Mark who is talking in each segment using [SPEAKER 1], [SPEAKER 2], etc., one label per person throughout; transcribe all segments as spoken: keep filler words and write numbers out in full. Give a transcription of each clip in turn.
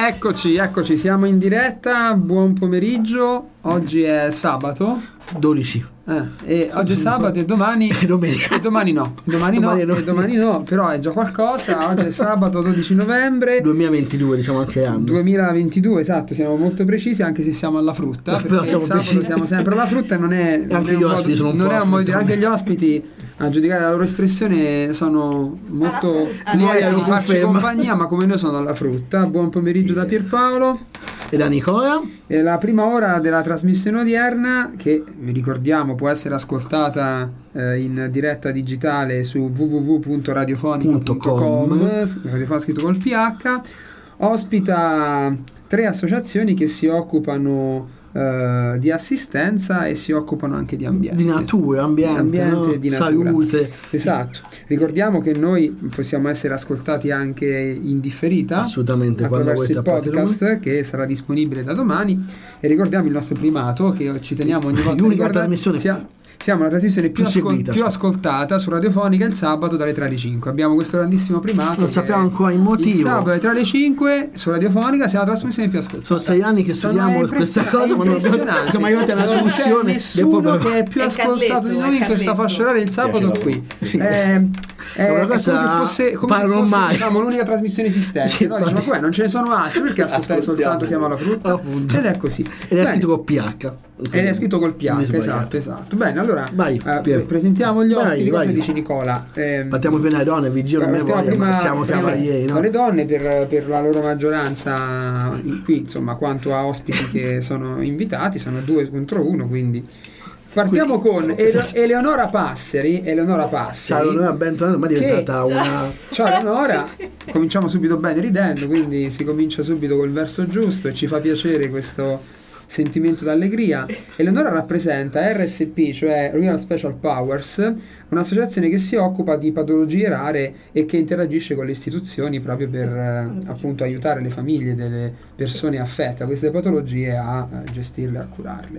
[SPEAKER 1] Eccoci, eccoci, siamo in diretta, buon pomeriggio, oggi è sabato
[SPEAKER 2] dodici
[SPEAKER 1] eh, e oggi è sabato e domani
[SPEAKER 2] e domenica
[SPEAKER 1] e domani no, domani, domani no, no. E domani no, però è già qualcosa, oggi è sabato dodici novembre
[SPEAKER 2] duemilaventidue, diciamo anche anno
[SPEAKER 1] duemilaventidue, esatto, siamo molto precisi anche se siamo alla frutta, perché il sabato precisi. Siamo sempre alla frutta e non è, non
[SPEAKER 2] anche
[SPEAKER 1] è
[SPEAKER 2] gli
[SPEAKER 1] un
[SPEAKER 2] ospiti
[SPEAKER 1] modo,
[SPEAKER 2] sono un
[SPEAKER 1] non
[SPEAKER 2] po'
[SPEAKER 1] è un modo di, anche gli ospiti a giudicare la loro espressione sono molto lieti di farci compagnia, ma come noi sono alla frutta. Buon pomeriggio da Pierpaolo
[SPEAKER 2] e da Nicola.
[SPEAKER 1] È la prima ora della trasmissione odierna, che vi ricordiamo può essere ascoltata eh, in diretta digitale su w w w punto radiofonica punto com, radiofonica scritto col P H. Ospita tre associazioni che si occupano Uh, di assistenza e si occupano anche di ambiente,
[SPEAKER 2] di natura, ambiente,
[SPEAKER 1] ambiente
[SPEAKER 2] no?
[SPEAKER 1] di natura.
[SPEAKER 2] Salute.
[SPEAKER 1] Esatto. Ricordiamo che noi possiamo essere ascoltati anche in differita,
[SPEAKER 2] assolutamente,
[SPEAKER 1] attraverso il podcast che sarà disponibile da domani, e ricordiamo il nostro primato che ci teniamo ogni volta
[SPEAKER 2] l'unica trasmissione
[SPEAKER 1] sia, siamo la trasmissione più, più, seguita, ascol- più ascoltata su Radiofonica il sabato dalle tre alle cinque. Abbiamo questo grandissimo primato.
[SPEAKER 2] Non sappiamo ancora il motivo.
[SPEAKER 1] Il sabato alle tre alle cinque su Radiofonica siamo la trasmissione più ascoltata.
[SPEAKER 2] Sono sei anni che studiamo questa cosa, ma non siamo mai arrivati alla soluzione.
[SPEAKER 1] Nessuno che è più è ascoltato Carletto, di noi in questa fascia oraria il sabato qui. Sì. È, è, è come se fosse, come se fosse mai. Diciamo, l'unica trasmissione esistente. Sì, no, diciamo, come, non ce ne sono altri, perché ascoltare soltanto siamo alla frutta. Appunto. Ed è così.
[SPEAKER 2] Ed è scritto col P H.
[SPEAKER 1] Ed è scritto col P H, esatto, esatto. Bene, allora
[SPEAKER 2] vai,
[SPEAKER 1] eh, presentiamo gli ospiti.
[SPEAKER 2] Vai,
[SPEAKER 1] cosa
[SPEAKER 2] vai.
[SPEAKER 1] dice Nicola? Eh,
[SPEAKER 2] Partiamo prima dalle donne, vi giro me voglia, ma siamo cavalieri, no?
[SPEAKER 1] Le donne per, per la loro maggioranza qui, insomma, quanto a ospiti che sono invitati, sono due contro uno, quindi partiamo con Ele- Eleonora Passeri. Eleonora Passeri.
[SPEAKER 2] Ciao Eleonora, bentornata, ma è diventata una...
[SPEAKER 1] Ciao Eleonora, cominciamo subito bene ridendo, quindi si comincia subito col verso giusto e ci fa piacere questo sentimento d'allegria. Eleonora rappresenta R S P, cioè Real Special Powers, un'associazione che si occupa di patologie rare e che interagisce con le istituzioni proprio per eh, appunto aiutare le famiglie delle persone affette da queste patologie a, a gestirle e a curarle.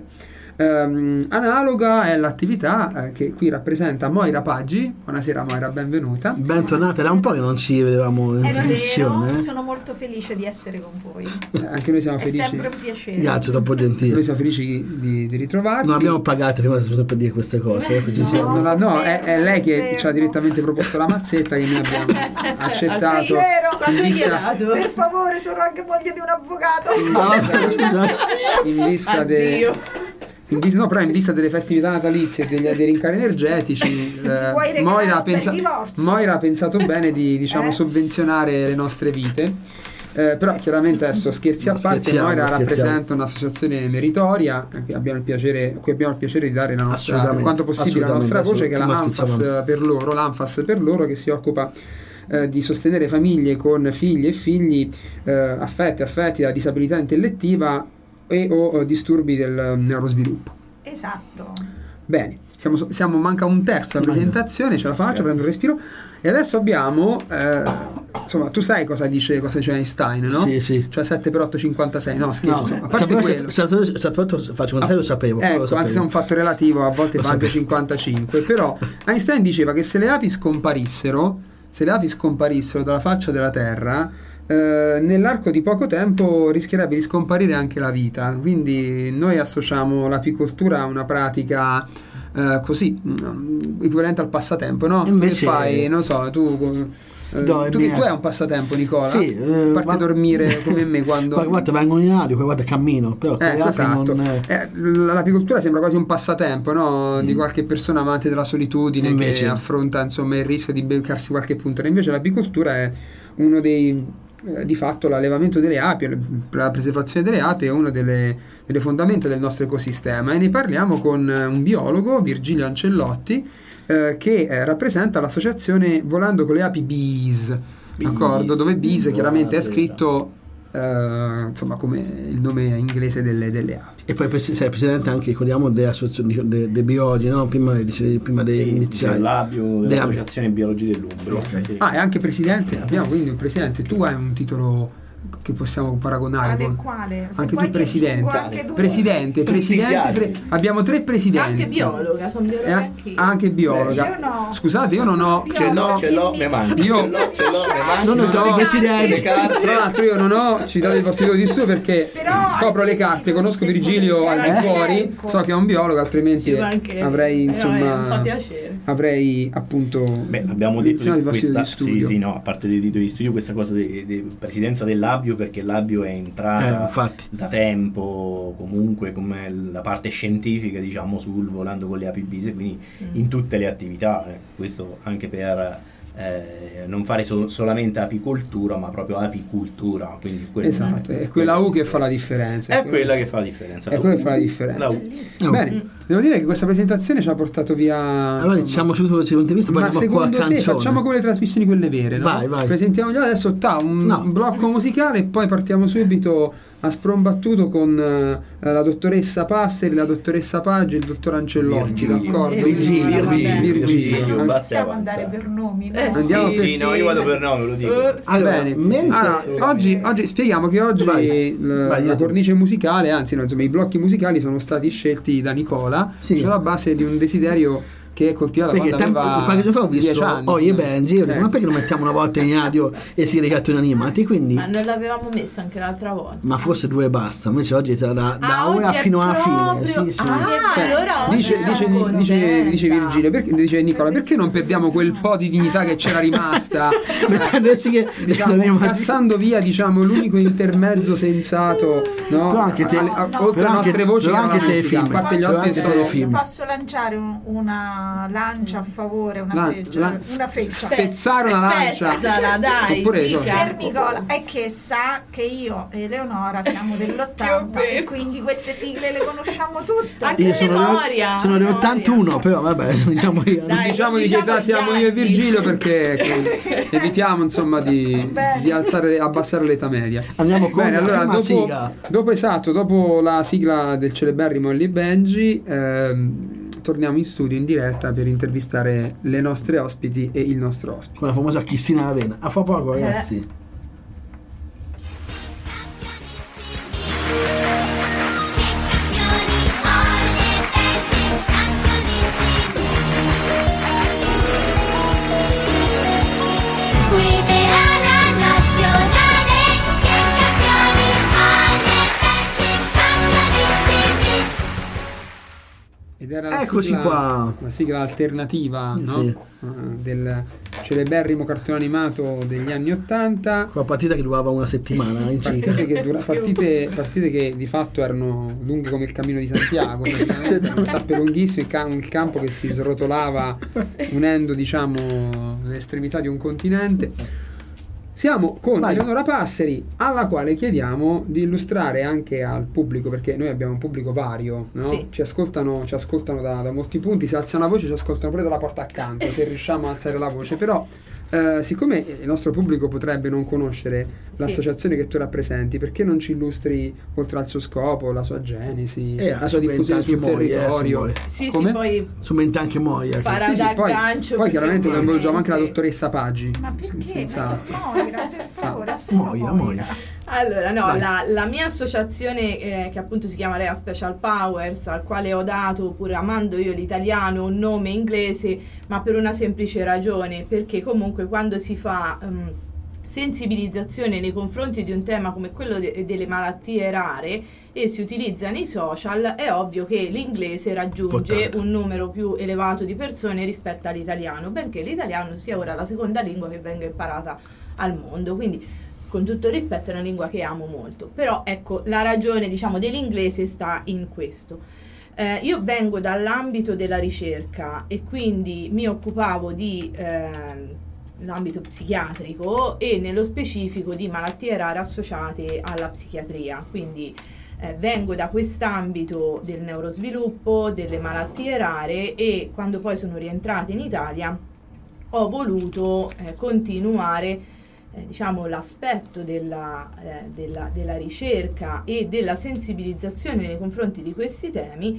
[SPEAKER 1] Um, analoga è l'attività eh, che qui rappresenta Moira Paggi. Buonasera Moira, benvenuta.
[SPEAKER 2] Bentornata, era un po' che non ci vedevamo in trasmissione.
[SPEAKER 3] Eh? Sono molto felice di essere con voi.
[SPEAKER 1] Eh, anche noi siamo
[SPEAKER 3] è
[SPEAKER 1] felici.
[SPEAKER 3] È sempre un piacere.
[SPEAKER 2] Grazie, troppo gentile.
[SPEAKER 1] Noi siamo felici di, di ritrovarti.
[SPEAKER 2] Non abbiamo pagato prima per dire queste cose.
[SPEAKER 3] Eh,
[SPEAKER 2] ci
[SPEAKER 3] no,
[SPEAKER 2] siamo.
[SPEAKER 1] No, no, è, è lei che ci ha direttamente proposto la mazzetta che noi abbiamo accettato.
[SPEAKER 3] Sì, vero, quando
[SPEAKER 1] in vista,
[SPEAKER 3] dato. Per favore, sono anche moglie di un avvocato.
[SPEAKER 2] Ah, scusa.
[SPEAKER 1] In vista de... In vista, no, però in vista delle festività natalizie e degli, dei rincari energetici, eh, Moira, ha pensa- Moira ha pensato bene di, diciamo, eh? sovvenzionare le nostre vite. Eh, però chiaramente adesso scherzi a parte, Moira rappresenta un'associazione meritoria che abbiamo il piacere, a cui abbiamo il piacere di dare la nostra, per quanto possibile, la nostra voce, che è la ANFAS per loro, l'ANFAS per loro, che si occupa eh, di sostenere famiglie con figli e figli eh, affetti, affetti da disabilità intellettiva e o disturbi del neurosviluppo.
[SPEAKER 3] Esatto.
[SPEAKER 1] Bene, siamo, siamo manca un terzo della presentazione, ce la faccio, prendo un respiro. E adesso abbiamo eh, insomma, tu sai cosa dice, cosa dice Einstein, no?
[SPEAKER 2] Sì, sì.
[SPEAKER 1] Cioè sette per otto cinquantasei, no, scherzo.
[SPEAKER 2] No,
[SPEAKER 1] a parte
[SPEAKER 2] sapevo,
[SPEAKER 1] quello.
[SPEAKER 2] sette per otto cinquantasei lo sapevo.
[SPEAKER 1] Ecco,
[SPEAKER 2] lo sapevo.
[SPEAKER 1] anche se è un fatto relativo, a volte
[SPEAKER 2] lo
[SPEAKER 1] fa anche
[SPEAKER 2] sapevo.
[SPEAKER 1] cinquantacinque, però Einstein diceva che se le api scomparissero, se le api scomparissero dalla faccia della Terra, Uh, nell'arco di poco tempo rischierebbe di scomparire anche la vita. Quindi noi associamo l'apicoltura a una pratica uh, così um, equivalente al passatempo, no?
[SPEAKER 2] Invece,
[SPEAKER 1] che fai, non so, tu uh,
[SPEAKER 2] no,
[SPEAKER 1] tu, tu hai un passatempo, Nicola?
[SPEAKER 2] Sì, eh,
[SPEAKER 1] a parte
[SPEAKER 2] ma...
[SPEAKER 1] dormire come me quando
[SPEAKER 2] qualche volta vengono in aria, qualche volta cammino, però
[SPEAKER 1] ecco, esatto.
[SPEAKER 2] non è...
[SPEAKER 1] eh, l'apicoltura sembra quasi un passatempo, no? Mm. Di qualche persona amante della solitudine, invece, che affronta insomma il rischio di beccarsi qualche puntone. Invece l'apicoltura è uno dei di fatto l'allevamento delle api, la preservazione delle api è una delle, delle fondamenta del nostro ecosistema, e ne parliamo con un biologo, Virgilio Ancellotti, eh, che eh, rappresenta l'associazione Volando con le api Bees, d'accordo? Dove Bees chiaramente è scritto eh, insomma come il nome inglese delle, delle api.
[SPEAKER 2] E poi sei presidente anche, ricordiamo, dell'associazione dei de biologi, no? Prima, prima dei
[SPEAKER 4] sì,
[SPEAKER 2] iniziali.
[SPEAKER 4] Dell'Abio, dell'Associazione Biologi dell'Umbria.
[SPEAKER 2] Okay.
[SPEAKER 4] Sì.
[SPEAKER 1] Ah, è anche presidente? Abbiamo quindi un presidente. Tu hai un titolo che possiamo paragonare
[SPEAKER 3] con
[SPEAKER 1] quale? Anche tu presidente anche presidente presidente pre- abbiamo tre presidenti,
[SPEAKER 4] anche biologa, sono biologa anche io.
[SPEAKER 1] Anche biologa.
[SPEAKER 3] Beh, io no.
[SPEAKER 1] Scusate, io non, non ho
[SPEAKER 5] ce l'ho ce l'ho mi manca
[SPEAKER 1] io
[SPEAKER 5] ce l'ho ce l'ho mi manca
[SPEAKER 2] non lo so, presidente.
[SPEAKER 1] Tra l'altro io non ho citato il vostro titolo di studio perché però scopro le carte, conosco Virgilio al di fuori, so che è un biologo, altrimenti avrei insomma avrei appunto
[SPEAKER 5] beh abbiamo detto di questa, sì sì no a parte dei titoli di studio, questa cosa di, di presidenza dell'Abio, perché l'Abio è entrata
[SPEAKER 2] eh,
[SPEAKER 5] da tempo comunque come la parte scientifica, diciamo, sul Volando con le Api Bise, quindi mm. in tutte le attività, eh, questo anche per eh, non fare so- solamente apicoltura ma proprio apicultura, quindi
[SPEAKER 1] esatto, è quella U che fa la differenza,
[SPEAKER 5] è quella che fa la differenza,
[SPEAKER 1] è quella che fa la differenza. La Bene, mm. devo dire che questa presentazione ci ha portato via,
[SPEAKER 2] allora diciamo subito dal punto di vista,
[SPEAKER 1] ma secondo te canzone. Facciamo come le trasmissioni quelle vere, no?
[SPEAKER 2] Vai, vai.
[SPEAKER 1] Presentiamogliela adesso, ta, un no. blocco musicale e poi partiamo subito a sprombattuto con uh, la dottoressa Passeri, la dottoressa Paggi e il dottor Ancellotti, d'accordo?
[SPEAKER 2] Virgilio,
[SPEAKER 3] Virgilio. Non possiamo andare per nomi, no?
[SPEAKER 5] Eh,
[SPEAKER 1] Andiamo
[SPEAKER 5] sì,
[SPEAKER 1] per...
[SPEAKER 5] sì, no, io vado per nome, lo dico. Uh,
[SPEAKER 2] allora,
[SPEAKER 1] bene. Allora, oggi, oggi spieghiamo che oggi vai, la, vai, la cornice musicale, anzi no, insomma i blocchi musicali sono stati scelti da Nicola sì. sulla base di un desiderio che è coltivata
[SPEAKER 2] perché
[SPEAKER 1] quando aveva
[SPEAKER 2] qualche giorno fa ho visto
[SPEAKER 1] anni,
[SPEAKER 2] Oye Benji, ho detto, eh. ma perché non mettiamo una volta in radio e si cartoni animati, quindi
[SPEAKER 4] ma non l'avevamo messa anche l'altra volta,
[SPEAKER 2] ma forse due basta, invece oggi da, da ah, ora fino alla fine sì, sì.
[SPEAKER 4] Ah, cioè, allora
[SPEAKER 1] dice, dice, dice, dice Virgilio, perché, dice Nicola, perché non perdiamo quel po' di dignità che c'era rimasta
[SPEAKER 2] che,
[SPEAKER 1] diciamo, passando via diciamo l'unico intermezzo sensato, no?
[SPEAKER 2] Però anche te,
[SPEAKER 1] a, a, no, oltre alle nostre voci
[SPEAKER 2] però anche te film,
[SPEAKER 1] a parte gli ospiti sono...
[SPEAKER 3] posso lanciare un, una lancia a favore, una
[SPEAKER 1] la,
[SPEAKER 3] freccia,
[SPEAKER 1] la,
[SPEAKER 3] una freccia.
[SPEAKER 1] Spezzare una lancia.
[SPEAKER 4] Spezzala, dai.
[SPEAKER 3] Per Nicola è che sa che io e Eleonora siamo dell'ottanta e quindi queste sigle le conosciamo tutte.
[SPEAKER 4] Anche io
[SPEAKER 2] sono
[SPEAKER 4] memoria.
[SPEAKER 2] Sono del ottantuno, però vabbè, diciamo io.
[SPEAKER 4] Dai,
[SPEAKER 1] diciamo di che età siamo io e Virgilio perché evitiamo insomma di, di alzare, abbassare l'età media.
[SPEAKER 2] Andiamo con
[SPEAKER 1] bene, allora dopo,
[SPEAKER 2] sigla.
[SPEAKER 1] dopo esatto, dopo la sigla del celeberrimo Oye Benji, ehm, torniamo in studio in diretta per intervistare le nostre ospiti e il nostro ospite.
[SPEAKER 2] Con la famosa Chistina Ravena. A fra poco ragazzi.
[SPEAKER 4] Eh.
[SPEAKER 1] Ed era la
[SPEAKER 2] Eccoci
[SPEAKER 1] sigla,
[SPEAKER 2] qua.
[SPEAKER 1] la sigla alternativa, no?
[SPEAKER 2] Sì.
[SPEAKER 1] uh, del celeberrimo cartone animato degli anni ottanta.
[SPEAKER 2] Una partita che durava una settimana in circa.
[SPEAKER 1] Partite che, dura, partite, partite che di fatto erano lunghe come il Cammino di Santiago, tappe lunghissime, il campo che si srotolava unendo diciamo le estremità di un continente. Siamo con Vai. Eleonora Passeri, alla quale chiediamo di illustrare anche al pubblico, perché noi abbiamo un pubblico vario, no?
[SPEAKER 4] Sì.
[SPEAKER 1] Ci ascoltano, ci ascoltano da, da molti punti, se alzano la voce ci ascoltano pure dalla porta accanto, se riusciamo a alzare la voce, però eh, siccome il nostro pubblico potrebbe non conoscere l'associazione sì. che tu rappresenti, perché non ci illustri oltre al suo scopo, la sua genesi,
[SPEAKER 2] eh,
[SPEAKER 1] la sua diffusione sul
[SPEAKER 2] Moia,
[SPEAKER 1] territorio?
[SPEAKER 2] Eh,
[SPEAKER 4] sì,
[SPEAKER 1] Come?
[SPEAKER 4] sì, poi
[SPEAKER 2] Sumenta anche Moia.
[SPEAKER 1] Sì, sì, poi, poi chiaramente coinvolgiamo anche la dottoressa Paggi.
[SPEAKER 3] Ma perché?
[SPEAKER 1] Senz'altro.
[SPEAKER 3] Moira, per favore,
[SPEAKER 2] Moia, Moia.
[SPEAKER 4] Allora, no, la, la mia associazione eh, che appunto si chiama Rea Special Powers, al quale ho dato, pur amando io l'italiano, un nome inglese, ma per una semplice ragione, perché comunque quando si fa um, sensibilizzazione nei confronti di un tema come quello de- delle malattie rare e si utilizzano i social, è ovvio che l'inglese raggiunge Portata. un numero più elevato di persone rispetto all'italiano, benché l'italiano sia ora la seconda lingua che venga imparata al mondo, quindi con tutto il rispetto è una lingua che amo molto, però ecco la ragione diciamo dell'inglese sta in questo. Eh, io vengo dall'ambito della ricerca e quindi mi occupavo di eh, l'ambito psichiatrico e nello specifico di malattie rare associate alla psichiatria, quindi eh, vengo da quest'ambito del neurosviluppo, delle malattie rare e quando poi sono rientrata in Italia ho voluto eh, continuare Eh, diciamo l'aspetto della, eh, della, della ricerca e della sensibilizzazione nei confronti di questi temi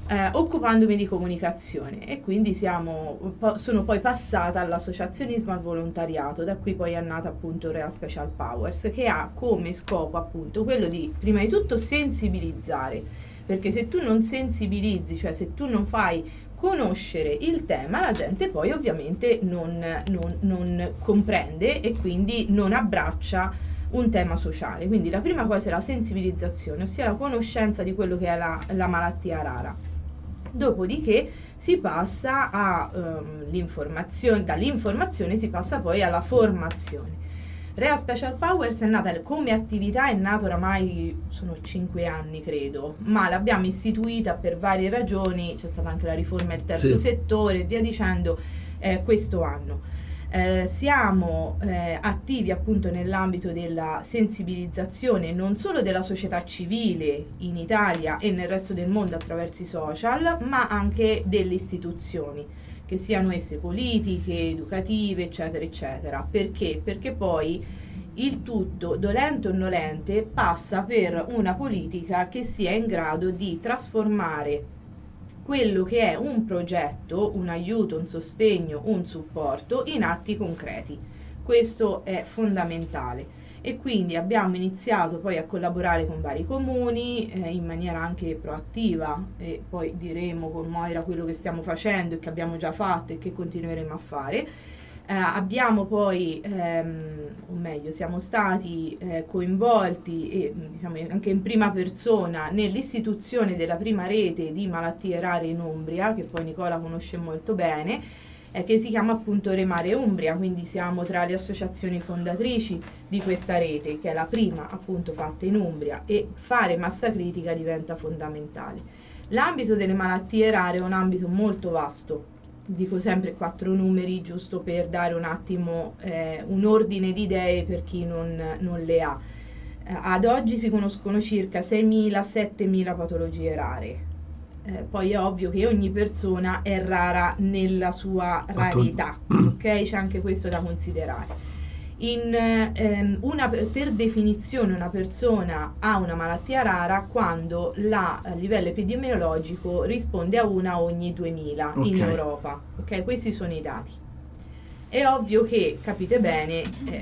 [SPEAKER 4] eh, occupandomi di comunicazione, e quindi siamo, sono poi passata all'associazionismo, al volontariato. Da qui poi è nata appunto Rea Special Powers, che ha come scopo appunto quello di prima di tutto sensibilizzare, perché se tu non sensibilizzi, cioè se tu non fai conoscere il tema, la gente poi ovviamente non, non, non comprende e quindi non abbraccia un tema sociale. Quindi la prima cosa è la sensibilizzazione, ossia la conoscenza di quello che è la, la malattia rara. Dopodiché si passa a um, l'informazione, dall'informazione si passa poi alla formazione. Rea Special Powers è nata come attività, è nata oramai sono cinque anni credo, ma l'abbiamo istituita per varie ragioni, c'è stata anche la riforma del terzo sì. settore e via dicendo, eh, questo anno. Eh, siamo eh, attivi appunto nell'ambito della sensibilizzazione non solo della società civile in Italia e nel resto del mondo attraverso i social, ma anche delle istituzioni, che siano esse politiche, educative, eccetera, eccetera. Perché? Perché poi il tutto, dolente o nolente, passa per una politica che sia in grado di trasformare quello che è un progetto, un aiuto, un sostegno, un supporto in atti concreti. Questo è fondamentale e quindi abbiamo iniziato poi a collaborare con vari comuni eh, in maniera anche proattiva, e poi diremo con Moira quello che stiamo facendo e che abbiamo già fatto e che continueremo a fare. Eh, abbiamo poi, ehm, o meglio, siamo stati eh, coinvolti e, diciamo, anche in prima persona nell'istituzione della prima rete di malattie rare in Umbria, che poi Nicola conosce molto bene, eh, che si chiama appunto Remare Umbria, quindi siamo tra le associazioni fondatrici di questa rete, che è la prima appunto fatta in Umbria, e fare massa critica diventa fondamentale. L'ambito delle malattie rare è un ambito molto vasto. Dico sempre quattro numeri giusto per dare un attimo eh, un ordine di idee per chi non, non le ha. Eh, ad oggi si conoscono circa seimila settemila patologie rare. Eh, poi è ovvio che ogni persona è rara nella sua rarità, ok? C'è anche questo da considerare. In, ehm, una, per definizione una persona ha una malattia rara quando la, a livello epidemiologico risponde a una ogni duemila okay. in Europa, ok? Questi sono i dati. È ovvio che, capite bene,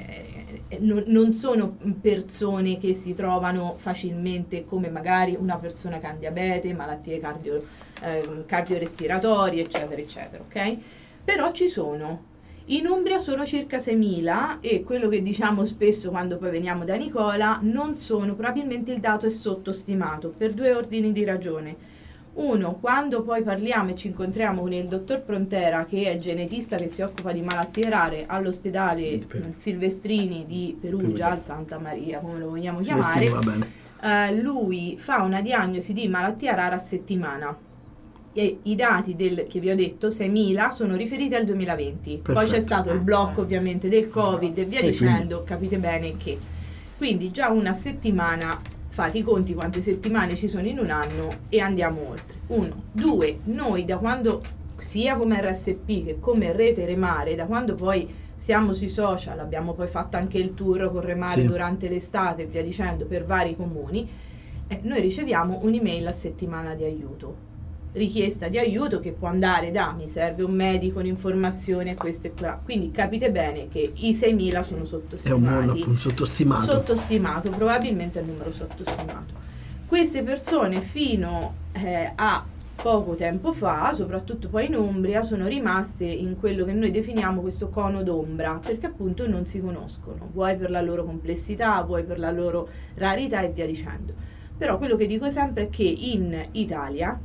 [SPEAKER 4] eh, non, non sono persone che si trovano facilmente come magari una persona che ha diabete, malattie cardio, eh, cardiorespiratorie, eccetera, eccetera, ok? Però ci sono. In Umbria sono circa seimila e quello che diciamo spesso quando poi veniamo da Nicola, non sono, probabilmente il dato è sottostimato per due ordini di ragione. Uno, quando poi parliamo e ci incontriamo con il dottor Prontera, che è genetista che si occupa di malattie rare all'ospedale Silvestrini di Perugia, al Santa Maria, come lo vogliamo chiamare, va bene. Eh, lui fa una diagnosi di malattia rara a settimana. E i dati del, che vi ho detto, seimila, sono riferiti al duemilaventi. Perfetto. Poi c'è stato il blocco ovviamente del Covid e via e dicendo, quindi. Capite bene che. Quindi già una settimana, fate i conti quante settimane ci sono in un anno e andiamo oltre. Uno. Due, noi da quando, sia come R S P che come Rete Remare, da quando poi siamo sui social, abbiamo poi fatto anche il tour con Remare sì. durante l'estate e via dicendo per vari comuni, eh, noi riceviamo un'email a settimana di aiuto. Richiesta di aiuto che può andare da mi serve un medico, un'informazione, questo e qua. Quindi capite bene che i seimila sono sottostimati. È un mondo
[SPEAKER 2] sottostimato.
[SPEAKER 4] Sottostimato, probabilmente è un numero sottostimato. Queste persone fino eh, a poco tempo fa, soprattutto poi in Umbria, sono rimaste in quello che noi definiamo questo cono d'ombra, perché appunto non si conoscono, vuoi per la loro complessità, vuoi per la loro rarità e via dicendo. Però quello che dico sempre è che in Italia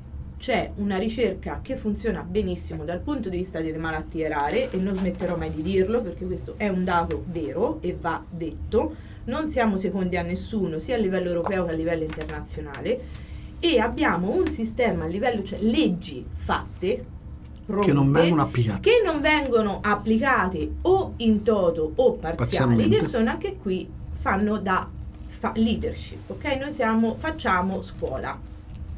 [SPEAKER 4] c'è una ricerca che funziona benissimo dal punto di vista delle malattie rare e non smetterò mai di dirlo perché questo è un dato vero e va detto. Non siamo secondi a nessuno sia a livello europeo che a livello internazionale e abbiamo un sistema a livello, cioè leggi fatte pronte,
[SPEAKER 2] che non vengono applicate
[SPEAKER 4] che non vengono applicate o in toto o parziali, che sono anche qui fanno da fa, leadership, ok? Noi siamo, facciamo scuola.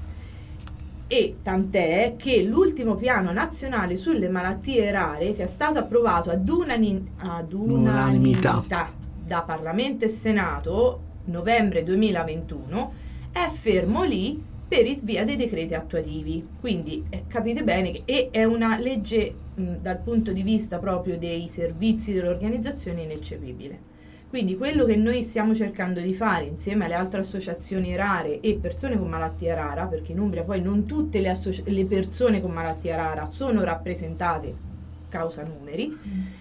[SPEAKER 4] E tant'è che l'ultimo piano nazionale sulle malattie rare, che è stato approvato ad, unani- ad unanimità, unanimità da Parlamento e Senato novembre duemilaventuno, è fermo lì per via dei decreti attuativi. Quindi eh, capite bene che e è una legge mh, dal punto di vista proprio dei servizi dell'organizzazione ineccepibile. Quindi quello che noi stiamo cercando di fare insieme alle altre associazioni rare e persone con malattia rara, perché in Umbria poi non tutte le, associ- le persone con malattia rara sono rappresentate causa numeri,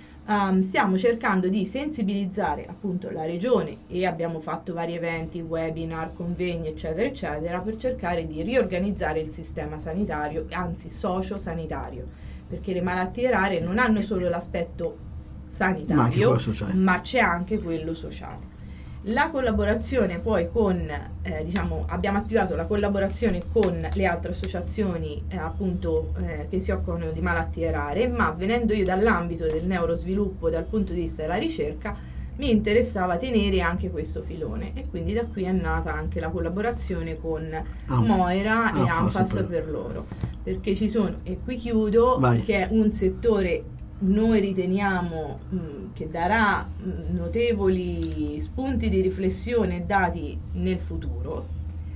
[SPEAKER 4] um, stiamo cercando di sensibilizzare appunto la regione, e abbiamo fatto vari eventi, webinar, convegni eccetera eccetera, per cercare di riorganizzare il sistema sanitario, anzi socio-sanitario, perché le malattie rare non hanno solo l'aspetto sanitario, ma, ma c'è anche quello sociale. La collaborazione poi con, eh, diciamo, abbiamo attivato la collaborazione con le altre associazioni eh, appunto eh, che si occupano di malattie rare, ma venendo io dall'ambito del neurosviluppo dal punto di vista della ricerca, mi interessava tenere anche questo filone, e quindi da qui è nata anche la collaborazione con Anf- Moira e Anfas per... per loro, perché ci sono, e qui chiudo, Vai. che è un settore noi riteniamo mh, che darà mh, notevoli spunti di riflessione e dati nel futuro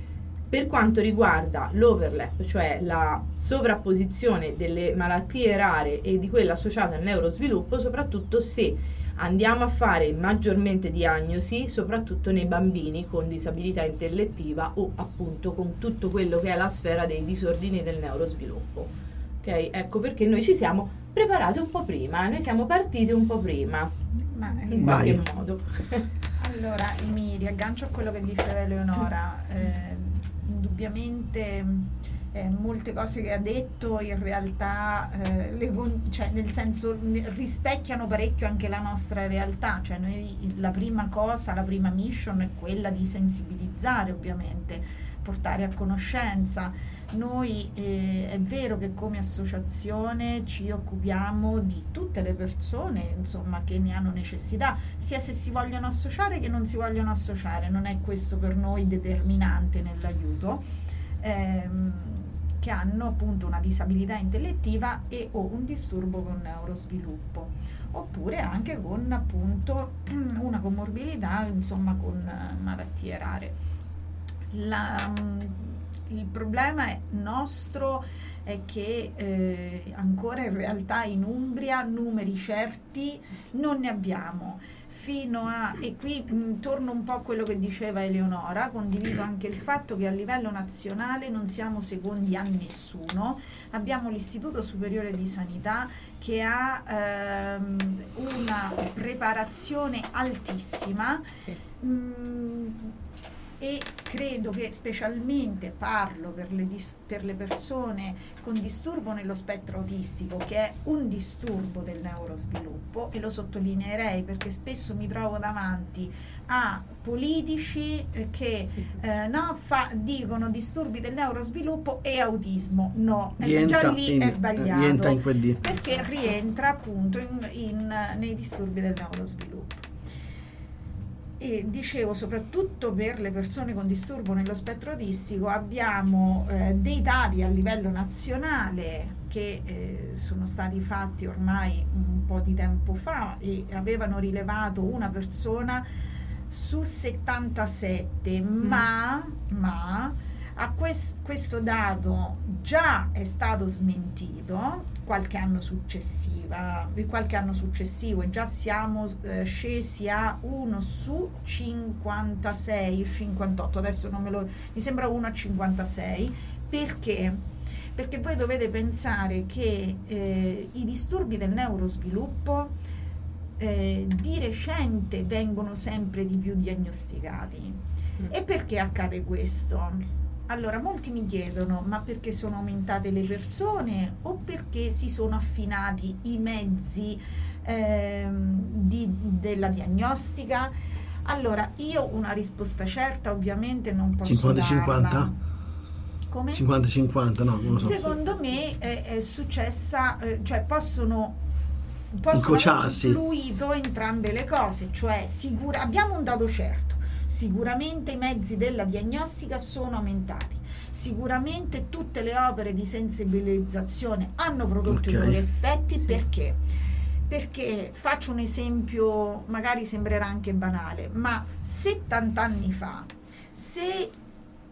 [SPEAKER 4] per quanto riguarda l'overlap, cioè la sovrapposizione delle malattie rare e di quella associata al neurosviluppo, soprattutto se andiamo a fare maggiormente diagnosi, soprattutto nei bambini con disabilità intellettiva o appunto con tutto quello che è la sfera dei disordini del neurosviluppo. Ok, ecco perché noi ci siamo preparati un po' prima, noi siamo partiti un po' prima, ma in qualche Vai. modo.
[SPEAKER 3] Allora, mi riaggancio a quello che diceva Eleonora, eh, indubbiamente eh, molte cose che ha detto in realtà eh, le, cioè, nel senso rispecchiano parecchio anche la nostra realtà, cioè noi la prima cosa, la prima mission è quella di sensibilizzare, ovviamente, portare a conoscenza. Noi eh, è vero che come associazione ci occupiamo di tutte le persone, insomma, che ne hanno necessità, sia se si vogliono associare che non si vogliono associare, non è questo per noi determinante nell'aiuto, ehm, che hanno appunto una disabilità intellettiva e o un disturbo con neurosviluppo, oppure anche con appunto una comorbilità, insomma, con malattie rare. La, il problema è nostro è che eh, ancora in realtà in Umbria numeri certi non ne abbiamo, fino a, e qui mh, torno un po' a quello che diceva Eleonora, condivido anche il fatto che a livello nazionale non siamo secondi a nessuno, abbiamo l'Istituto Superiore di Sanità che ha ehm, una preparazione altissima, mh, e credo che specialmente parlo per le, dis- per le persone con disturbo nello spettro autistico, che è un disturbo del neurosviluppo, e lo sottolineerei perché spesso mi trovo davanti a politici che eh, no, fa, dicono disturbi del neurosviluppo e autismo. No,
[SPEAKER 2] rientra,
[SPEAKER 3] già lì
[SPEAKER 2] in,
[SPEAKER 3] è sbagliato,
[SPEAKER 2] rientra in quel di.
[SPEAKER 3] perché rientra appunto in, in, nei disturbi del neurosviluppo. E dicevo, soprattutto per le persone con disturbo nello spettro autistico abbiamo eh, dei dati a livello nazionale che eh, sono stati fatti ormai un po' di tempo fa e avevano rilevato una persona su settantasette, mm. ma, ma a quest, questo dato già è stato smentito qualche anno successiva, qualche anno successivo e già siamo eh, scesi a uno su cinquantasei, cinquantotto, adesso non me lo, mi sembra uno a cinquantasei, perché? Perché voi dovete pensare che eh, i disturbi del neurosviluppo eh, di recente vengono sempre di più diagnosticati. Mm. E perché accade questo? Allora, molti mi chiedono, ma perché sono aumentate le persone o perché si sono affinati i mezzi ehm, di, della diagnostica? Allora, io una risposta certa ovviamente non posso
[SPEAKER 2] cinquanta
[SPEAKER 3] darla.
[SPEAKER 2] cinquanta?
[SPEAKER 3] Come?
[SPEAKER 2] cinquanta cinquanta, no, non lo so.
[SPEAKER 3] Secondo me è, è successa, eh, cioè possono, possono aver influito entrambe le cose, cioè sicura, abbiamo un dato certo. Sicuramente i mezzi della diagnostica sono aumentati, sicuramente tutte le opere di sensibilizzazione hanno prodotto okay. i loro effetti. Sì. Perché? Perché faccio un esempio, magari sembrerà anche banale, ma settanta anni fa, se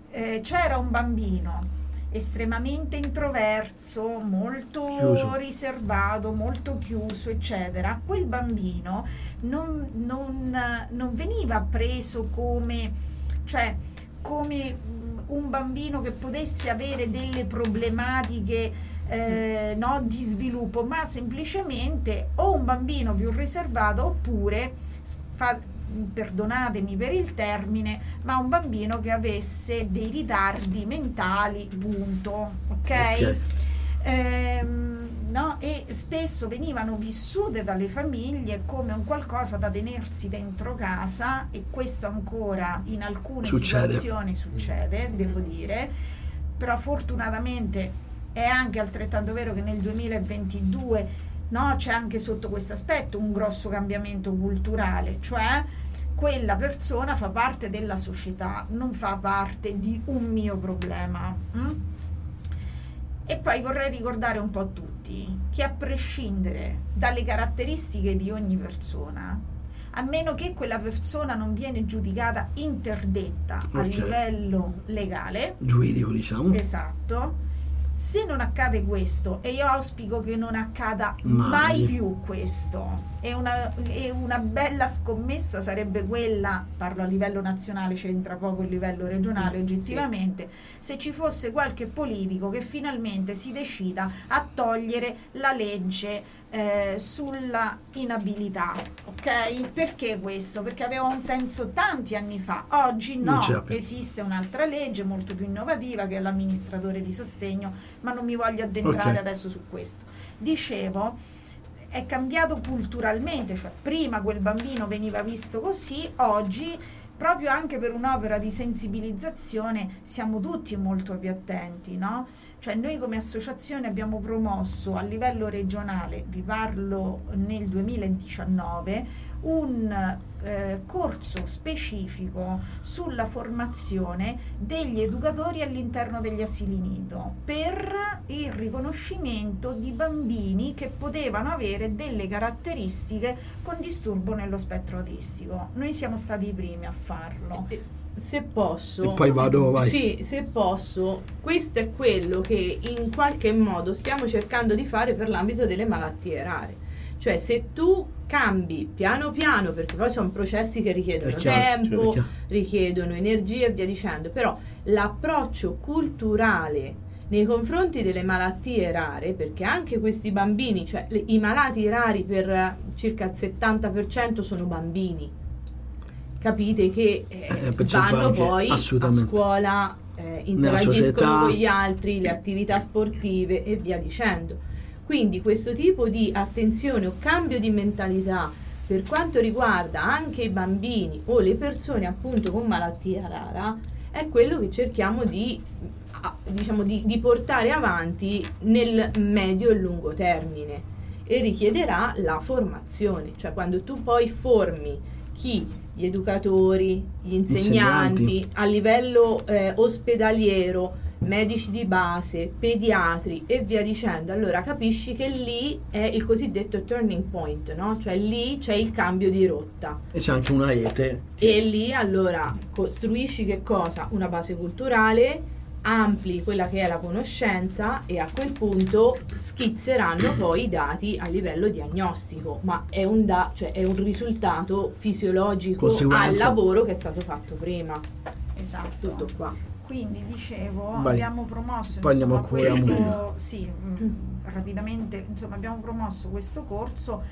[SPEAKER 3] eh, c'era un bambino estremamente introverso, molto
[SPEAKER 2] chiuso.
[SPEAKER 3] riservato, molto chiuso, eccetera, quel bambino non, non, non veniva preso come, cioè, come un bambino che potesse avere delle problematiche eh, no, di sviluppo, ma semplicemente o un bambino più riservato oppure fa, perdonatemi per il termine, ma un bambino che avesse dei ritardi mentali, punto, ok? okay. Ehm, no? E spesso venivano vissute dalle famiglie come un qualcosa da tenersi dentro casa, e questo ancora in alcune succede. situazioni succede, devo dire, però fortunatamente è anche altrettanto vero che nel duemilaventidue no, c'è anche sotto questo aspetto un grosso cambiamento culturale, cioè quella persona fa parte della società, non fa parte di un mio problema. Mm? E poi vorrei ricordare un po' a tutti che a prescindere dalle caratteristiche di ogni persona, a meno che quella persona non viene giudicata interdetta okay. a livello legale,
[SPEAKER 2] giuridico diciamo,
[SPEAKER 3] esatto, se non accade questo, e io auspico che non accada mai, mai più questo, e una, e una bella scommessa sarebbe quella, parlo a livello nazionale, c'entra poco il livello regionale oggettivamente, sì. se ci fosse qualche politico che finalmente si decida a togliere la legge eh, sulla inabilità, ok? Perché questo? Perché aveva un senso tanti anni fa, oggi no, esiste un'altra legge molto più innovativa che è l'amministratore di sostegno, ma non mi voglio addentrare okay. adesso su questo. Dicevo, è cambiato culturalmente, cioè prima quel bambino veniva visto così, oggi proprio anche per un'opera di sensibilizzazione siamo tutti molto più attenti, no? Cioè noi come associazione abbiamo promosso a livello regionale, vi parlo nel duemiladiciannove, un eh, corso specifico sulla formazione degli educatori all'interno degli asili nido per il riconoscimento di bambini che potevano avere delle caratteristiche con disturbo nello spettro autistico. Noi siamo stati i primi a farlo.
[SPEAKER 4] Se posso,
[SPEAKER 2] e poi vado, vai.
[SPEAKER 4] Sì, se posso, questo è quello che in qualche modo stiamo cercando di fare per l'ambito delle malattie rare. Cioè se tu cambi piano piano, perché poi sono processi che richiedono chiaro, tempo, cioè, richiedono energia e via dicendo, però l'approccio culturale nei confronti delle malattie rare, perché anche questi bambini, cioè le, i malati rari per circa il settanta per cento sono bambini, capite che eh, eh, vanno poi a scuola, eh, interagiscono con gli altri, le attività sportive e via dicendo. Quindi questo tipo di attenzione o cambio di mentalità per quanto riguarda anche i bambini o le persone appunto con malattia rara è quello che cerchiamo di, diciamo, di, di portare avanti nel medio e lungo termine, e richiederà la formazione, cioè quando tu poi formi chi? Gli educatori, gli insegnanti, insegnanti. a livello eh, ospedaliero, medici di base, pediatri e via dicendo, allora capisci che lì è il cosiddetto turning point, no? Cioè lì c'è il cambio di rotta.
[SPEAKER 2] E c'è anche una rete.
[SPEAKER 4] E lì allora costruisci che cosa? Una base culturale, ampli quella che è la conoscenza e a quel punto schizzeranno poi i dati a livello diagnostico, ma è un, da, cioè è un risultato fisiologico al lavoro che è stato fatto prima.
[SPEAKER 3] Esatto.
[SPEAKER 4] Tutto qua.
[SPEAKER 3] Quindi dicevo,
[SPEAKER 2] Vai.
[SPEAKER 3] abbiamo promosso
[SPEAKER 2] Poi
[SPEAKER 3] insomma,
[SPEAKER 2] andiamo a
[SPEAKER 3] questo, sì, mh, rapidamente, insomma abbiamo promosso questo corso,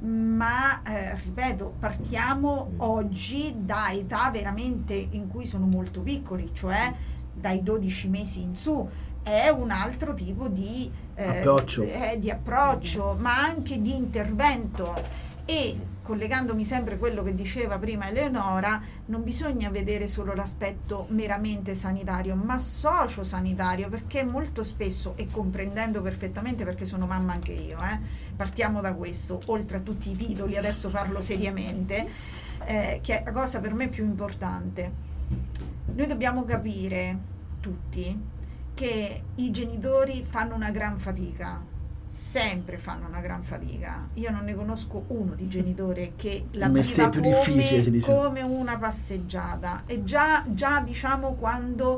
[SPEAKER 3] ma eh, ripeto, partiamo oggi da età veramente in cui sono molto piccoli, cioè dai dodici mesi in su. È un altro tipo di eh,
[SPEAKER 2] approccio,
[SPEAKER 3] eh, di approccio ma anche di intervento. E collegandomi sempre a quello che diceva prima Eleonora, non bisogna vedere solo l'aspetto meramente sanitario, ma sociosanitario, perché molto spesso, e comprendendo perfettamente perché sono mamma anche io, eh, partiamo da questo, oltre a tutti i titoli, adesso parlo seriamente, eh, che è la cosa per me più importante. Noi dobbiamo capire tutti che i genitori fanno una gran fatica, sempre fanno una gran fatica. Io non ne conosco uno di genitore che la viva come, come una passeggiata, e già, già diciamo quando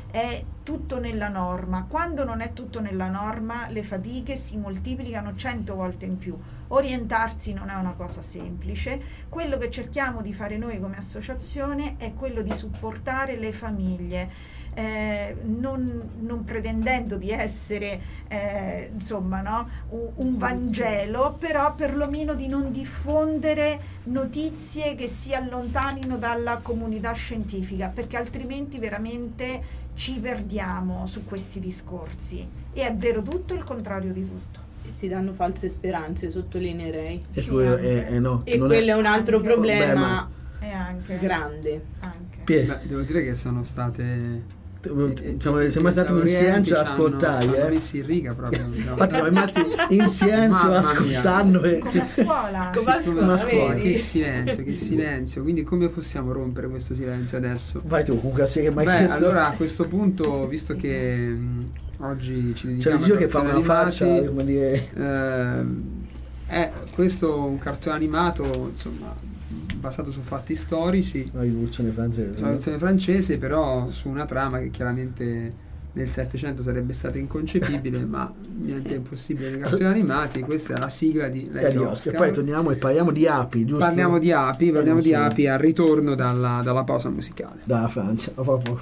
[SPEAKER 3] è tutto nella norma. Quando non è tutto nella norma, le fatiche si moltiplicano cento volte in più. Orientarsi non è una cosa semplice. Quello che cerchiamo di fare noi come associazione è quello di supportare le famiglie, eh, non, non pretendendo di essere eh, insomma, no? un, un Vangelo, però perlomeno di non diffondere notizie che si allontanino dalla comunità scientifica, perché altrimenti veramente ci perdiamo su questi discorsi, e è vero tutto il contrario di tutto.
[SPEAKER 4] Si danno false speranze, sottolineerei.
[SPEAKER 2] E,
[SPEAKER 3] Sì,
[SPEAKER 2] quello è, è no,
[SPEAKER 4] e quello è, è un altro
[SPEAKER 3] anche,
[SPEAKER 4] problema
[SPEAKER 3] è anche,
[SPEAKER 4] grande.
[SPEAKER 3] Anche.
[SPEAKER 1] Beh, devo dire che sono state...
[SPEAKER 2] Diciamo, siamo stati in silenzio a ascoltare,
[SPEAKER 1] hanno,
[SPEAKER 2] eh.
[SPEAKER 1] hanno messi in riga proprio.
[SPEAKER 2] Infatti siamo rimasti in silenzio ascoltando e...
[SPEAKER 3] come a scuola,
[SPEAKER 1] come a scuola,
[SPEAKER 2] come a scuola.
[SPEAKER 1] Che silenzio, che silenzio. Quindi come possiamo rompere questo silenzio adesso?
[SPEAKER 2] Vai tu, comunque, sì, che mai
[SPEAKER 1] Beh,
[SPEAKER 2] chiesto...
[SPEAKER 1] allora a questo punto, visto che mh, oggi ci dedichiamo
[SPEAKER 2] c'è
[SPEAKER 1] a
[SPEAKER 2] che fa una
[SPEAKER 1] animati,
[SPEAKER 2] faccia, come dire...
[SPEAKER 1] eh, è questo un cartone animato, insomma, basato su fatti storici,
[SPEAKER 2] la rivoluzione francese,
[SPEAKER 1] la rivoluzione francese, però su una trama che chiaramente nel Settecento sarebbe stata inconcepibile, ma niente è impossibile nei cartoni animati. Questa è la sigla di Lady Oscar.
[SPEAKER 2] E poi torniamo e parliamo di api, giusto?
[SPEAKER 1] Parliamo di api, parliamo di api al ritorno dalla, dalla pausa musicale.
[SPEAKER 2] Dalla Francia, a fra poco.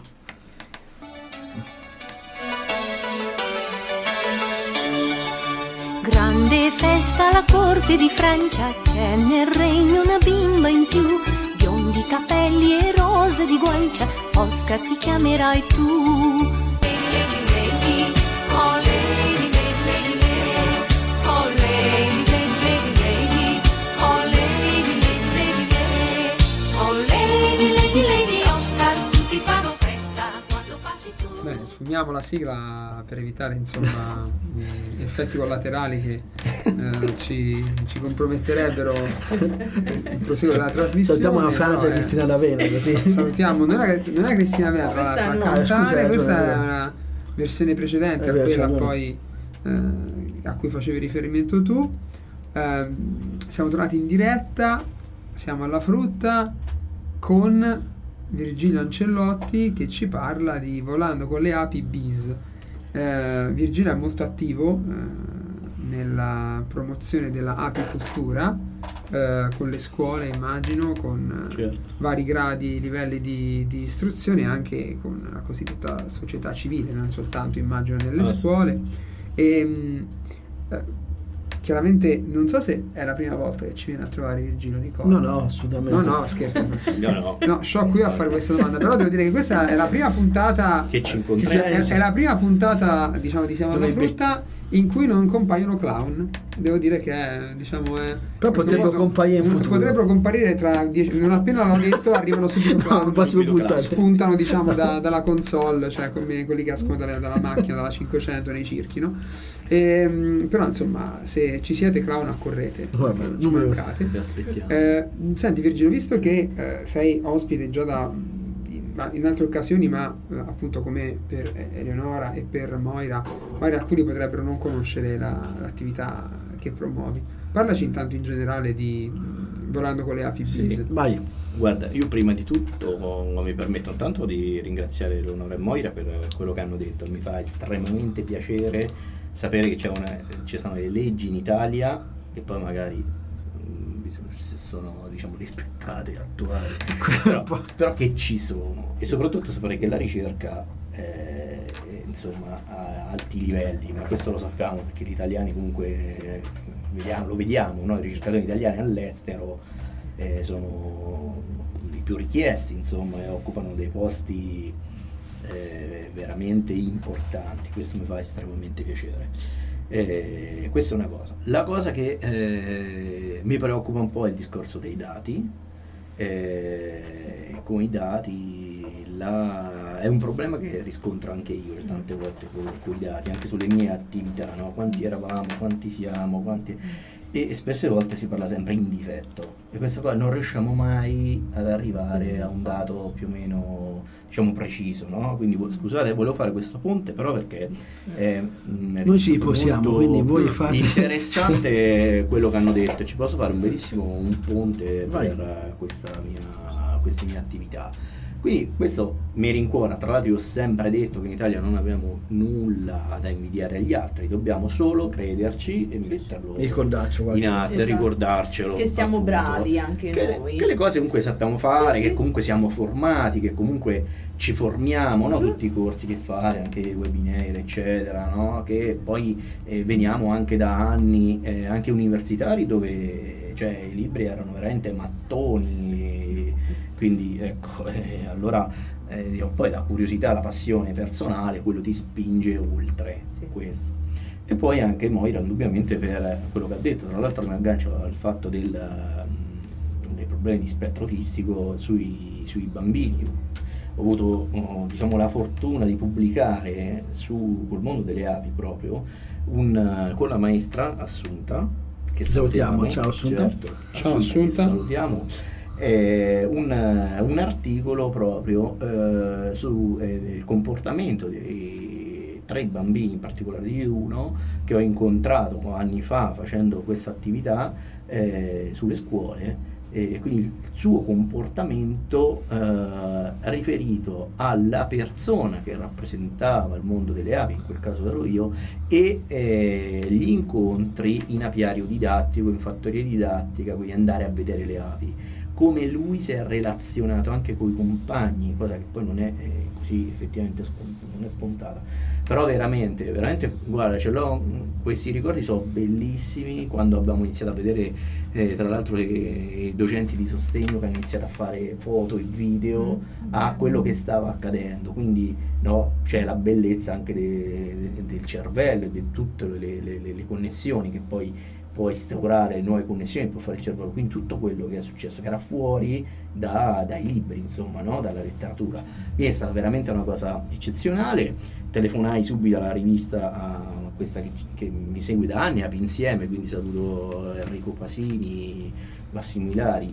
[SPEAKER 6] Grande festa alla corte di Francia, c'è nel regno una bimba in più, biondi capelli e rose di guancia, Oscar ti chiamerai tu. Lady, lady, oh lady, lady, lady, oh lady, lady, lady, oh lady, lady, lady, oh lady, lady, lady, Oscar, tutti fanno festa quando passi tu.
[SPEAKER 1] Bene, sfumiamo la sigla per evitare insomma effetti collaterali che eh, ci, ci comprometterebbero il proseguo della trasmissione.
[SPEAKER 2] Salutiamo la Francia e Cristina D'Avena, così.
[SPEAKER 1] Salutiamo, non è, non è Cristina D'Avena tra l'altro a cantare, ah, questa è una versione precedente a quella poi eh, a cui facevi riferimento tu. Eh, siamo tornati in diretta, siamo alla frutta con Virgilio Ancellotti che ci parla di Volando con le api bis. Eh, Virgilio è molto attivo eh, nella promozione della apicoltura eh, con le scuole, immagino, con certo. vari gradi, livelli di, di istruzione, anche con la cosiddetta società civile, non soltanto, immagino, nelle ah, scuole. Sì. E, eh, chiaramente non so se è la prima volta che ci viene a trovare Virgilio di Cosa.
[SPEAKER 2] No, no, assolutamente.
[SPEAKER 1] No, no, scherzo.
[SPEAKER 5] no, no.
[SPEAKER 1] No, sciocco io a fare questa domanda, però devo dire che questa è la prima puntata
[SPEAKER 5] che ci incontriamo.
[SPEAKER 1] È, è la prima puntata, diciamo, di Siamo alla frutta in cui non compaiono clown. Devo dire che è, diciamo, è
[SPEAKER 2] però potrebbero comparire in futuro.
[SPEAKER 1] Potrebbero comparire tra dieci, non appena l'ho detto arrivano subito clown.
[SPEAKER 2] No, subito
[SPEAKER 1] spuntano, diciamo, da, dalla console, cioè come quelli che escono dalla, dalla macchina, dalla cinquecento nei circhi, no? E, però insomma, se ci siete clown accorrete,
[SPEAKER 2] Vabbè,
[SPEAKER 1] ci mancate.
[SPEAKER 5] Vi aspettiamo.
[SPEAKER 1] Eh, senti Virgilio, visto che eh, sei ospite già da in, in altre occasioni, ma eh, appunto come per Eleonora e per Moira, magari alcuni potrebbero non conoscere la, l'attività che promuovi. Parlaci intanto in generale di Volando con le api bis.
[SPEAKER 5] Sì,
[SPEAKER 2] vai.
[SPEAKER 5] Guarda, io prima di tutto mi permetto intanto di ringraziare Eleonora e Moira per quello che hanno detto. Mi fa estremamente piacere sapere che c'è una, ci sono le leggi in Italia che poi magari sono, diciamo, rispettate e attuate, però, però che ci sono, e soprattutto sapere che la ricerca è, insomma, a alti livelli, ma questo lo sappiamo perché gli italiani comunque eh, vediamo, lo vediamo, no? I ricercatori italiani all'estero eh, sono i più richiesti, insomma, e occupano dei posti eh, veramente importanti. Questo mi fa estremamente piacere. Eh, questa è una cosa. La cosa che eh, mi preoccupa un po' è il discorso dei dati. Eh, con i dati la, è un problema che riscontro anche io tante volte con, con i dati, anche sulle mie attività, no? Quanti eravamo, quanti siamo, quanti... E, e spesse volte si parla sempre in difetto, e questa cosa non riusciamo mai ad arrivare a un dato più o meno, diciamo, preciso, no? Quindi scusate, volevo fare questo ponte, però perché eh,
[SPEAKER 2] noi ci possiamo, quindi voi fate.
[SPEAKER 5] Interessante quello che hanno detto, ci posso fare un bellissimo un ponte Vai. per questa mia, queste mie attività. Quindi questo mi rincuora. Tra l'altro io ho sempre detto che in Italia non abbiamo nulla da invidiare agli altri, dobbiamo solo crederci e metterlo
[SPEAKER 2] ricordarcelo
[SPEAKER 5] in atto, esatto. ricordarcelo,
[SPEAKER 4] che siamo appunto, bravi anche
[SPEAKER 5] che
[SPEAKER 4] noi,
[SPEAKER 5] le, che le cose comunque sappiamo fare,
[SPEAKER 4] eh sì.
[SPEAKER 5] che comunque siamo formati, che comunque ci formiamo, no? Tutti i corsi che fate, anche i webinar eccetera, no? Che poi eh, veniamo anche da anni eh, anche universitari dove cioè, i libri erano veramente mattoni, quindi ecco, eh, allora eh, diciamo, poi la curiosità, la passione personale, quello ti spinge oltre sì. questo. E poi anche Moira indubbiamente per quello che ha detto, tra l'altro mi aggancio al fatto del, dei problemi di spettro autistico sui, sui bambini. Ho avuto oh, diciamo, la fortuna di pubblicare su col mondo delle api proprio un, con la maestra Assunta, che
[SPEAKER 2] salutiamo, ciao Assunta,
[SPEAKER 5] certo,
[SPEAKER 1] ciao Assunta,
[SPEAKER 5] Assunta salutiamo, eh, un, un articolo proprio eh, sul eh, comportamento di tre bambini, in particolare di uno che ho incontrato anni fa facendo questa attività eh, sulle scuole. E quindi il suo comportamento eh, riferito alla persona che rappresentava il mondo delle api, in quel caso ero io, e eh, gli incontri in apiario didattico, in fattoria didattica, quindi andare a vedere le api, come lui si è relazionato anche con i compagni, cosa che poi non è eh, così effettivamente spont- non è scontata, però veramente, veramente, guarda, ce l'ho, questi ricordi sono bellissimi quando abbiamo iniziato a vedere eh, tra l'altro i docenti di sostegno che hanno iniziato a fare foto e video mm. a quello che stava accadendo, quindi no, c'è la bellezza anche de- de- del cervello e di tutte le, le, le, le connessioni che poi può instaurare nuove connessioni, può fare il cervello, quindi tutto quello che è successo, che era fuori da, dai libri, insomma, no? Dalla letteratura. Quindi è stata veramente una cosa eccezionale. Telefonai subito alla rivista, a questa che, che mi segue da anni, Api Insieme, quindi saluto Enrico Pasini, Massimo Ilari,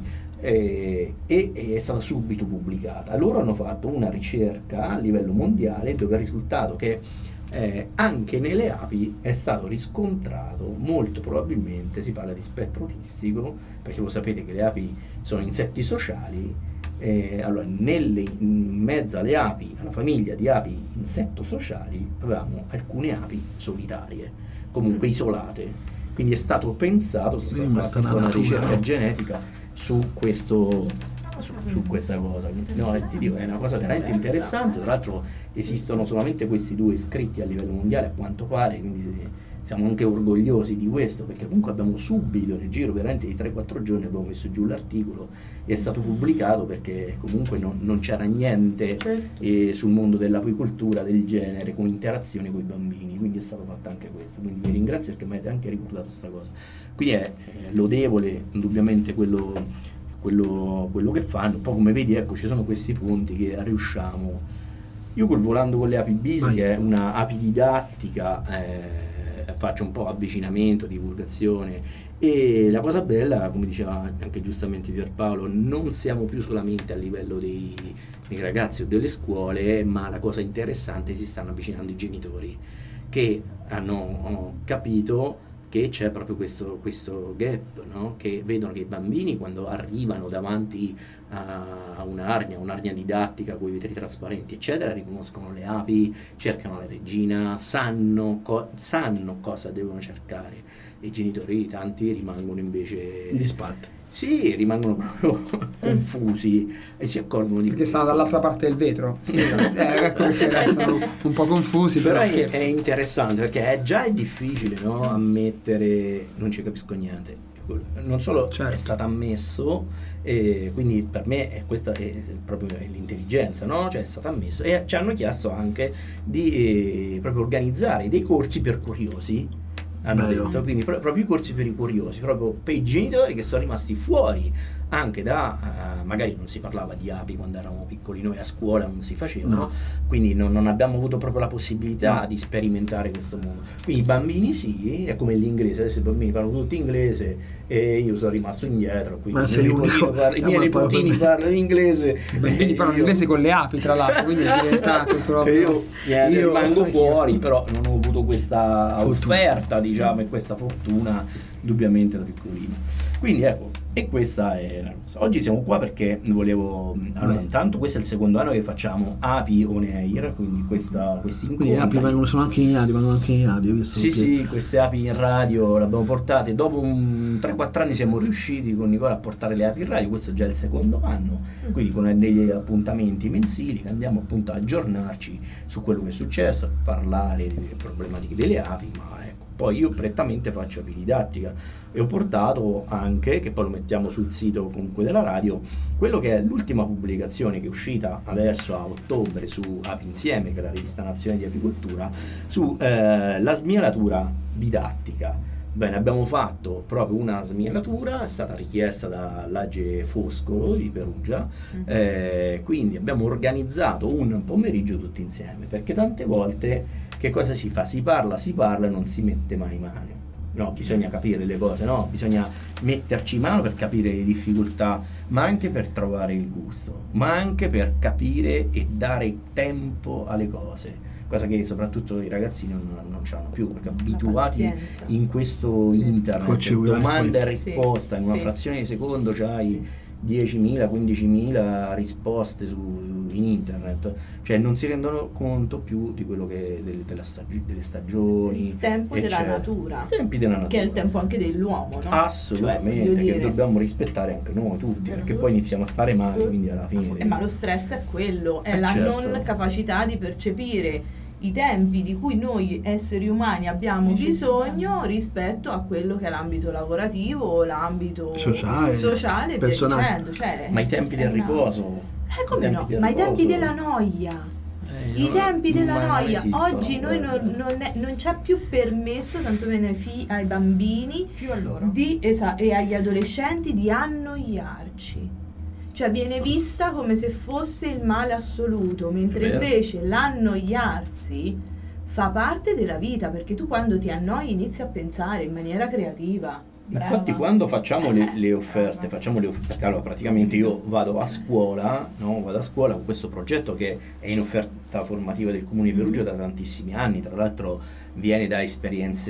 [SPEAKER 5] e, e, e è stata subito pubblicata. Loro hanno fatto una ricerca a livello mondiale dove il risultato che Eh, anche nelle api è stato riscontrato, molto probabilmente si parla di spettro autistico, perché voi sapete che le api sono insetti sociali, eh, allora nelle, in mezzo alle api, alla famiglia di api insetto sociali, avevamo alcune api solitarie, comunque isolate, quindi è stato pensato, sono state fatte una ricerca genetica su questo, su, su questa cosa. No, ti dico, è una cosa veramente interessante, tra l'altro esistono solamente questi due iscritti a livello mondiale a quanto pare, quindi siamo anche orgogliosi di questo, perché comunque abbiamo subito nel giro veramente di tre quattro giorni abbiamo messo giù l'articolo e è stato pubblicato, perché comunque non, non c'era niente certo. eh, sul mondo dell'apicoltura del genere con interazione con i bambini, quindi è stato fatto anche questo, quindi vi ringrazio perché mi avete anche ricordato questa cosa, quindi è eh, lodevole indubbiamente quello, quello, quello che fanno. Poi come vedi, ecco, ci sono questi punti che riusciamo. Io col Volando con le Api Busy, che è una api didattica, eh, faccio un po' avvicinamento, divulgazione, e la cosa bella, come diceva anche giustamente Pierpaolo, non siamo più solamente a livello dei, dei ragazzi o delle scuole, ma la cosa interessante, si stanno avvicinando i genitori che hanno, hanno capito che c'è proprio questo, questo gap, no? Che vedono che i bambini quando arrivano davanti a, a un'arnia, un'arnia didattica con i vetri trasparenti eccetera, riconoscono le api, cercano la regina, sanno, co- sanno cosa devono cercare, e i genitori tanti rimangono invece
[SPEAKER 2] dispatti.
[SPEAKER 5] Sì, rimangono proprio confusi e si accorgono di
[SPEAKER 1] perché stanno dall'altra parte del vetro. eh, ecco perché restano un po' confusi, però, però
[SPEAKER 5] è, è interessante perché è già è difficile, no? Ammettere non ci capisco niente. Non solo certo. È stato ammesso, e quindi per me è, questa è proprio l'intelligenza, no? Cioè è stato ammesso, e ci hanno chiesto anche di eh, proprio organizzare dei corsi per curiosi. Hanno Bello. detto, quindi pro- proprio i corsi per i curiosi, proprio per i genitori che sono rimasti fuori anche da, uh, magari non si parlava di api quando eravamo piccoli, noi a scuola non si facevano, no. Quindi non, non abbiamo avuto proprio la possibilità no. di sperimentare questo mondo. Quindi i bambini sì, è come l'inglese, adesso i bambini parlano tutti inglese e io sono rimasto indietro, quindi
[SPEAKER 2] ma sei unico.
[SPEAKER 5] Parla, i miei nipotini parlano inglese,
[SPEAKER 1] i bambini parlano io... inglese con le api tra l'altro, quindi è diventato proprio...
[SPEAKER 5] io, yeah, io rimango fuori, io. Però non ho avuto questa fortuna. offerta, diciamo, e questa fortuna indubbiamente da piccolino. Quindi ecco, E questa è la cosa. Oggi siamo qua perché volevo, allora, intanto questo è il secondo anno che facciamo Api on Air, quindi questa, questi incontri.
[SPEAKER 2] Quindi Api vengono, sono anche in radio, vengono anche in radio, visto
[SPEAKER 5] sì
[SPEAKER 2] che...
[SPEAKER 5] sì, queste api in radio le abbiamo portate, dopo un tre quattro anni siamo riusciti con Nicola a portare le api in radio, questo è già il secondo anno, quindi con degli appuntamenti mensili che andiamo appunto a aggiornarci su quello che è successo, a parlare delle problematiche delle api, ma ecco, poi io prettamente faccio api didattica. E ho portato anche, che poi lo mettiamo sul sito comunque della radio, quello che è l'ultima pubblicazione che è uscita adesso a ottobre su Api Insieme, che è la rivista nazionale di apicoltura, su eh, la smielatura didattica. Bene, abbiamo fatto proprio una smielatura, è stata richiesta dall'A G E Foscolo di Perugia, eh, quindi abbiamo organizzato un pomeriggio tutti insieme, perché tante volte che cosa si fa? Si parla, si parla e non si mette mai mano. No, bisogna capire le cose, no? Bisogna metterci in mano per capire le difficoltà, ma anche per trovare il gusto, ma anche per capire e dare tempo alle cose, cosa che soprattutto i ragazzini non, non ce l'hanno più, perché abituati in questo internet, domanda e risposta, sì, in una sì. frazione di secondo c'hai sì. diecimila, quindicimila risposte su, in internet, cioè non si rendono conto più di quello che delle, della stagi- delle stagioni,
[SPEAKER 4] il tempo della natura,
[SPEAKER 5] i tempi della natura,
[SPEAKER 4] che è il tempo anche dell'uomo, no?
[SPEAKER 5] Assolutamente, cioè, che dire... dobbiamo rispettare anche noi tutti, perché poi iniziamo a stare male, quindi alla fine
[SPEAKER 4] eh, devi... ma lo stress è quello, è
[SPEAKER 5] eh,
[SPEAKER 4] la
[SPEAKER 5] certo.
[SPEAKER 4] non capacità di percepire i tempi di cui noi esseri umani abbiamo bisogno rispetto a quello che è l'ambito lavorativo o l'ambito
[SPEAKER 2] sociale,
[SPEAKER 4] sociale
[SPEAKER 2] personale.
[SPEAKER 4] Dicendo, cioè,
[SPEAKER 5] ma i tempi del riposo,
[SPEAKER 4] eh, come no? Ma i tempi della noia, eh, i tempi della noia oggi noi non, non, è, non c'è più permesso, tantomeno ai, fi- ai bambini
[SPEAKER 3] più a loro.
[SPEAKER 4] Di, esa- e agli adolescenti di annoiarci. Cioè viene vista come se fosse il male assoluto, mentre invece l'annoiarsi fa parte della vita, perché tu quando ti annoi inizi a pensare in maniera creativa.
[SPEAKER 5] Brava. Infatti quando facciamo le, le offerte, facciamo le offerte, allora praticamente io vado a scuola, no? vado a scuola con questo progetto che è in offerta formativa del Comune di Perugia da tantissimi anni, tra l'altro viene da esperienze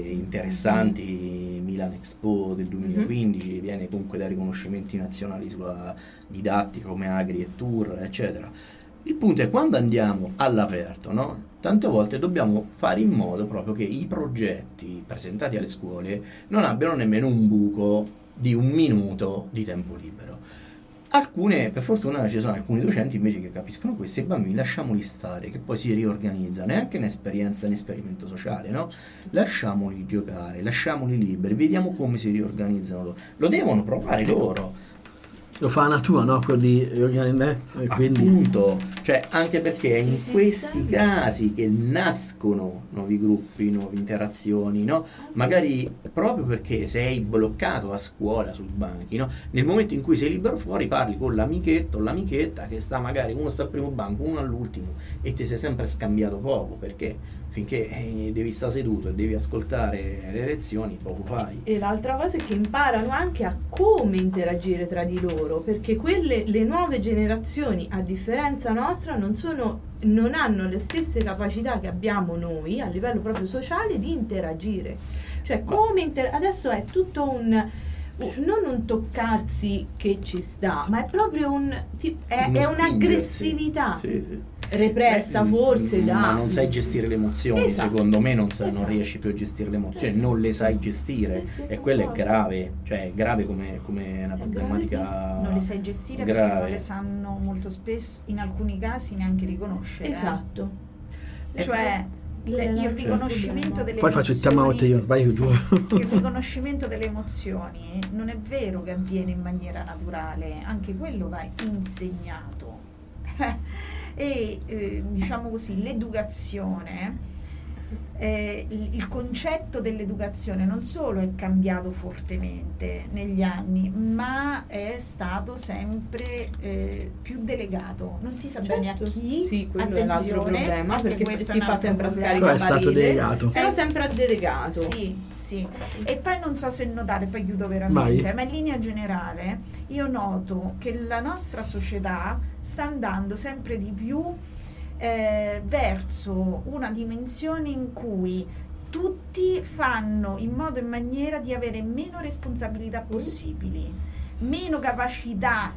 [SPEAKER 5] interessanti, Milan Expo del duemilaquindici, mm-hmm. viene comunque da riconoscimenti nazionali sulla didattica come Agri e Tour, eccetera. Il punto è quando andiamo all'aperto, no? Tante volte dobbiamo fare in modo proprio che i progetti presentati alle scuole non abbiano nemmeno un buco di un minuto di tempo libero. Alcune, per fortuna ci sono alcuni docenti invece che capiscono questo, e i bambini lasciamoli stare, che poi si riorganizzano, è anche un'esperienza, un esperimento sociale, no? Lasciamoli giocare, lasciamoli liberi, vediamo come si riorganizzano, lo devono provare loro.
[SPEAKER 2] Lo fa la natura, no? Quello di riorganizzare, quindi...
[SPEAKER 5] Appunto, cioè anche perché è in questi casi che nascono nuovi gruppi, nuove interazioni, no? Magari proprio perché sei bloccato a scuola sui banchi, no? Nel momento in cui sei libero fuori parli con l'amichetto o l'amichetta che sta magari, uno sta al primo banco, uno all'ultimo, e ti sei sempre scambiato poco, perché finché eh, devi stare seduto e devi ascoltare le lezioni, poco fai.
[SPEAKER 4] E l'altra cosa è che imparano anche a come interagire tra di loro, perché quelle, le nuove generazioni, a differenza nostra, non sono, non hanno le stesse capacità che abbiamo noi a livello proprio sociale di interagire. Cioè come inter- adesso è tutto un non un toccarsi che ci sta, ma è proprio un è, è un'aggressività.
[SPEAKER 5] Sì, sì.
[SPEAKER 4] Repressa, eh, forse da...
[SPEAKER 5] ma non sai gestire le emozioni, esatto. secondo me non, sai,
[SPEAKER 4] esatto.
[SPEAKER 5] non riesci più a gestire le emozioni,
[SPEAKER 4] esatto.
[SPEAKER 5] non le sai gestire,
[SPEAKER 4] esatto.
[SPEAKER 5] e quello è grave, cioè è grave come, come una problematica
[SPEAKER 3] grave, sì. Non le sai gestire
[SPEAKER 5] grave.
[SPEAKER 3] Perché non le sanno molto spesso, in alcuni casi neanche riconoscere.
[SPEAKER 4] Esatto.
[SPEAKER 3] Eh? Cioè il, il riconoscimento delle
[SPEAKER 2] poi
[SPEAKER 3] emozioni,
[SPEAKER 2] faccio il tema io, vai
[SPEAKER 3] sì,
[SPEAKER 2] tu.
[SPEAKER 3] il riconoscimento delle emozioni non è vero che avviene in maniera naturale, anche quello va insegnato. E eh, diciamo così, l'educazione, eh, il, il concetto dell'educazione non solo è cambiato fortemente negli anni, ma è stato sempre eh, più delegato, non si sa
[SPEAKER 4] certo.
[SPEAKER 3] bene a chi.
[SPEAKER 4] Sì, quello è un altro problema, perché si fa sempre a
[SPEAKER 2] scarico è stato delegato,
[SPEAKER 4] però sempre delegato.
[SPEAKER 3] Sì, sì. E poi non so se notate, poi chiudo veramente,
[SPEAKER 2] Vai.
[SPEAKER 3] ma in linea generale io noto che la nostra società sta andando sempre di più Eh, verso una dimensione in cui tutti tutti fanno in modo e maniera di avere meno responsabilità possibili, meno capacità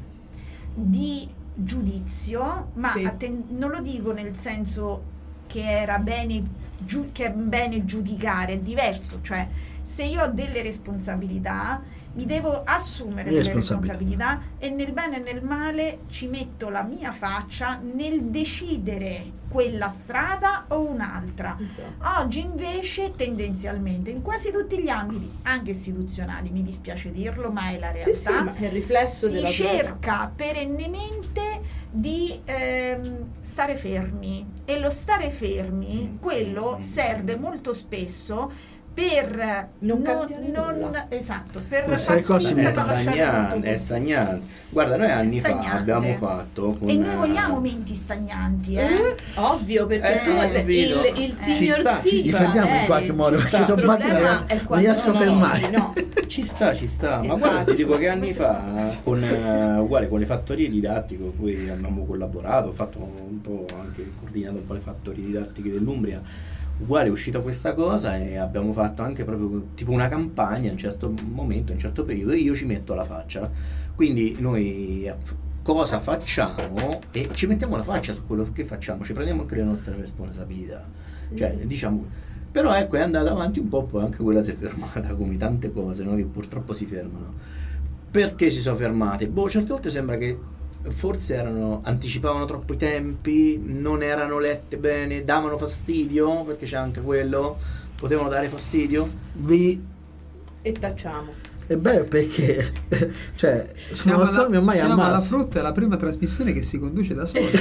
[SPEAKER 3] di giudizio, ma sì. atten- non lo dico nel senso che era bene, giu- che è bene giudicare, è diverso, cioè se io ho delle responsabilità mi devo assumere delle responsabilità e nel bene e nel male ci metto la mia faccia nel decidere quella strada o un'altra. Oggi invece tendenzialmente in quasi tutti gli ambiti, anche istituzionali, mi dispiace dirlo, ma è la realtà,
[SPEAKER 4] sì, sì, ma è il riflesso
[SPEAKER 3] si
[SPEAKER 4] della
[SPEAKER 3] cerca tua... perennemente di ehm, stare fermi, e lo stare fermi, quello serve molto spesso per
[SPEAKER 4] non,
[SPEAKER 3] non, non esatto, per
[SPEAKER 2] far
[SPEAKER 5] finta è stagnante, è stagnante. Guarda, noi anni
[SPEAKER 3] stagnante.
[SPEAKER 5] fa abbiamo fatto con...
[SPEAKER 3] e noi vogliamo menti stagnanti, eh?
[SPEAKER 4] eh? Ovvio, perché
[SPEAKER 5] eh,
[SPEAKER 4] tu il, il
[SPEAKER 3] eh.
[SPEAKER 4] signor
[SPEAKER 2] sì, ci fermiamo in qualche modo, ci sono parti che non riesco a fermare.
[SPEAKER 4] No.
[SPEAKER 5] Ci sta, ci sta, ma guarda, ti dico che anni fa con, uh, uguale con le fattorie didattiche con cui abbiamo collaborato, ho fatto un po' anche coordinato un po' le fattorie didattiche dell'Umbria, uguale è uscita questa cosa e abbiamo fatto anche proprio tipo una campagna a un certo momento, a un certo periodo, e io ci metto la faccia, quindi noi cosa facciamo e ci mettiamo la faccia su quello che facciamo, ci prendiamo anche le nostre responsabilità, cioè diciamo. Però ecco, è andata avanti un po', poi anche quella si è fermata, come tante cose, no? Che purtroppo si fermano. Perché si sono fermate? Boh, certe volte sembra che forse erano, anticipavano troppo i tempi, non erano lette bene, davano fastidio, perché c'è anche quello, potevano dare fastidio.
[SPEAKER 2] Vi...
[SPEAKER 4] E tacciamo.
[SPEAKER 2] È bello perché, cioè, sono autonomi ormai a
[SPEAKER 1] massa. La frutta è la prima trasmissione che si conduce da sola.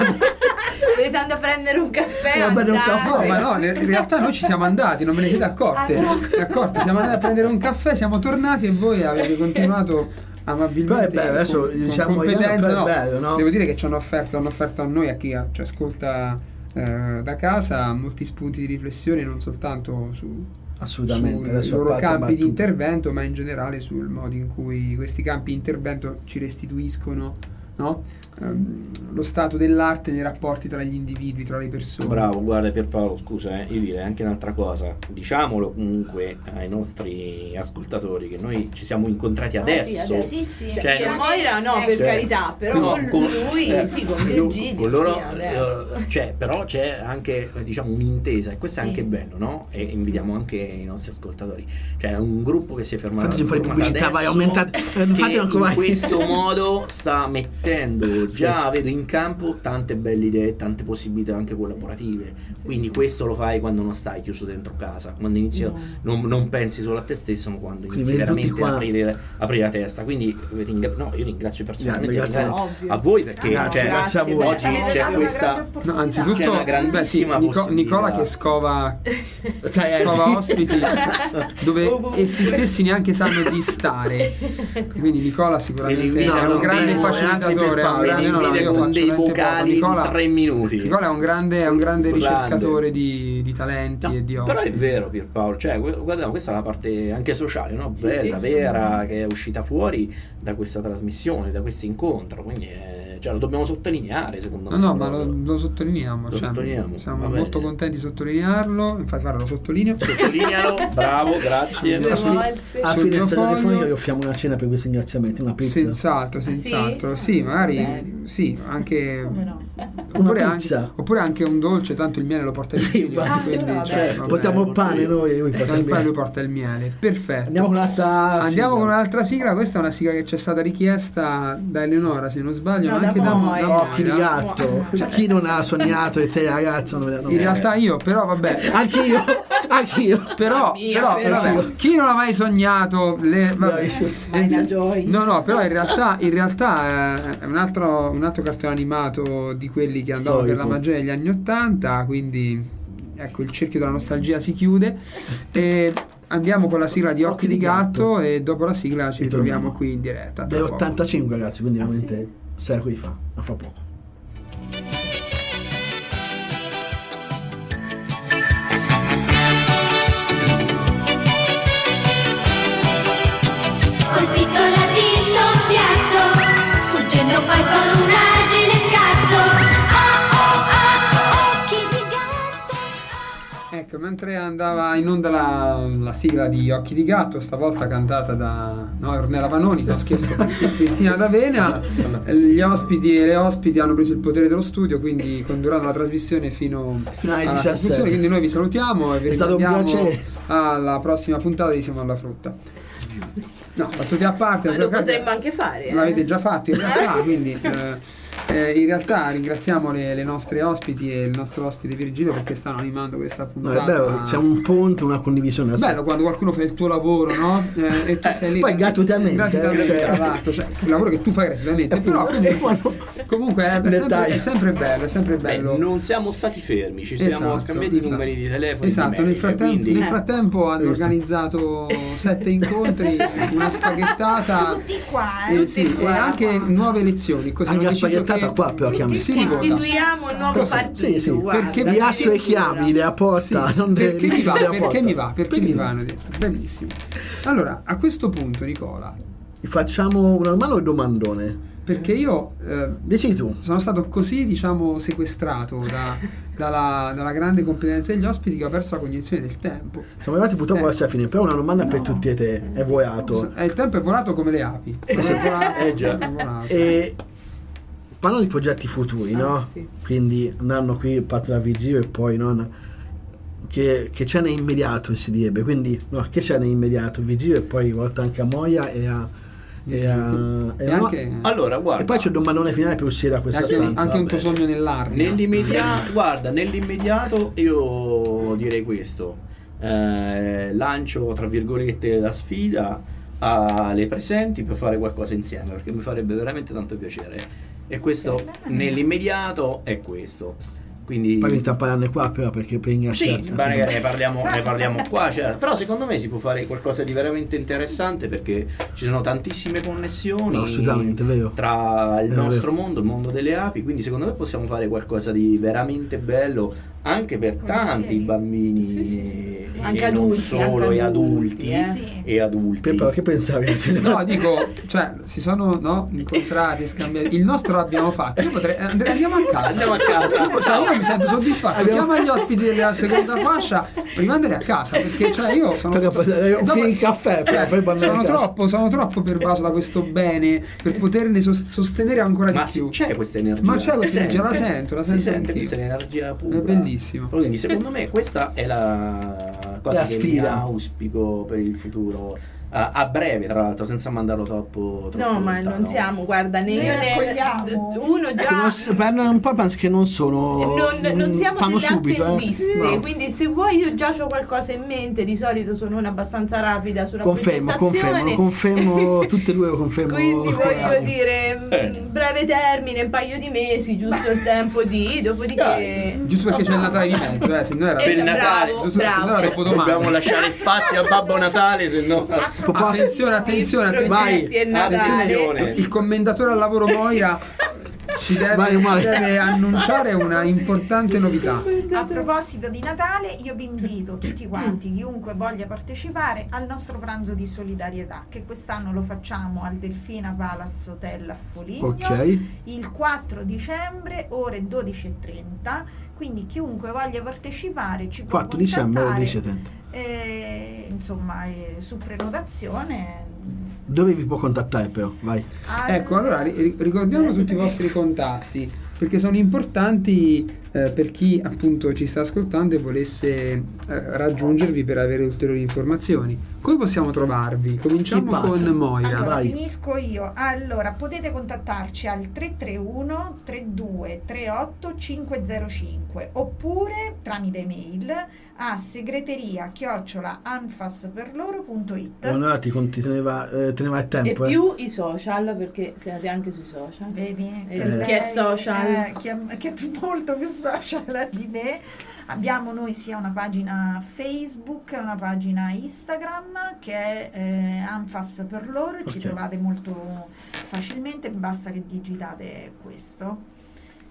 [SPEAKER 4] Volete andare a prendere un caffè?
[SPEAKER 2] A prendere un caffè.
[SPEAKER 1] No, ma no, in realtà noi ci siamo andati, non ve ne siete accorte. Accorti, siamo andati a prendere un caffè, siamo tornati e voi avete continuato amabilmente.
[SPEAKER 2] Però è bello, adesso
[SPEAKER 1] con,
[SPEAKER 2] diciamo
[SPEAKER 1] con competenza, no,
[SPEAKER 2] è bello, no?
[SPEAKER 1] Devo dire che ci hanno offerto, hanno offerto a noi, a chi ci ascolta eh, da casa, molti spunti di riflessione, non soltanto su
[SPEAKER 2] assolutamente
[SPEAKER 1] sui loro campi di intervento, ma in generale sul modo in cui questi campi di intervento ci restituiscono, no? Um, lo stato dell'arte nei rapporti tra gli individui, tra le persone.
[SPEAKER 5] Bravo, guarda Pierpaolo, scusa, eh, io direi anche un'altra cosa, diciamolo comunque ai nostri ascoltatori che noi ci siamo incontrati
[SPEAKER 4] ah,
[SPEAKER 5] adesso.
[SPEAKER 3] Sì, sì, sì.
[SPEAKER 5] Cioè,
[SPEAKER 4] per Moira no, per
[SPEAKER 5] cioè,
[SPEAKER 4] carità, però
[SPEAKER 5] no,
[SPEAKER 4] con,
[SPEAKER 5] con
[SPEAKER 4] lui
[SPEAKER 5] eh,
[SPEAKER 4] sì, con Virginia
[SPEAKER 5] con loro,
[SPEAKER 4] sì,
[SPEAKER 5] eh, cioè, però c'è anche diciamo un'intesa, e questo
[SPEAKER 4] sì.
[SPEAKER 5] è anche bello, no?
[SPEAKER 4] Sì.
[SPEAKER 5] E invitiamo anche i nostri ascoltatori, cioè è un gruppo che si è fermato,
[SPEAKER 2] fate un po' di pubblicità, vai, aumentate, fate
[SPEAKER 5] in questo modo sta mettendo già, sì, vedo in campo tante belle idee, tante possibilità anche collaborative, sì, quindi questo lo fai quando non stai chiuso dentro casa, quando inizi no. non, non pensi solo a te stesso, ma quando inizi veramente a aprire, aprire la testa, quindi ringra- no, io ringrazio personalmente
[SPEAKER 2] grazie,
[SPEAKER 5] ringrazio a voi perché
[SPEAKER 2] grazie,
[SPEAKER 5] cioè,
[SPEAKER 2] grazie a voi.
[SPEAKER 5] oggi c'è questa
[SPEAKER 1] no, anzitutto
[SPEAKER 5] c'è una grandissima
[SPEAKER 1] beh, sì, Nico- Nicola che scova scova ospiti dove essi stessi neanche sanno di stare, quindi Nicola sicuramente
[SPEAKER 5] no,
[SPEAKER 1] è un
[SPEAKER 5] no,
[SPEAKER 1] grande
[SPEAKER 5] no,
[SPEAKER 1] facilitatore, è un grande, no, no, io
[SPEAKER 5] con dei vocali
[SPEAKER 1] Nicola,
[SPEAKER 5] in tre minuti.
[SPEAKER 1] Nicola è un grande, è un grande
[SPEAKER 5] grande.
[SPEAKER 1] ricercatore di, di talenti no, e di ospiti.
[SPEAKER 5] Però è vero Pierpaolo, cioè guarda, questa è la parte anche sociale, no? Bella,
[SPEAKER 4] sì,
[SPEAKER 5] vera,
[SPEAKER 4] sì.
[SPEAKER 5] che è uscita fuori da questa trasmissione, da questo incontro, quindi è, cioè, lo dobbiamo sottolineare secondo
[SPEAKER 1] no,
[SPEAKER 5] me.
[SPEAKER 1] No, ma lo, lo sottolineiamo,
[SPEAKER 5] lo
[SPEAKER 1] cioè,
[SPEAKER 5] sottolineiamo.
[SPEAKER 1] Siamo molto contenti di sottolinearlo, infatti guarda, lo sottolineo.
[SPEAKER 5] Sottolinealo, bravo, grazie.
[SPEAKER 2] A, fi- a fine telefonica vi offriamo una cena per questi ringraziamenti, una pizza.
[SPEAKER 1] Senz'altro, senz'altro, sì, sì magari Beh. sì, anche
[SPEAKER 3] come no?
[SPEAKER 1] oppure anche, oppure anche un dolce, tanto il miele lo porta il
[SPEAKER 2] sì,
[SPEAKER 1] figlio,
[SPEAKER 2] ah,
[SPEAKER 1] quindi
[SPEAKER 2] no,
[SPEAKER 1] cioè,
[SPEAKER 2] vabbè, portiamo il pane noi e lui porta il miele.
[SPEAKER 1] Lui porta il miele. Perfetto.
[SPEAKER 2] Andiamo con un'altra
[SPEAKER 1] Andiamo
[SPEAKER 2] sigla.
[SPEAKER 1] con un'altra sigla, questa è una sigla che ci è stata richiesta da Eleonora, se non sbaglio,
[SPEAKER 4] no,
[SPEAKER 1] ma anche
[SPEAKER 4] da,
[SPEAKER 1] da
[SPEAKER 4] da
[SPEAKER 2] Occhi di gatto. Cioè, chi non ha sognato di te ragazzo non, non
[SPEAKER 1] in realtà io, però vabbè.
[SPEAKER 2] Anch'io, anch'io.
[SPEAKER 1] Però,
[SPEAKER 4] mia,
[SPEAKER 1] però,
[SPEAKER 4] però.
[SPEAKER 1] vabbè, chi non ha mai sognato le vabbè,
[SPEAKER 4] le,
[SPEAKER 1] no, no, però in realtà in realtà è un altro un altro cartone animato di quelli che andavano per la magia negli anni ottanta, quindi ecco il cerchio della nostalgia si chiude e andiamo con la sigla di Occhi, Occhi di gatto, gatto e dopo la sigla ci ritroviamo qui in diretta.
[SPEAKER 2] Del ottantacinque ragazzi, quindi veramente sei secoli fa, a fra poco.
[SPEAKER 7] Poi con un agile scatto, oh, oh, oh, occhi di
[SPEAKER 1] Ecco, mentre andava in onda la, la sigla di Occhi di Gatto, stavolta cantata da no, Ornella Vanoni, no scherzo, Cristina D'Avena, gli ospiti e le ospiti hanno preso il potere dello studio, quindi condurranno la trasmissione fino, fino alla conclusione, quindi noi vi salutiamo e vi ricordiamo alla prossima puntata di Siamo alla Frutta. No, battute a parte,
[SPEAKER 4] lo potremmo anche fare.
[SPEAKER 1] L'avete
[SPEAKER 4] eh?
[SPEAKER 1] già fatto in realtà, quindi eh, eh, in realtà ringraziamo le, le nostre ospiti e il nostro ospite Virgilio perché stanno animando questa puntata.
[SPEAKER 2] No, è bello, c'è un ponte, una condivisione.
[SPEAKER 1] È bello quando qualcuno fa il tuo lavoro, no? Eh, e tu stai lì.
[SPEAKER 2] Poi gratuitamente.
[SPEAKER 1] Gratuitamente,
[SPEAKER 2] cioè,
[SPEAKER 1] esatto, cioè, il lavoro che tu fai gratuitamente, però comunque, comunque è, è, sempre, è sempre bello, è sempre bello.
[SPEAKER 5] Beh, non siamo stati fermi, ci siamo
[SPEAKER 1] esatto,
[SPEAKER 5] scambiati i
[SPEAKER 1] esatto.
[SPEAKER 5] numeri di telefono.
[SPEAKER 1] Esatto, nel frattempo,
[SPEAKER 5] quindi...
[SPEAKER 1] nel frattempo hanno organizzato sette incontri, una spaghettata
[SPEAKER 3] tutti qua, eh,
[SPEAKER 1] eh,
[SPEAKER 3] tutti
[SPEAKER 1] sì,
[SPEAKER 3] qua,
[SPEAKER 1] e anche
[SPEAKER 3] qua.
[SPEAKER 1] nuove elezioni. Così
[SPEAKER 2] anche la spaghettata che... qua però chiami.
[SPEAKER 4] Istituiamo un nuovo
[SPEAKER 1] Cosa?
[SPEAKER 4] partito.
[SPEAKER 2] Sì, sì.
[SPEAKER 4] Guarda,
[SPEAKER 1] perché
[SPEAKER 2] vi lascio le chiavi, le apporta.
[SPEAKER 1] Sì,
[SPEAKER 2] non
[SPEAKER 1] perché
[SPEAKER 2] le,
[SPEAKER 1] mi va,
[SPEAKER 2] le
[SPEAKER 1] perché
[SPEAKER 2] apporta.
[SPEAKER 1] mi va, perché,
[SPEAKER 2] perché
[SPEAKER 1] mi va, hanno detto. Benissimo. Allora, a questo punto, Nicola,
[SPEAKER 2] facciamo una domanda o un domandone?
[SPEAKER 1] perché io eh,
[SPEAKER 2] Dici tu.
[SPEAKER 1] sono stato così, diciamo, sequestrato da, dalla, dalla grande competenza degli ospiti che ho perso la cognizione del tempo.
[SPEAKER 2] Siamo arrivati purtroppo
[SPEAKER 1] Eh.
[SPEAKER 2] verso la fine, però una domanda
[SPEAKER 1] No.
[SPEAKER 2] per tutti e te, è volato.
[SPEAKER 1] Eh, il tempo è volato come le api. È volato,
[SPEAKER 5] Eh già.
[SPEAKER 1] è volato.
[SPEAKER 2] E parlano di progetti futuri, no?
[SPEAKER 4] Ah, sì.
[SPEAKER 2] Quindi andranno qui parte da Vigilio e poi non che, che c'è nell'immediato si direbbe, quindi no, che c'è nell'immediato Vigilio e poi volta anche a Moia e a e, a,
[SPEAKER 1] E
[SPEAKER 2] e no-
[SPEAKER 1] anche,
[SPEAKER 5] Allora, guarda,
[SPEAKER 2] e poi c'è il domandone finale per uscire da questa
[SPEAKER 1] anche,
[SPEAKER 2] stanza.
[SPEAKER 1] anche un tuo
[SPEAKER 5] vabbè.
[SPEAKER 1] sogno nell'Arnia.
[SPEAKER 5] nell'immediato, guarda, nell'immediato io direi questo. Eh, lancio tra virgolette la sfida alle presenti per fare qualcosa insieme, perché mi farebbe veramente tanto piacere. E questo nell'immediato è questo. Quindi
[SPEAKER 2] Poi inizia a parlarne qua però perché per
[SPEAKER 5] sì,
[SPEAKER 2] ringraziarti.
[SPEAKER 5] ma ne, ne parliamo, ne parliamo qua, certo. Però secondo me si può fare qualcosa di veramente interessante perché ci sono tantissime connessioni
[SPEAKER 2] No, assolutamente, vero.
[SPEAKER 5] tra il
[SPEAKER 2] Vero,
[SPEAKER 5] nostro
[SPEAKER 2] vero.
[SPEAKER 5] mondo, il mondo delle api, quindi secondo me possiamo fare qualcosa di veramente bello anche per tanti bambini
[SPEAKER 3] Sì, sì.
[SPEAKER 5] e
[SPEAKER 4] Anche
[SPEAKER 5] non
[SPEAKER 4] adulti,
[SPEAKER 5] solo,
[SPEAKER 4] anche
[SPEAKER 5] e
[SPEAKER 4] adulti,
[SPEAKER 5] adulti
[SPEAKER 4] eh.
[SPEAKER 3] Sì.
[SPEAKER 5] e adulti.
[SPEAKER 2] Però che pensavi?
[SPEAKER 1] No, dico, cioè, si sono no, incontrati, scambiati. Il nostro l'abbiamo fatto. Io potrei andare, andiamo a casa.
[SPEAKER 5] Andiamo a casa.
[SPEAKER 1] Cioè, io mi sento soddisfatto.
[SPEAKER 2] Abbiamo-
[SPEAKER 1] Chiama gli ospiti della seconda fascia prima di andare a casa. Perché cioè io sono.
[SPEAKER 2] Tocca passare un
[SPEAKER 1] dopo-
[SPEAKER 2] filo di caffè,
[SPEAKER 1] cioè,
[SPEAKER 2] poi puoi andare
[SPEAKER 1] sono
[SPEAKER 2] a casa.
[SPEAKER 1] troppo, sono troppo pervaso da questo bene per poterne sos- sostenere ancora
[SPEAKER 5] Ma
[SPEAKER 1] di
[SPEAKER 5] sì,
[SPEAKER 1] più.
[SPEAKER 5] c'è questa energia.
[SPEAKER 1] Ma c'è
[SPEAKER 5] Si
[SPEAKER 1] questa energia, la
[SPEAKER 5] sente.
[SPEAKER 1] sento, la
[SPEAKER 5] Si
[SPEAKER 1] sento
[SPEAKER 5] sente
[SPEAKER 1] anch'io.
[SPEAKER 5] questa energia pura.
[SPEAKER 1] È bellissimo.
[SPEAKER 5] Quindi secondo me questa è la cosa
[SPEAKER 2] La
[SPEAKER 5] che
[SPEAKER 2] sfida.
[SPEAKER 5] mi auspico per il futuro. A, a breve, tra l'altro, senza mandarlo troppo, troppo
[SPEAKER 4] No, ma
[SPEAKER 5] lontano.
[SPEAKER 4] non siamo, guarda, né
[SPEAKER 3] Noi
[SPEAKER 4] io né
[SPEAKER 3] raccogliamo.
[SPEAKER 4] uno
[SPEAKER 2] Che non
[SPEAKER 4] già
[SPEAKER 2] s- parlano un po' penso che non sono
[SPEAKER 4] non, non siamo
[SPEAKER 2] fanno
[SPEAKER 4] delle
[SPEAKER 2] subito eh.
[SPEAKER 4] attendiste,
[SPEAKER 2] No.
[SPEAKER 4] quindi se vuoi io già ho qualcosa in mente, di solito sono una abbastanza rapida sulla
[SPEAKER 2] Confermo,
[SPEAKER 4] presentazione.
[SPEAKER 2] confermo, confermo tutte e due lo confermo.
[SPEAKER 4] Quindi voglio
[SPEAKER 2] Confermo.
[SPEAKER 4] dire,
[SPEAKER 5] Eh.
[SPEAKER 4] mh, breve termine, un paio di mesi, giusto il tempo di, dopodiché...
[SPEAKER 1] Giusto perché c'è il Natale di mezzo, eh, se no era
[SPEAKER 4] Eh,
[SPEAKER 5] Per il Natale,
[SPEAKER 4] bravo,
[SPEAKER 1] giusto, se no
[SPEAKER 4] bravo.
[SPEAKER 1] era dopo domani.
[SPEAKER 5] Dobbiamo lasciare spazio a Babbo Natale, se no.
[SPEAKER 1] Attenzione, attenzione, attenzione.
[SPEAKER 2] Vai.
[SPEAKER 4] E Natale.
[SPEAKER 5] Attenzione.
[SPEAKER 1] Il commendatore al lavoro Moira ci deve,
[SPEAKER 2] Vai,
[SPEAKER 1] ci
[SPEAKER 2] vai.
[SPEAKER 1] deve annunciare una importante novità.
[SPEAKER 3] A proposito di Natale, io vi invito tutti quanti, chiunque voglia partecipare, al nostro pranzo di solidarietà, che quest'anno lo facciamo al Delfina Palace Hotel a Foligno,
[SPEAKER 2] Ok.
[SPEAKER 3] il quattro dicembre, ore dodici e trenta. Quindi chiunque voglia partecipare ci può
[SPEAKER 2] quattro dicembre
[SPEAKER 3] contattare,
[SPEAKER 2] dice tanto.
[SPEAKER 3] eh, insomma, eh, su prenotazione.
[SPEAKER 2] Dove vi può contattare però? Vai.
[SPEAKER 3] al-
[SPEAKER 1] Ecco, allora ri- ricordiamo tutti i vostri contatti perché sono importanti eh, per chi appunto ci sta ascoltando e volesse eh, raggiungervi per avere ulteriori informazioni. Come possiamo trovarvi? Cominciamo
[SPEAKER 2] Chi parte?
[SPEAKER 1] con Moira.
[SPEAKER 3] Allora,
[SPEAKER 2] vai.
[SPEAKER 3] finisco io. Allora, potete contattarci al tre tre uno tre due tre otto cinque zero cinque oppure tramite email a segreteria chiocciola anfasperloro punto it.
[SPEAKER 2] Allora ti, ti teneva, eh, teneva il
[SPEAKER 4] E
[SPEAKER 2] tempo. eh.
[SPEAKER 4] più i social, perché siete anche sui social.
[SPEAKER 3] Vedi?
[SPEAKER 4] Eh,
[SPEAKER 3] lei-
[SPEAKER 4] chi è social?
[SPEAKER 3] eh, chi, è, chi è molto più social di me. Abbiamo noi sia una pagina Facebook e una pagina Instagram che è eh, Anfas per loro, ci
[SPEAKER 2] Ok.
[SPEAKER 3] trovate molto facilmente, basta che digitate questo.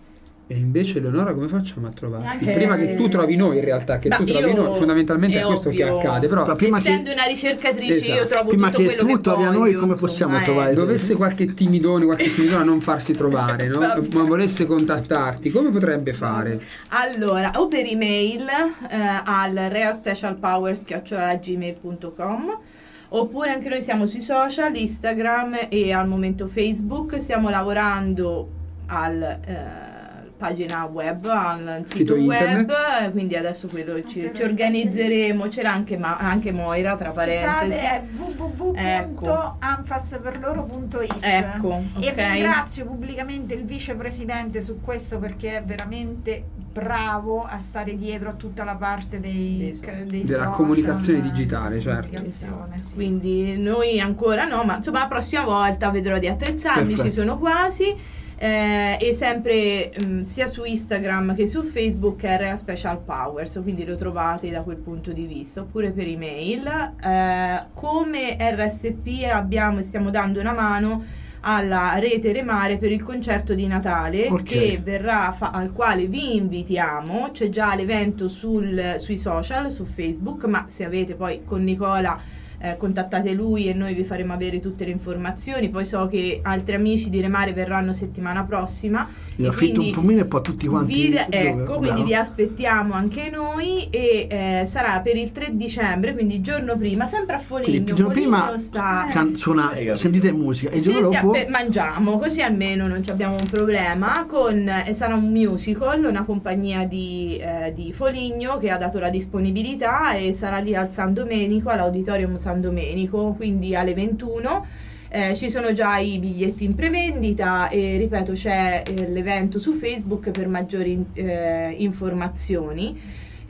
[SPEAKER 1] E invece Eleonora come facciamo a trovarti?
[SPEAKER 3] Anche...
[SPEAKER 1] Prima che tu trovi noi in realtà, che
[SPEAKER 4] no,
[SPEAKER 1] tu trovi noi, fondamentalmente è, è questo
[SPEAKER 4] ovvio,
[SPEAKER 1] che accade. Però
[SPEAKER 4] prima essendo
[SPEAKER 2] che...
[SPEAKER 4] una ricercatrice
[SPEAKER 1] esatto.
[SPEAKER 4] io trovo
[SPEAKER 2] prima
[SPEAKER 4] tutto
[SPEAKER 2] che
[SPEAKER 4] quello
[SPEAKER 2] tu
[SPEAKER 4] che
[SPEAKER 2] trovi a noi, come possiamo
[SPEAKER 4] eh.
[SPEAKER 2] trovare?
[SPEAKER 1] Dovesse qualche timidone, qualche timidone a non farsi trovare, no? Ma volesse contattarti, come potrebbe fare?
[SPEAKER 4] Allora, o per email eh, al realspecialpowers chiocciola gmail punto com, oppure anche noi siamo sui social, Instagram e al momento Facebook. Stiamo lavorando al eh, pagina web, al sito, sito web, quindi adesso quello ci, ci organizzeremo. C'era anche, ma, anche Moira tra
[SPEAKER 3] Scusate,
[SPEAKER 4] parentesi,
[SPEAKER 3] è w w w punto anfas per loro punto it.
[SPEAKER 4] Ecco,
[SPEAKER 3] e
[SPEAKER 4] okay.
[SPEAKER 3] ringrazio pubblicamente il vicepresidente su questo, perché è veramente bravo a stare dietro a tutta la parte dei, dei, dei
[SPEAKER 1] della
[SPEAKER 3] social,
[SPEAKER 1] comunicazione digitale, certo.
[SPEAKER 3] Comunicazione, sì.
[SPEAKER 4] Quindi noi ancora no, ma insomma la prossima volta vedrò di attrezzarmi. Perfetto. Ci sono quasi. Eh, e sempre mh, sia su Instagram che su Facebook è Real Special Powers, quindi lo trovate da quel punto di vista, oppure per email. Eh, come R S P abbiamo e stiamo dando una mano alla Rete Remare per il concerto di Natale, okay. che verrà fa- al quale vi invitiamo. C'è già l'evento sul, sui social, su Facebook, ma se avete poi con Nicola Eh, contattate lui e noi vi faremo avere tutte le informazioni. Poi so che altri amici di Remare verranno settimana prossima.
[SPEAKER 2] Vi affitto un pomino e poi tutti quanti
[SPEAKER 4] vi, ecco,
[SPEAKER 2] dove?
[SPEAKER 4] quindi
[SPEAKER 2] Bravo.
[SPEAKER 4] Vi aspettiamo anche noi e eh, sarà per il tre dicembre, quindi il giorno prima, sempre a Foligno.
[SPEAKER 2] Il giorno
[SPEAKER 4] Foligno
[SPEAKER 2] prima
[SPEAKER 4] sta
[SPEAKER 2] can- suona, eh, sentite musica e il giorno
[SPEAKER 4] Senti,
[SPEAKER 2] dopo
[SPEAKER 4] beh, mangiamo, così almeno non abbiamo un problema. Con, eh, sarà un musical, una compagnia di, eh, di Foligno che ha dato la disponibilità e sarà lì al San Domenico, all'Auditorium San Domenico, quindi alle ventuno. Eh, ci sono già i biglietti in prevendita e ripeto c'è eh, l'evento su Facebook per maggiori eh, informazioni.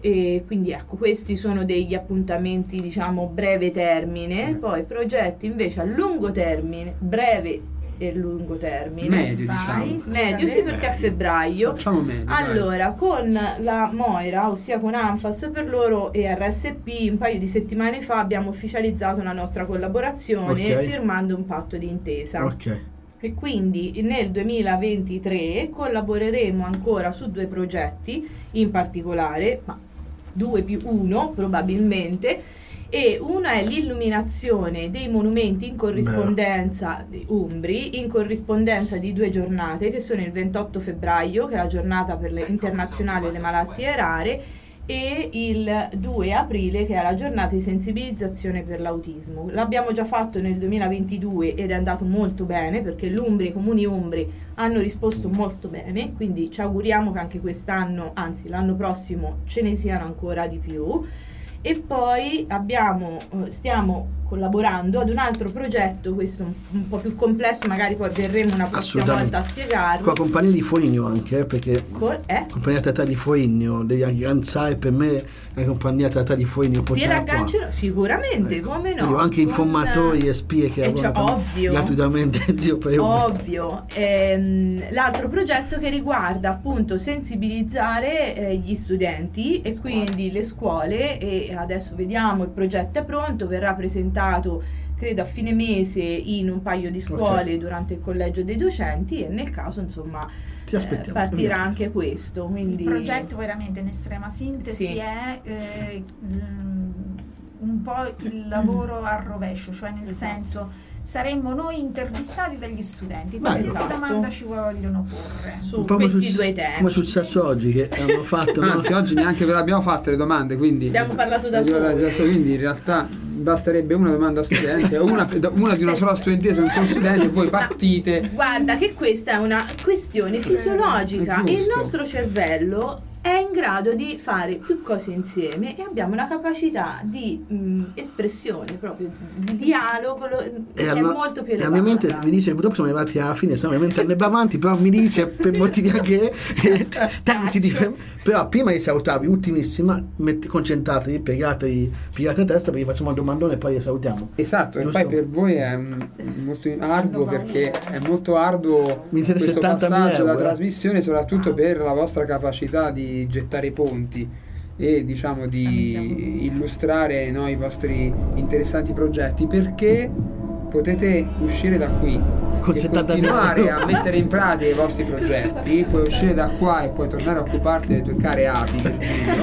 [SPEAKER 4] E quindi ecco, questi sono degli appuntamenti diciamo breve termine. Poi progetti invece a lungo termine, breve e lungo termine,
[SPEAKER 1] medio diciamo
[SPEAKER 4] medio sì, perché a febbraio
[SPEAKER 1] facciamo medio,
[SPEAKER 4] allora dai. Con la Moira, ossia con Anfas per loro e R S P, un paio di settimane fa abbiamo ufficializzato la nostra collaborazione, okay. firmando un patto di intesa,
[SPEAKER 2] ok.
[SPEAKER 4] E quindi nel duemilaventitré collaboreremo ancora su due progetti in particolare, ma due più uno probabilmente, e una è l'illuminazione dei monumenti in corrispondenza di Umbri, in corrispondenza di due giornate che sono il ventotto febbraio, che è la giornata per le internazionale delle malattie rare, e il due aprile, che è la giornata di sensibilizzazione per l'autismo. L'abbiamo già fatto nel duemilaventidue ed è andato molto bene, perché l'Umbri, i comuni umbri hanno risposto molto bene, quindi ci auguriamo che anche quest'anno, anzi l'anno prossimo, ce ne siano ancora di più. E poi abbiamo, stiamo collaborando ad un altro progetto, questo un, un po' più complesso, magari poi verremo una prossima volta a spiegarlo.
[SPEAKER 2] Con la compagnia di Foligno anche, eh, perché
[SPEAKER 4] Col, eh?
[SPEAKER 2] compagnia Tata di Foligno, degli Anzai, per me la compagnia Tata di Foligno
[SPEAKER 4] ti raggancerò sicuramente, ecco. Come no?
[SPEAKER 2] Quindi ho anche
[SPEAKER 4] con...
[SPEAKER 2] informatori e spie che
[SPEAKER 4] cioè, ovvio,
[SPEAKER 2] gratuitamente
[SPEAKER 4] ovvio. Ehm, l'altro progetto che riguarda appunto sensibilizzare eh, gli studenti e scuole. Quindi le scuole, e adesso vediamo, il progetto è pronto, verrà presentato credo a fine mese in un paio di scuole, okay. durante il collegio dei docenti, e nel caso insomma eh, partirà via. Anche questo, quindi...
[SPEAKER 3] Il progetto veramente in estrema sintesi sì. è eh, un po' il lavoro a rovescio, cioè nel esatto. senso saremmo noi intervistati dagli studenti, qualsiasi esatto. domanda ci vogliono porre
[SPEAKER 4] su questi due temi,
[SPEAKER 2] come è successo oggi che hanno fatto
[SPEAKER 1] anzi no? Oggi neanche ve l'abbiamo fatte le domande, quindi
[SPEAKER 4] abbiamo parlato da soli,
[SPEAKER 1] quindi in realtà basterebbe una domanda a studente, una, una di una sola studentessa, un solo studente, poi partite.
[SPEAKER 4] Guarda che questa è una questione fisiologica, il nostro cervello è in grado di fare più cose insieme e abbiamo una capacità di mh, espressione proprio, di dialogo che è
[SPEAKER 2] alla,
[SPEAKER 4] molto più elevata.
[SPEAKER 2] E la mia mente mi dice, purtroppo siamo arrivati alla fine, insomma, la mia mente andrebbe avanti, però mi dice per motivi anche eh, si dice, però prima di salutarvi, ultimissima, metti, concentratevi, piegatevi, piegate a testa, perché facciamo un domandone e poi salutiamo.
[SPEAKER 1] Esatto, giusto? E poi per voi è um, molto arduo, perché è molto arduo
[SPEAKER 2] mi
[SPEAKER 1] questo passaggio della
[SPEAKER 2] euro,
[SPEAKER 1] trasmissione, soprattutto per la vostra capacità di gettare ponti e diciamo di illustrare no, i vostri interessanti progetti, perché potete uscire da qui
[SPEAKER 2] che
[SPEAKER 1] continuare a mettere in pratica i vostri progetti, puoi uscire da qua e puoi tornare a occuparti delle tue care api, Virgilio.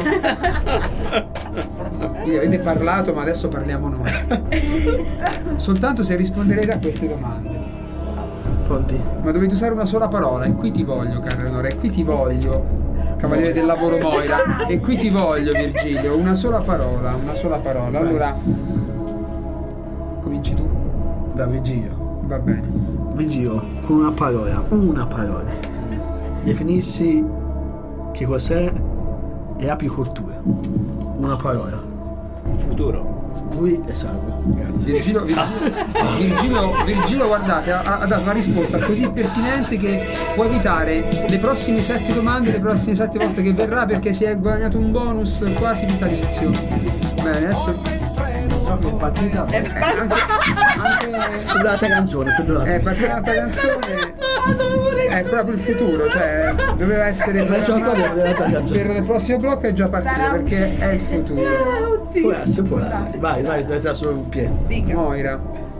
[SPEAKER 1] Quindi avete parlato, ma adesso parliamo noi. Soltanto se risponderete a queste domande.
[SPEAKER 2] Pronti?
[SPEAKER 1] Ma dovete usare una sola parola, e qui ti voglio, cara Eleonora, e qui ti voglio, Cavaliere del Lavoro Moira, e qui ti voglio, Virgilio, una sola parola, una sola parola. Allora, cominci tu.
[SPEAKER 2] Da Virgilio.
[SPEAKER 1] Va bene.
[SPEAKER 2] Virgilio, con una parola, una parola, definissi che cos'è e apicoltura. Una parola.
[SPEAKER 5] Futuro.
[SPEAKER 2] Lui è salvo, grazie.
[SPEAKER 1] Virgilio, Virgilio, Virgilio, Virgilio guardate, ha, ha dato una risposta così pertinente che può evitare le prossime sette domande, le prossime sette volte che verrà, perché si è guadagnato un bonus quasi vitalizio. Bene, adesso
[SPEAKER 2] so che è partita
[SPEAKER 3] È
[SPEAKER 1] anche, anche
[SPEAKER 2] un'altra canzone, perdonate.
[SPEAKER 1] è partita un'altra canzone, è proprio il futuro, cioè doveva essere
[SPEAKER 2] Adesso ancora
[SPEAKER 1] programmata
[SPEAKER 2] un'altra canzone.
[SPEAKER 1] per il prossimo blocco, è già partita
[SPEAKER 3] Sarà un
[SPEAKER 1] perché
[SPEAKER 3] sì.
[SPEAKER 1] è il futuro.
[SPEAKER 2] Può essere, può essere. Vai, vai, dai, dai, solo un piede.
[SPEAKER 3] Dica.
[SPEAKER 1] Moira,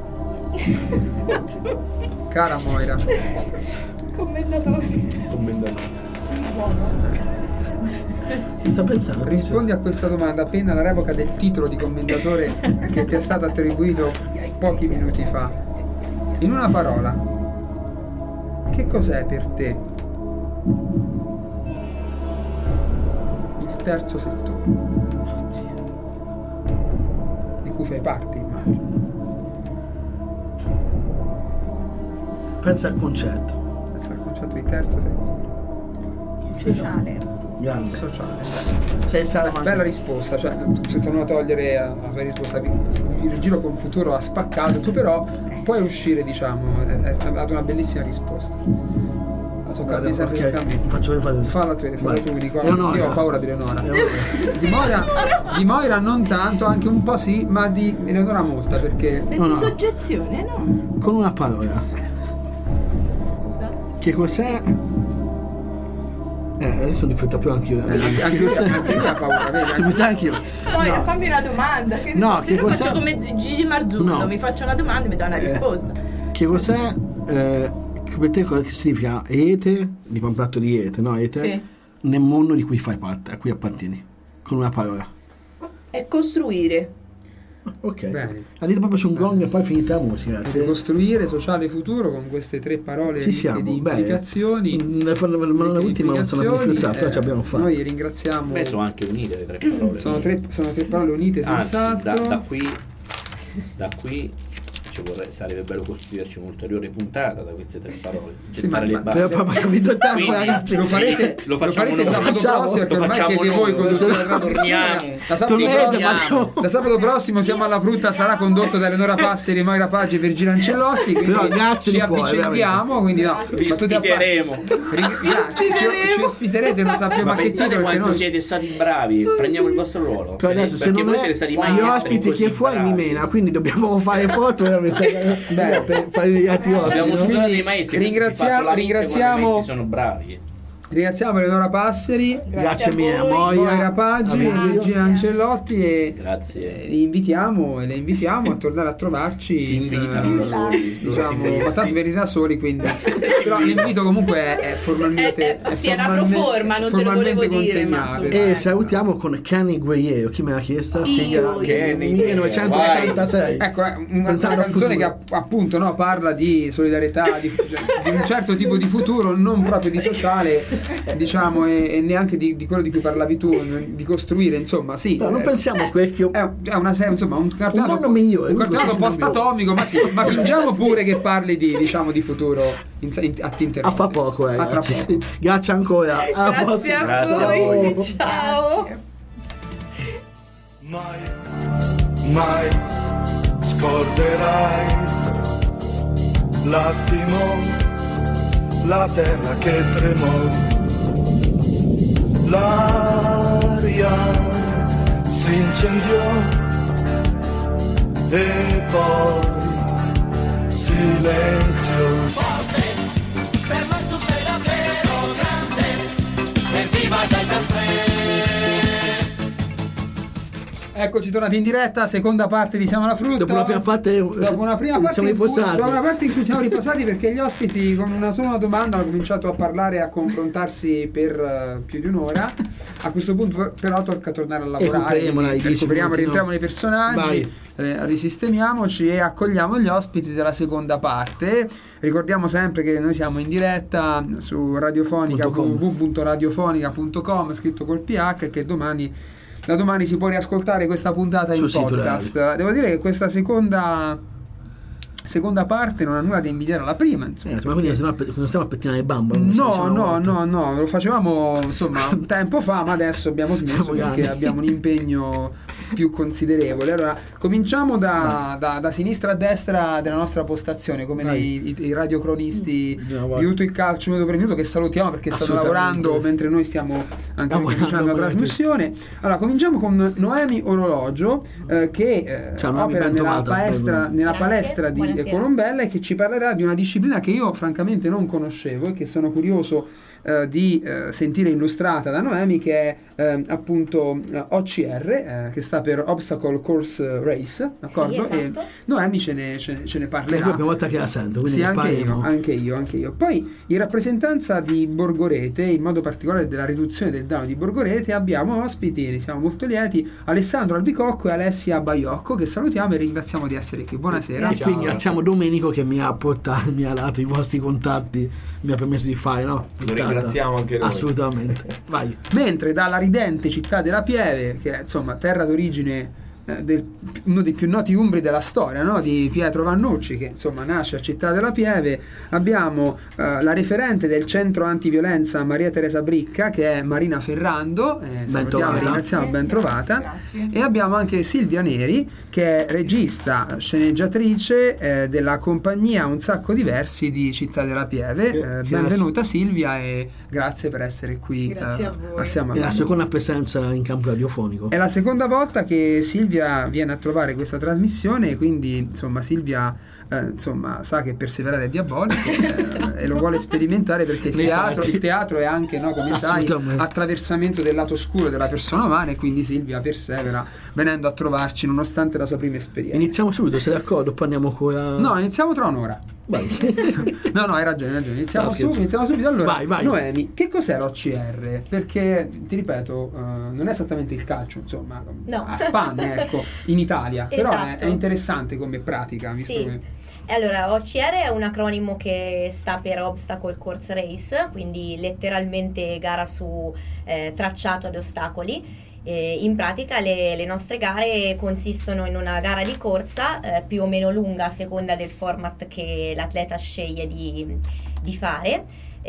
[SPEAKER 1] cara Moira,
[SPEAKER 3] Commentatori.
[SPEAKER 5] Commendatore.
[SPEAKER 3] Sì, buono.
[SPEAKER 2] Ti sta pensando?
[SPEAKER 1] rispondi a questa domanda appena la revoca del titolo di commendatore che ti è stato attribuito pochi minuti fa. In una parola, che cos'è per te il terzo settore? Di cui fai parte, immagino.
[SPEAKER 2] Pensa al concetto.
[SPEAKER 1] Questo è il concetto di terzo settore.
[SPEAKER 3] Sociale.
[SPEAKER 2] Grande.
[SPEAKER 1] Sociale.
[SPEAKER 2] Sei salvo.
[SPEAKER 1] Bella risposta, cioè senza nulla togliere alla tua risposta. Il giro con futuro ha spaccato, tu però puoi uscire, diciamo, ha dato una bellissima risposta. La tocca a me, sempre
[SPEAKER 2] Ok,
[SPEAKER 1] tocca a me.
[SPEAKER 2] faccio fare.
[SPEAKER 1] Falla tu, falla tu, dico,
[SPEAKER 2] Eleonora.
[SPEAKER 1] io ho paura di Eleonora.
[SPEAKER 2] Eleonora.
[SPEAKER 1] Di Moira, di Moira non tanto, anche un po' sì, ma di Eleonora molta, perché
[SPEAKER 4] Per
[SPEAKER 2] No, no.
[SPEAKER 4] soggezione, no?
[SPEAKER 2] Con una parola.
[SPEAKER 4] Scusa.
[SPEAKER 2] Che cos'è? Eh, adesso di fretta più anch'io.
[SPEAKER 1] eh, anche, anche, io- anche io ho paura, vedi?
[SPEAKER 2] Ti
[SPEAKER 1] Anche-
[SPEAKER 2] fretta anch'io.
[SPEAKER 4] Poi
[SPEAKER 2] No.
[SPEAKER 4] fammi una domanda. Che
[SPEAKER 2] No,
[SPEAKER 4] se
[SPEAKER 2] che
[SPEAKER 4] no
[SPEAKER 2] cos'è?
[SPEAKER 4] faccio come Gigi Marzullo,
[SPEAKER 2] No.
[SPEAKER 4] mi faccio una domanda e mi dà una
[SPEAKER 2] Eh.
[SPEAKER 4] risposta.
[SPEAKER 2] Che cos'è? Eh, che per te cosa significa ete, di un piatto di ete, no? Ete,
[SPEAKER 4] Sì.
[SPEAKER 2] nel mondo di cui fai parte, a cui appartieni. Con una parola.
[SPEAKER 4] È costruire.
[SPEAKER 2] Ok.
[SPEAKER 1] Bene.
[SPEAKER 2] Ha detto proprio su un gong e poi è finita la musica.
[SPEAKER 1] Per
[SPEAKER 2] Grazie.
[SPEAKER 1] costruire sociale futuro con queste tre parole
[SPEAKER 2] Ci
[SPEAKER 1] ricche
[SPEAKER 2] siamo,
[SPEAKER 1] di
[SPEAKER 2] beh,
[SPEAKER 1] implicazioni.
[SPEAKER 2] nella- nella- nella
[SPEAKER 1] Ricche
[SPEAKER 2] ultima non sono più
[SPEAKER 1] implicazioni,
[SPEAKER 2] rifiutato, però ci abbiamo
[SPEAKER 1] eh,
[SPEAKER 2] fatto.
[SPEAKER 1] Noi ringraziamo.
[SPEAKER 5] Beh, sono anche unite le tre parole.
[SPEAKER 1] Sono tre, sono tre parole unite
[SPEAKER 5] Anzi,
[SPEAKER 1] senz'altro.
[SPEAKER 5] da, da qui da qui ci vorrei, sarebbe bello costruirci un'ulteriore puntata da queste tre parole.
[SPEAKER 1] Sì, ma-
[SPEAKER 5] Gettare le
[SPEAKER 1] ma-
[SPEAKER 5] basi.
[SPEAKER 2] Però poi mi ha capito il tempo,
[SPEAKER 5] Quindi,
[SPEAKER 2] ragazzi.
[SPEAKER 1] Lo farete,
[SPEAKER 5] Lo
[SPEAKER 1] lo
[SPEAKER 5] facciamo
[SPEAKER 1] farete
[SPEAKER 5] noi.
[SPEAKER 1] sabato
[SPEAKER 2] Facciamo.
[SPEAKER 1] prossimo, perché
[SPEAKER 5] Lo
[SPEAKER 1] ormai
[SPEAKER 5] facciamo
[SPEAKER 1] siete voi
[SPEAKER 5] noi.
[SPEAKER 1] conduttori della
[SPEAKER 5] Torniamo.
[SPEAKER 1] trasmissione. Da sabato,
[SPEAKER 2] Tornate,
[SPEAKER 1] prossimo,
[SPEAKER 2] ma-
[SPEAKER 1] da sabato prossimo siamo alla frutta, sarà condotto da Eleonora Passeri, Moira Paggi e Virgilio Ancellotti. Quindi
[SPEAKER 2] Però grazie
[SPEAKER 1] ci
[SPEAKER 2] di cuore,
[SPEAKER 1] avvicendiamo, quindi no,
[SPEAKER 5] Vi
[SPEAKER 1] battute a parte.
[SPEAKER 5] ospiteremo.
[SPEAKER 1] Ring- gra- ci, ci ospiterete, non sappiamo
[SPEAKER 5] Ma
[SPEAKER 1] a che
[SPEAKER 5] pensate
[SPEAKER 1] titolo, perché
[SPEAKER 5] quanto
[SPEAKER 1] noi
[SPEAKER 5] siete stati bravi, prendiamo il vostro ruolo.
[SPEAKER 2] Però adesso se
[SPEAKER 5] perché
[SPEAKER 2] non
[SPEAKER 5] voi
[SPEAKER 2] è
[SPEAKER 5] siete stati mai
[SPEAKER 2] gli
[SPEAKER 5] essere
[SPEAKER 2] ospiti
[SPEAKER 5] così
[SPEAKER 2] che fuori mi
[SPEAKER 5] bravi.
[SPEAKER 2] mena, quindi dobbiamo fare foto veramente
[SPEAKER 1] Beh,
[SPEAKER 2] per fare gli altri ospiti.
[SPEAKER 5] Abbiamo
[SPEAKER 2] no?
[SPEAKER 5] superato
[SPEAKER 1] Quindi
[SPEAKER 5] i maestri.
[SPEAKER 1] ringraziamo- ringraziamo-
[SPEAKER 5] I maestri sono bravi.
[SPEAKER 1] ringraziamo Eleonora Passeri,
[SPEAKER 2] Grazie
[SPEAKER 4] a
[SPEAKER 2] mille,
[SPEAKER 4] voi.
[SPEAKER 2] Moira,
[SPEAKER 1] Moira Paggi,
[SPEAKER 2] Virgilio.
[SPEAKER 1] Virgilio Ancellotti e
[SPEAKER 5] Grazie.
[SPEAKER 1] li invitiamo e le invitiamo a tornare a trovarci.
[SPEAKER 5] Si
[SPEAKER 1] in,
[SPEAKER 5] invitano da
[SPEAKER 1] eh,
[SPEAKER 5] soli.
[SPEAKER 1] diciamo,
[SPEAKER 5] Si
[SPEAKER 1] ma tanto venite da soli, quindi però l'invito comunque è, è formalmente
[SPEAKER 4] Eh, eh, sì, è una
[SPEAKER 1] formalmente-
[SPEAKER 4] proforma, non te lo
[SPEAKER 1] formalmente
[SPEAKER 4] volevo dire, ma
[SPEAKER 1] consegnato.
[SPEAKER 4] insomma.
[SPEAKER 2] E salutiamo con Kenny Guerriero, chi me l'ha chiesta? Sigla
[SPEAKER 5] Kenny,
[SPEAKER 2] millenovecentottantasei.
[SPEAKER 1] Ecco, è una,
[SPEAKER 2] Pensare
[SPEAKER 1] una
[SPEAKER 2] al
[SPEAKER 1] canzone che
[SPEAKER 2] futuro.
[SPEAKER 1] app- appunto no, parla di solidarietà, di, cioè, di un certo tipo di futuro, non proprio di sociale, diciamo, e, e neanche di, di quello di cui parlavi tu, di costruire, insomma, sì.
[SPEAKER 2] No, non
[SPEAKER 1] eh,
[SPEAKER 2] pensiamo a quel che
[SPEAKER 1] È, è una serie, insomma, un cartonato,
[SPEAKER 2] mondo migliore,
[SPEAKER 1] un cartonato
[SPEAKER 2] un mondo
[SPEAKER 1] post-atomico, ma sì, ma fingiamo pure che parli di, diciamo, di futuro in, in, a tinte
[SPEAKER 2] a fa poco, eh,
[SPEAKER 1] A tra
[SPEAKER 2] ragazzi.
[SPEAKER 1] poco.
[SPEAKER 2] Grazie ancora. A
[SPEAKER 4] Grazie
[SPEAKER 2] prossima.
[SPEAKER 4] a
[SPEAKER 5] Grazie a
[SPEAKER 4] voi.
[SPEAKER 5] voi.
[SPEAKER 4] Ciao.
[SPEAKER 8] Mai, mai scorderai l'attimo, la terra che tremò, l'aria si incendiò e poi silenzio.
[SPEAKER 7] Per noi tu sei davvero grande, e viva dal caffè.
[SPEAKER 1] Eccoci tornati in diretta, seconda parte di Siamo alla Frutta.
[SPEAKER 2] Dopo una prima parte,
[SPEAKER 1] dopo una prima parte,
[SPEAKER 2] siamo
[SPEAKER 1] in cui,
[SPEAKER 2] riposati.
[SPEAKER 1] dopo una parte in cui siamo riposati perché gli ospiti con una sola domanda hanno cominciato a parlare e a confrontarsi per uh, più di un'ora. A questo punto però tocca tornare a lavorare. Recuperiamo, rientriamo nei personaggi, eh, risistemiamoci e accogliamo gli ospiti della seconda parte. Ricordiamo sempre che noi siamo in diretta su Radiofonica, w w w punto radiofonica punto com, scritto col P H, e che domani, da domani si può riascoltare questa puntata in podcast. Devo dire che questa seconda seconda parte non ha nulla da invidiare alla prima, insomma,
[SPEAKER 2] eh, ma quindi non stiamo a pettinare le bambole?
[SPEAKER 1] No, no, no, no, lo facevamo insomma un tempo fa, ma adesso abbiamo smesso perché abbiamo un impegno più considerevole. Allora cominciamo da, da, da sinistra a destra della nostra postazione, come nei, i, i radiocronisti di tutto il calcio minuto per minuto, che salutiamo perché stanno lavorando mentre noi stiamo anche facendo la trasmissione. Allora cominciamo con Noemi Orologio, eh, che eh, Ciao, opera nella palestra, nella palestra di Colombella, e che ci parlerà di una disciplina che io francamente non conoscevo e che sono curioso eh, di eh, sentire illustrata da Noemi, che è eh, appunto eh, O C R, eh, che sta per Obstacle Course Race, d'accordo?
[SPEAKER 9] Sì, esatto.
[SPEAKER 1] E Noemi ce ne, ce ne, ce ne parlerà.
[SPEAKER 2] È la prima volta che la sento,
[SPEAKER 1] sì, anche io, anche io, anche io. Poi in rappresentanza di Borgorete, in modo particolare della riduzione del danno di Borgorete, abbiamo ospiti, ne siamo molto lieti, Alessandro Albicocco e Alessia Baiocco, che salutiamo e ringraziamo di essere qui. Buonasera.
[SPEAKER 2] E quindi ringraziamo Domenico che mi ha portato, mi ha dato i vostri contatti, mi ha permesso di fare, no?
[SPEAKER 10] Lo ringraziamo anche noi.
[SPEAKER 2] Assolutamente. Vai.
[SPEAKER 1] Mentre dalla ridente città della Pieve, che è insomma terra d'origine eh, del, uno dei più noti umbri della storia, no? Di Pietro Vannucci, che insomma nasce a Città della Pieve, abbiamo eh, la referente del centro antiviolenza Maria Teresa Bricca, che è Marina Ferrando, eh, salutiamo e ringraziamo, ben trovata. Grazie. E abbiamo anche Silvia Neri, che è regista, sceneggiatrice eh, della compagnia Un Sacco Diversi di Città della Pieve. Eh, benvenuta Silvia e grazie per essere qui.
[SPEAKER 3] Grazie eh, a voi.
[SPEAKER 1] Assieme a
[SPEAKER 2] è la seconda presenza in campo radiofonico.
[SPEAKER 1] È la seconda volta che Silvia viene a trovare questa trasmissione, quindi insomma Silvia eh, insomma sa che perseverare è diabolico eh, e lo vuole sperimentare, perché il teatro, il teatro è anche, no, come sai, attraversamento del lato oscuro della persona umana, e quindi Silvia persevera venendo a trovarci nonostante la sua prima esperienza.
[SPEAKER 2] Iniziamo subito, sei d'accordo? Poi andiamo ancora.
[SPEAKER 1] No, iniziamo tra un'ora. no, no, hai ragione, hai ragione. Iniziamo, no, subito, iniziamo subito. Allora, vai, vai. Noemi, che cos'è l'O C R? Perché ti ripeto, uh, non è esattamente il calcio, insomma,
[SPEAKER 9] no.
[SPEAKER 1] a spanne, ecco, in Italia,
[SPEAKER 9] esatto.
[SPEAKER 1] Però è, è interessante come pratica, visto
[SPEAKER 9] sì.
[SPEAKER 1] che...
[SPEAKER 9] Allora, O C R è un acronimo che sta per Obstacle Course Race, quindi letteralmente gara su eh, tracciato ad ostacoli. Eh, in pratica le, le nostre gare consistono in una gara di corsa eh, più o meno lunga a seconda del format che l'atleta sceglie di, di fare.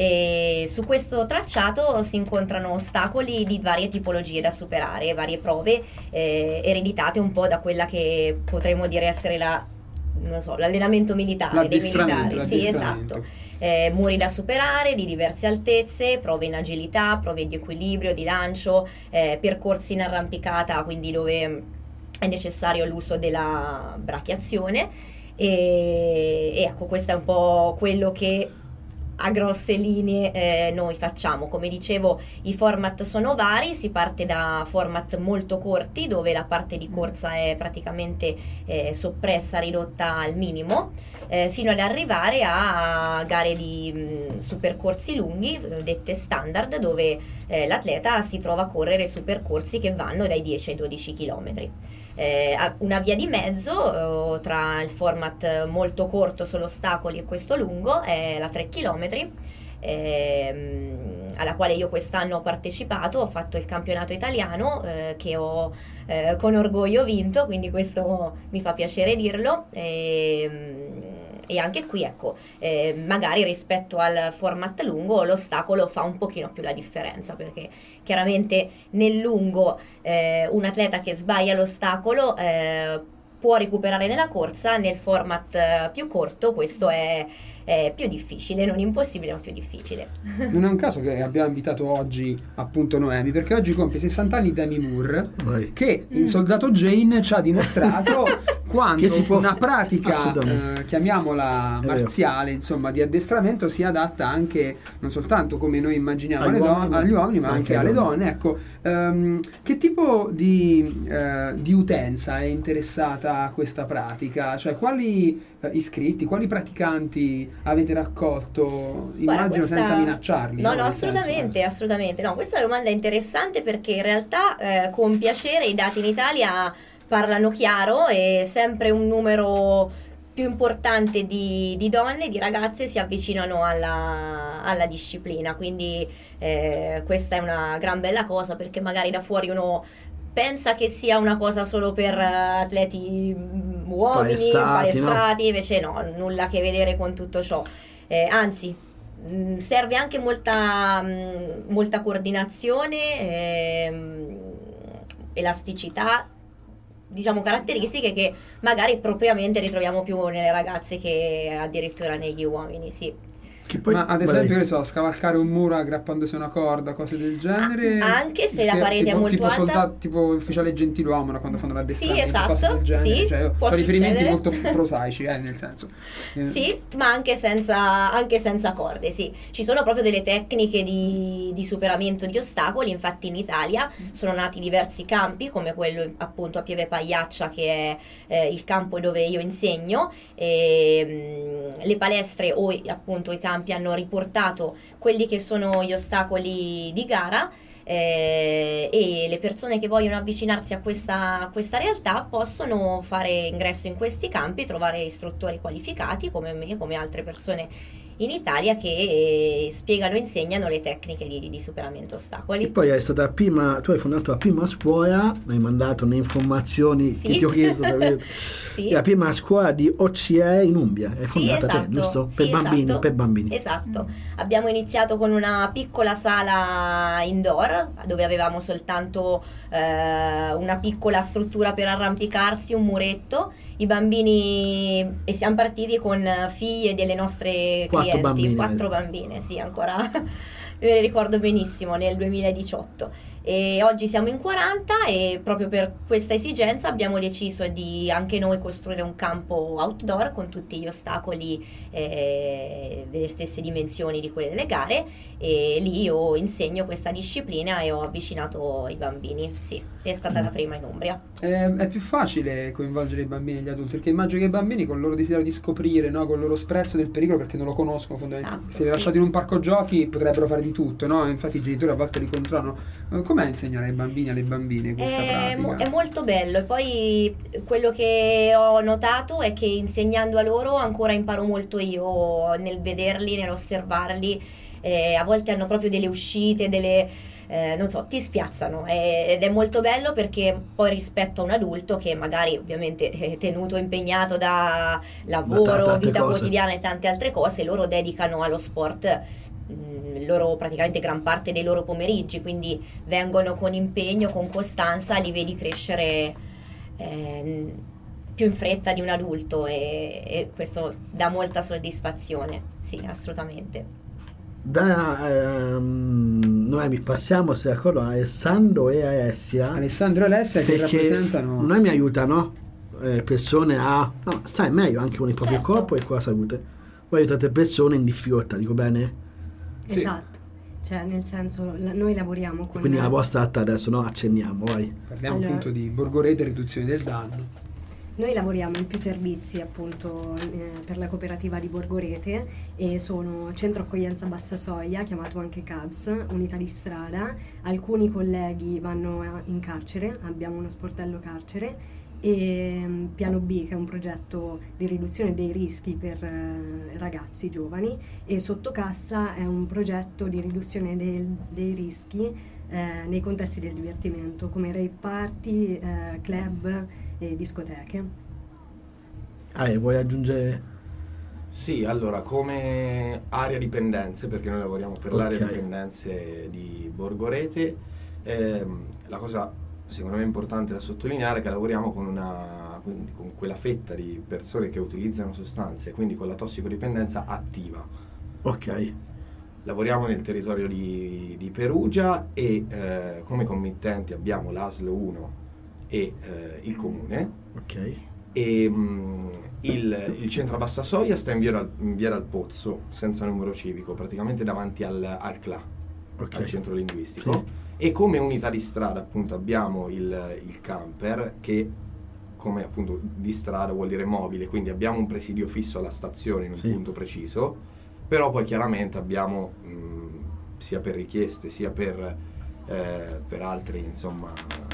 [SPEAKER 9] E su questo tracciato si incontrano ostacoli di varie tipologie da superare, varie prove eh, ereditate un po' da quella che potremmo dire essere la non so, l'allenamento militare dei militari, sì, esatto. Eh, muri da superare di diverse altezze, prove in agilità, prove di equilibrio, di lancio, eh, percorsi in arrampicata, quindi dove è necessario l'uso della brachiazione, e, e ecco, questo è un po' quello che a grosse linee eh, noi facciamo. Come dicevo, i format sono vari, si parte da format molto corti dove la parte di corsa è praticamente eh, soppressa, ridotta al minimo, eh, fino ad arrivare a gare di mh, su percorsi lunghi, dette standard, dove eh, l'atleta si trova a correre su percorsi che vanno dai dieci ai dodici chilometri. Eh, una via di mezzo eh, tra il format molto corto solo ostacoli e questo lungo è la tre chilometri, ehm, alla quale io quest'anno ho partecipato, ho fatto il campionato italiano eh, che ho eh, con orgoglio vinto, quindi questo mi fa piacere dirlo. ehm, E anche qui, ecco, eh, magari rispetto al format lungo l'ostacolo fa un pochino più la differenza, perché chiaramente nel lungo eh, un atleta che sbaglia l'ostacolo eh, può recuperare nella corsa, nel format eh, più corto questo è, è più difficile, non impossibile ma più difficile.
[SPEAKER 1] Non è un caso che abbiamo invitato oggi appunto Noemi, perché oggi compie sessanta anni Demi Moore, Vai. che in Soldato Jane ci ha dimostrato quando può... una pratica eh, chiamiamola marziale, insomma, di addestramento si adatta anche non soltanto come noi immaginiamo alle uomini, don- agli uomini ma anche, anche alle donne, donne. Ecco, um, che tipo di, uh, di utenza è interessata a questa pratica? Cioè quali uh, iscritti, quali praticanti avete raccolto? Immagino Guarda, questa... senza minacciarli.
[SPEAKER 9] No, no, no assolutamente, senso, assolutamente. No, questa è una domanda interessante perché in realtà eh, con piacere i dati in Italia parlano chiaro e sempre un numero più importante di, di donne, di ragazze si avvicinano alla, alla disciplina, quindi eh, questa è una gran bella cosa perché magari da fuori uno pensa che sia una cosa solo per atleti uomini, palestrati, palestrati no? Invece no, nulla a che vedere con tutto ciò, eh, anzi mh, serve anche molta, mh, molta coordinazione, eh, elasticità, diciamo caratteristiche che magari propriamente ritroviamo più nelle ragazze che addirittura negli uomini, sì.
[SPEAKER 1] Che poi, ma ad esempio, che so, scavalcare un muro aggrappandosi a una corda, cose del genere.
[SPEAKER 9] Ah, anche se la parete
[SPEAKER 1] tipo,
[SPEAKER 9] è molto
[SPEAKER 1] tipo
[SPEAKER 9] alta.
[SPEAKER 1] Soldato, tipo ufficiale gentiluomo, no? Quando fanno l'addestramento,
[SPEAKER 9] sì, esatto,
[SPEAKER 1] cose del genere.
[SPEAKER 9] Sì,
[SPEAKER 1] cioè, io
[SPEAKER 9] può
[SPEAKER 1] ho riferimenti
[SPEAKER 9] succedere.
[SPEAKER 1] molto prosaici, eh, nel senso.
[SPEAKER 9] Sì, ma anche senza, anche senza corde, sì. Ci sono proprio delle tecniche di, di superamento di ostacoli, infatti in Italia sono nati diversi campi, come quello appunto a Pieve Pagliaccia, che è eh, il campo dove io insegno, e mh, le palestre o appunto i campi hanno riportato quelli che sono gli ostacoli di gara, eh, e le persone che vogliono avvicinarsi a questa, a questa realtà possono fare ingresso in questi campi, trovare istruttori qualificati come me, come altre persone in Italia che eh, spiegano e insegnano le tecniche di, di superamento ostacoli.
[SPEAKER 2] E poi è stata prima, tu hai fondato la prima scuola, mi hai mandato le informazioni sì. che ti ho chiesto, sì. La prima scuola di O C E in Umbria, è fondata
[SPEAKER 9] sì, esatto.
[SPEAKER 2] te, giusto?
[SPEAKER 9] Sì,
[SPEAKER 2] per bambini,
[SPEAKER 9] esatto.
[SPEAKER 2] per bambini.
[SPEAKER 9] Esatto. Abbiamo iniziato con una piccola sala indoor dove avevamo soltanto eh, una piccola struttura per arrampicarsi, un muretto. I bambini, e siamo partiti con figlie delle nostre
[SPEAKER 2] quattro
[SPEAKER 9] clienti,
[SPEAKER 2] bambine.
[SPEAKER 9] quattro bambine, sì, ancora me le ricordo benissimo, nel duemiladiciotto. E oggi siamo in quaranta e proprio per questa esigenza abbiamo deciso di anche noi costruire un campo outdoor con tutti gli ostacoli eh, delle stesse dimensioni di quelle delle gare, e lì io insegno questa disciplina e ho avvicinato i bambini, sì, è stata la prima in Umbria.
[SPEAKER 1] È, è più facile coinvolgere i bambini e gli adulti, perché immagino che i bambini con il loro desiderio di scoprire, no, con il loro sprezzo del pericolo, perché non lo conoscono fondamentalmente, esatto, se li sì. lasciati in un parco giochi potrebbero fare di tutto, no? Infatti i genitori a volte li controllano. Com'è insegnare ai bambini e alle bambine questa
[SPEAKER 9] è,
[SPEAKER 1] pratica?
[SPEAKER 9] Mo- è molto bello, e poi quello che ho notato è che insegnando a loro ancora imparo molto io nel vederli, nell'osservarli, eh, a volte hanno proprio delle uscite, delle eh, non so, ti spiazzano, eh, ed è molto bello perché poi rispetto a un adulto che magari ovviamente è tenuto, impegnato da lavoro, da vita cose. quotidiana e tante altre cose, loro dedicano allo sport loro praticamente gran parte dei loro pomeriggi, quindi vengono con impegno, con costanza, li vedi crescere eh, più in fretta di un adulto, e, e questo dà molta soddisfazione, sì, assolutamente.
[SPEAKER 2] Da ehm, Noemi passiamo, se d'accordo, a Alessandro e Alessia.
[SPEAKER 1] Alessandro e Alessia che rappresentano.
[SPEAKER 2] Noi mi aiutano eh, persone a no, stare meglio anche con il proprio
[SPEAKER 9] certo.
[SPEAKER 2] corpo e con la salute. Voi aiutate persone in difficoltà, dico bene?
[SPEAKER 10] Sì. Esatto, cioè nel senso la, noi lavoriamo con...
[SPEAKER 2] Quindi la vostra atta adesso, no? Accenniamo, vai.
[SPEAKER 1] Parliamo
[SPEAKER 10] allora,
[SPEAKER 1] appunto di Borgorete e riduzione del danno.
[SPEAKER 10] Noi lavoriamo in più servizi appunto eh, per la cooperativa di Borgorete, e sono Centro Accoglienza Bassa Soglia, chiamato anche C A B S, unità di strada. Alcuni colleghi vanno in carcere, abbiamo uno sportello carcere, e um, Piano B, che è un progetto di riduzione dei rischi per uh, ragazzi giovani, e Sottocassa è un progetto di riduzione del, dei rischi eh, nei contesti del divertimento, come rave party, eh, club e discoteche.
[SPEAKER 2] Ah, e vuoi aggiungere?
[SPEAKER 11] Sì, allora, come area dipendenze, perché noi lavoriamo per okay. l'area dipendenze di Borgorete, ehm, la cosa secondo me importante da sottolineare è che lavoriamo con una quindi con quella fetta di persone che utilizzano sostanze, quindi con la tossicodipendenza attiva.
[SPEAKER 2] Ok.
[SPEAKER 11] Lavoriamo nel territorio di, di Perugia e eh, come committenti abbiamo l'A S L uno e eh, il Comune.
[SPEAKER 2] Ok.
[SPEAKER 11] E mh, il, il centro a Bassa Soglia sta in via, in via Dal Pozzo, senza numero civico, praticamente davanti al, al C L A, okay. Al centro linguistico. Sì. E come unità di strada appunto abbiamo il, il camper che come appunto di strada vuol dire mobile, quindi abbiamo un presidio fisso alla stazione in un sì. punto preciso, però poi chiaramente abbiamo mh, sia per richieste sia per, eh, per altri insomma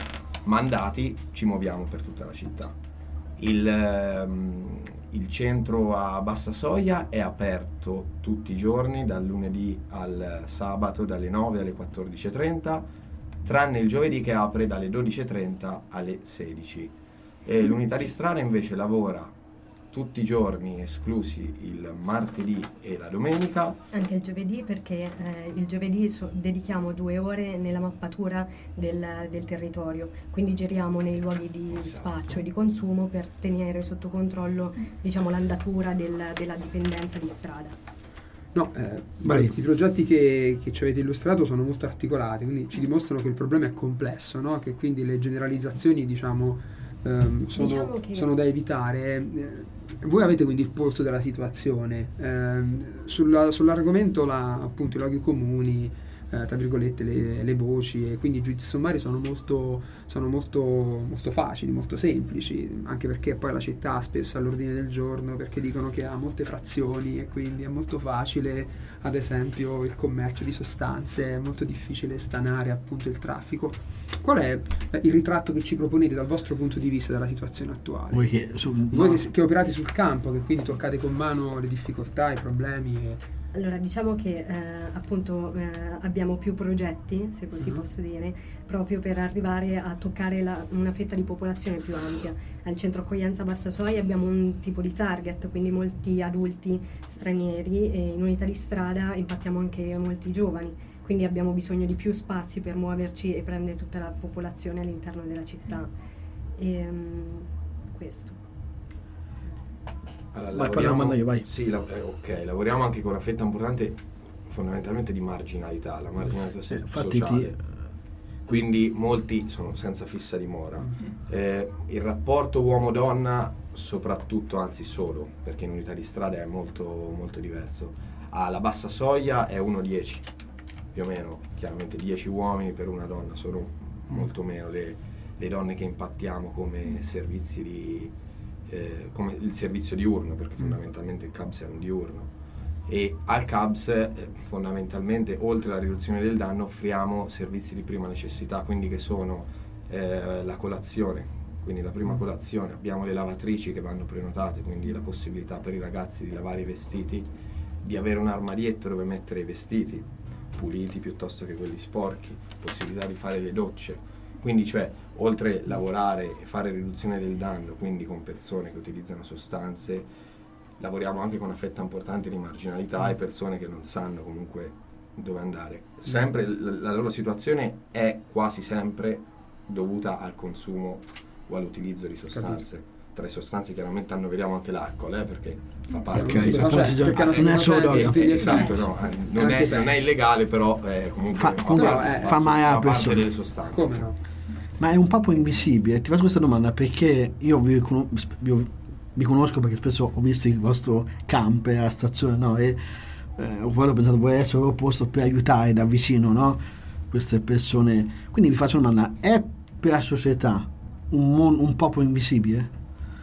[SPEAKER 11] mandati ci muoviamo per tutta la città. Il, ehm, il centro a Bassa Soglia è aperto tutti i giorni dal lunedì al sabato dalle nove alle quattordici e trenta, tranne il giovedì che apre dalle dodici e trenta alle sedici. E l'unità di strada invece lavora tutti i giorni, esclusi il martedì e la domenica.
[SPEAKER 10] Anche il giovedì, perché eh, il giovedì so- dedichiamo due ore nella mappatura del, del territorio, quindi giriamo nei luoghi di esatto. spaccio e di consumo per tenere sotto controllo, diciamo, l'andatura del, della dipendenza di strada.
[SPEAKER 1] No, eh, beh, i progetti che, che ci avete illustrato sono molto articolati, quindi ci dimostrano che il problema è complesso, no? Che quindi le generalizzazioni, diciamo, ehm, sono, diciamo che... sono da evitare. Eh, Voi avete quindi il polso della situazione. Eh, sulla, sull'argomento la, appunto i luoghi comuni, eh, tra virgolette le, le voci, e quindi i giudizi sommari sono molto sono molto molto facili, molto semplici, anche perché poi la città ha spesso all'ordine del giorno, perché dicono che ha molte frazioni e quindi è molto facile, ad esempio il commercio di sostanze, è molto difficile stanare appunto il traffico. Qual è il ritratto che ci proponete dal vostro punto di vista della situazione attuale?
[SPEAKER 2] Voi che, su,
[SPEAKER 1] Voi
[SPEAKER 2] no.
[SPEAKER 1] che, che operate sul campo, che quindi toccate con mano le difficoltà, i problemi e...
[SPEAKER 10] Allora, diciamo che eh, appunto eh, abbiamo più progetti, se così uh-huh. posso dire, proprio per arrivare a toccare la, una fetta di popolazione più ampia. Al centro accoglienza Bassa Soglia abbiamo un tipo di target, quindi molti adulti stranieri, e in unità di strada impattiamo anche molti giovani, quindi abbiamo bisogno di più spazi per muoverci e prendere tutta la popolazione all'interno della città. E, um, questo.
[SPEAKER 11] Allora,
[SPEAKER 2] vai, lavoriamo, io, vai.
[SPEAKER 11] Sì, la, eh, ok, lavoriamo anche con una fetta importante fondamentalmente di marginalità, la marginalità eh, so- sociale. Ti... Quindi molti sono senza fissa dimora. Mm-hmm. Eh, il rapporto uomo-donna soprattutto, anzi solo, perché in unità di strada è molto, molto diverso. Alla Bassa Soglia è uno dieci, più o meno, chiaramente dieci uomini per una donna, sono molto meno le, le donne che impattiamo come servizi di... Eh, come il servizio diurno, perché fondamentalmente il C A B S è un diurno, e al C A B S eh, fondamentalmente oltre alla riduzione del danno offriamo servizi di prima necessità, quindi che sono eh, la colazione, quindi la prima colazione, abbiamo le lavatrici che vanno prenotate, quindi la possibilità per i ragazzi di lavare i vestiti, di avere un armadietto dove mettere i vestiti puliti piuttosto che quelli sporchi, possibilità di fare le docce. Quindi cioè, oltre a lavorare e fare riduzione del danno, quindi con persone che utilizzano sostanze, lavoriamo anche con una fetta importante di marginalità e persone che non sanno comunque dove andare. Sempre la, la loro situazione è quasi sempre dovuta al consumo o all'utilizzo di sostanze. Capito. Tra le sostanze chiaramente annoveriamo anche l'alcol, eh, perché fa parte
[SPEAKER 2] okay,
[SPEAKER 11] di
[SPEAKER 2] cioè, perché non è solo droga.
[SPEAKER 11] Eh, esatto, no, eh, non, è, non è illegale, però eh, comunque
[SPEAKER 2] fa,
[SPEAKER 11] fa,
[SPEAKER 2] comunque
[SPEAKER 11] parte,
[SPEAKER 2] fa, fa male alla
[SPEAKER 11] parte delle sostanze.
[SPEAKER 1] Come no?
[SPEAKER 2] Ma è un papo invisibile. Ti faccio questa domanda perché io vi, con- vi, vi conosco perché spesso ho visto il vostro camper alla stazione, no? E eh, poi ho pensato vorrei essere l'opposto per aiutare da vicino, no? Queste persone. Quindi vi faccio una domanda: è per la società un, mon- un popolo invisibile?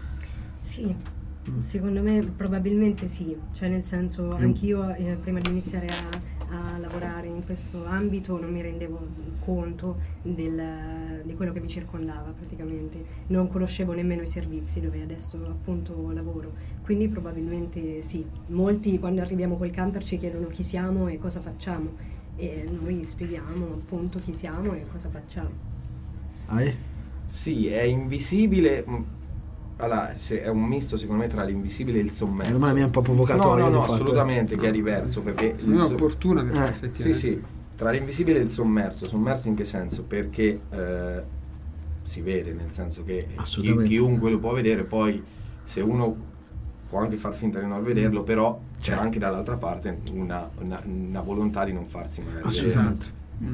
[SPEAKER 10] Sì, secondo me probabilmente sì, cioè nel senso anch'io eh, prima di iniziare a, a lavorare in questo ambito non mi rendevo conto del, di quello che mi circondava praticamente, non conoscevo nemmeno i servizi dove adesso appunto lavoro, quindi probabilmente sì, molti quando arriviamo col camper ci chiedono chi siamo e cosa facciamo e noi spieghiamo appunto chi siamo e cosa facciamo.
[SPEAKER 2] Ah, eh?
[SPEAKER 11] Sì, è invisibile. Allora, è un misto secondo me tra l'invisibile e il sommerso.
[SPEAKER 2] Eh, ma mi è un po' provocatorio.
[SPEAKER 11] No, no, no, assolutamente che è diverso perché
[SPEAKER 1] non è opportuna perché
[SPEAKER 11] eh,
[SPEAKER 1] effettivamente
[SPEAKER 11] sì, sì, tra l'invisibile e il sommerso. Sommerso in che senso? Perché eh, si vede, nel senso che chi, chiunque lo può vedere, poi se uno può anche far finta di non vederlo, però c'è anche dall'altra parte una, una, una volontà di non farsi magari
[SPEAKER 2] assolutamente
[SPEAKER 11] vedere. Mm.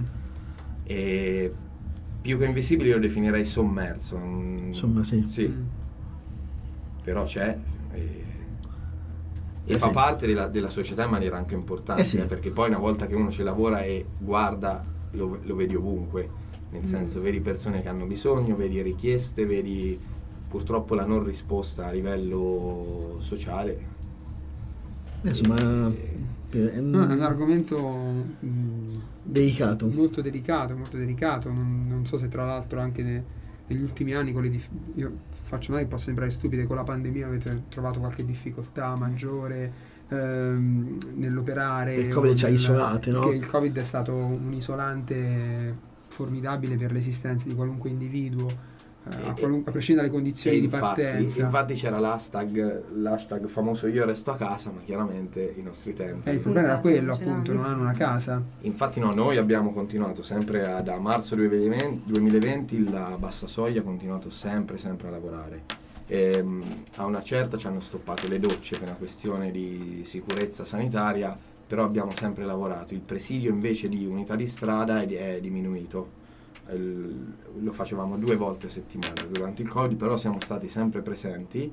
[SPEAKER 11] E più che invisibile lo definirei sommerso.
[SPEAKER 2] Insomma sì,
[SPEAKER 11] sì. Mm. Però c'è e, e
[SPEAKER 2] eh
[SPEAKER 11] fa
[SPEAKER 2] sì.
[SPEAKER 11] parte della, della società in maniera anche importante,
[SPEAKER 2] eh sì.
[SPEAKER 11] eh, perché poi una volta che uno ci lavora e guarda lo, lo vedi ovunque, nel senso vedi persone che hanno bisogno, vedi richieste, vedi purtroppo la non risposta a livello sociale.
[SPEAKER 2] Insomma,
[SPEAKER 1] e, no, è un argomento mh,
[SPEAKER 2] delicato,
[SPEAKER 1] molto delicato, molto delicato. Non, non so se tra l'altro anche ne, negli ultimi anni con le dif- io faccio una che può sembrare stupide, con la pandemia avete trovato qualche difficoltà maggiore ehm, nell'operare.
[SPEAKER 2] Il Covid ci ha isolati, no?
[SPEAKER 1] Che il Covid è stato un isolante formidabile per l'esistenza di qualunque individuo. A, qualunque, a prescindere dalle condizioni
[SPEAKER 11] infatti,
[SPEAKER 1] di partenza.
[SPEAKER 11] Infatti c'era l'hashtag, l'hashtag famoso io resto a casa, ma chiaramente i nostri tempi.
[SPEAKER 1] Eh, il problema era quello, appunto, non hanno una casa.
[SPEAKER 11] Infatti no, noi abbiamo continuato sempre a, da marzo duemilaventi la bassa soglia ha continuato sempre sempre a lavorare. E, a una certa ci hanno stoppato le docce per una questione di sicurezza sanitaria, però abbiamo sempre lavorato. Il presidio invece di unità di strada è, è diminuito. Lo facevamo due volte a settimana durante il Covid, però siamo stati sempre presenti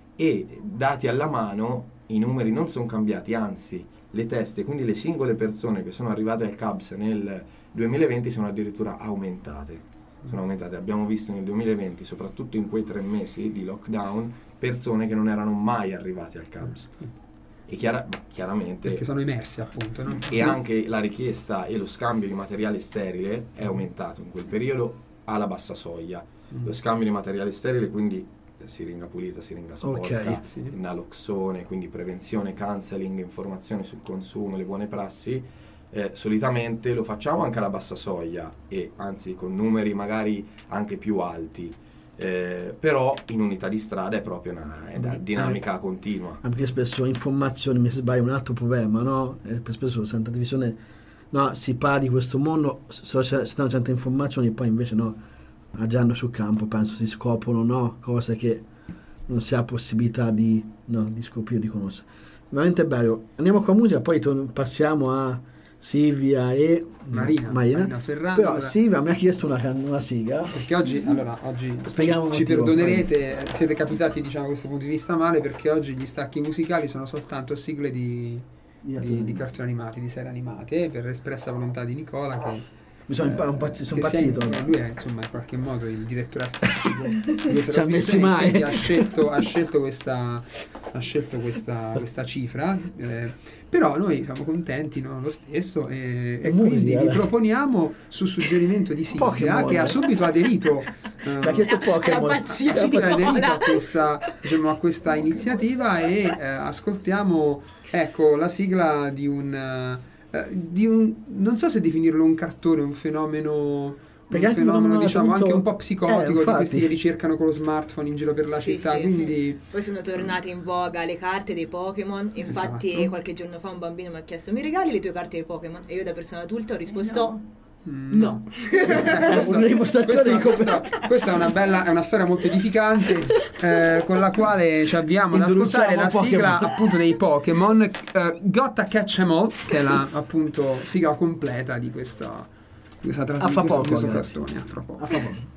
[SPEAKER 11] e dati alla mano i numeri non sono cambiati, anzi le teste, quindi le singole persone che sono arrivate al C A B S nel duemilaventi sono addirittura aumentate. Sono aumentate. Abbiamo visto nel duemilaventi, soprattutto in quei tre mesi di lockdown, persone che non erano mai arrivate al C A B S. E chiara, chiaramente
[SPEAKER 1] perché sono emerse, appunto, no?
[SPEAKER 11] E anche la richiesta e lo scambio di materiale sterile è aumentato in quel periodo alla bassa soglia. Mm. Lo scambio di materiale sterile, quindi siringa pulita, siringa sporca,
[SPEAKER 2] okay,
[SPEAKER 11] sì. naloxone, quindi prevenzione, counseling, informazione sul consumo, le buone prassi. Eh, solitamente lo facciamo anche alla bassa soglia e anzi con numeri magari anche più alti. Eh, però in unità di strada è proprio una, è una dinamica eh, continua,
[SPEAKER 2] anche spesso informazioni, mi sbaglio, un altro problema, no? Eh, per spesso Santa Divisione, no, si parla di questo mondo, si danno tante informazioni e poi invece no, agiando sul campo penso si scoprono, no, cose che non si ha possibilità di, no, di scoprire, di conoscere. Veramente bello. Andiamo con la musica, poi torn- passiamo a Silvia e
[SPEAKER 1] Marina,
[SPEAKER 2] Marina.
[SPEAKER 1] Marina Ferrando.
[SPEAKER 2] Però Silvia mi ha chiesto una, una sigla,
[SPEAKER 1] perché oggi, allora, oggi
[SPEAKER 2] Spieghiamo
[SPEAKER 1] ci perdonerete, vai. Siete capitati, diciamo, da questo punto di vista male, perché oggi gli stacchi musicali sono soltanto sigle di, di, di cartoni animati, di serie animate, per espressa volontà di Nicola, che
[SPEAKER 2] mi sono eh, un pazz- sono impazzito.
[SPEAKER 1] Lui è, insomma, in qualche modo il direttore artistico.
[SPEAKER 2] Ci ha messi mai.
[SPEAKER 1] Ha scelto, ha scelto questa, ha scelto questa, questa cifra. Eh, però noi siamo contenti, no, lo stesso, e, e quindi vi proponiamo su suggerimento di Silvia, Pokémon, che ha subito aderito.
[SPEAKER 2] Mi ha chiesto Pokémon.
[SPEAKER 1] Ha subito aderito a questa, diciamo, a questa iniziativa e eh, ascoltiamo, ecco, la sigla di un. Di un, non so se definirlo un cartone, un fenomeno, un fenomeno diciamo anche un po' psicotico, eh, di questi che ricercano con lo smartphone in giro per la
[SPEAKER 12] sì,
[SPEAKER 1] città,
[SPEAKER 12] sì,
[SPEAKER 1] quindi
[SPEAKER 12] sì. Poi sono tornate in voga le carte dei Pokémon. Infatti esatto. Qualche giorno fa un bambino mi ha chiesto: mi regali le tue carte dei Pokémon? E io da persona adulta ho risposto eh no. Mm. No,
[SPEAKER 1] questa, questa, questa, questa, questa è una bella, è una storia molto edificante, eh, con la quale ci avviamo ad ascoltare la sigla appunto dei Pokémon, uh, Gotta Catch 'Em All, che è la appunto sigla completa di questa, di questa trasmissione,
[SPEAKER 2] questo,
[SPEAKER 1] questo cartone. A proposito.
[SPEAKER 2] A proposito.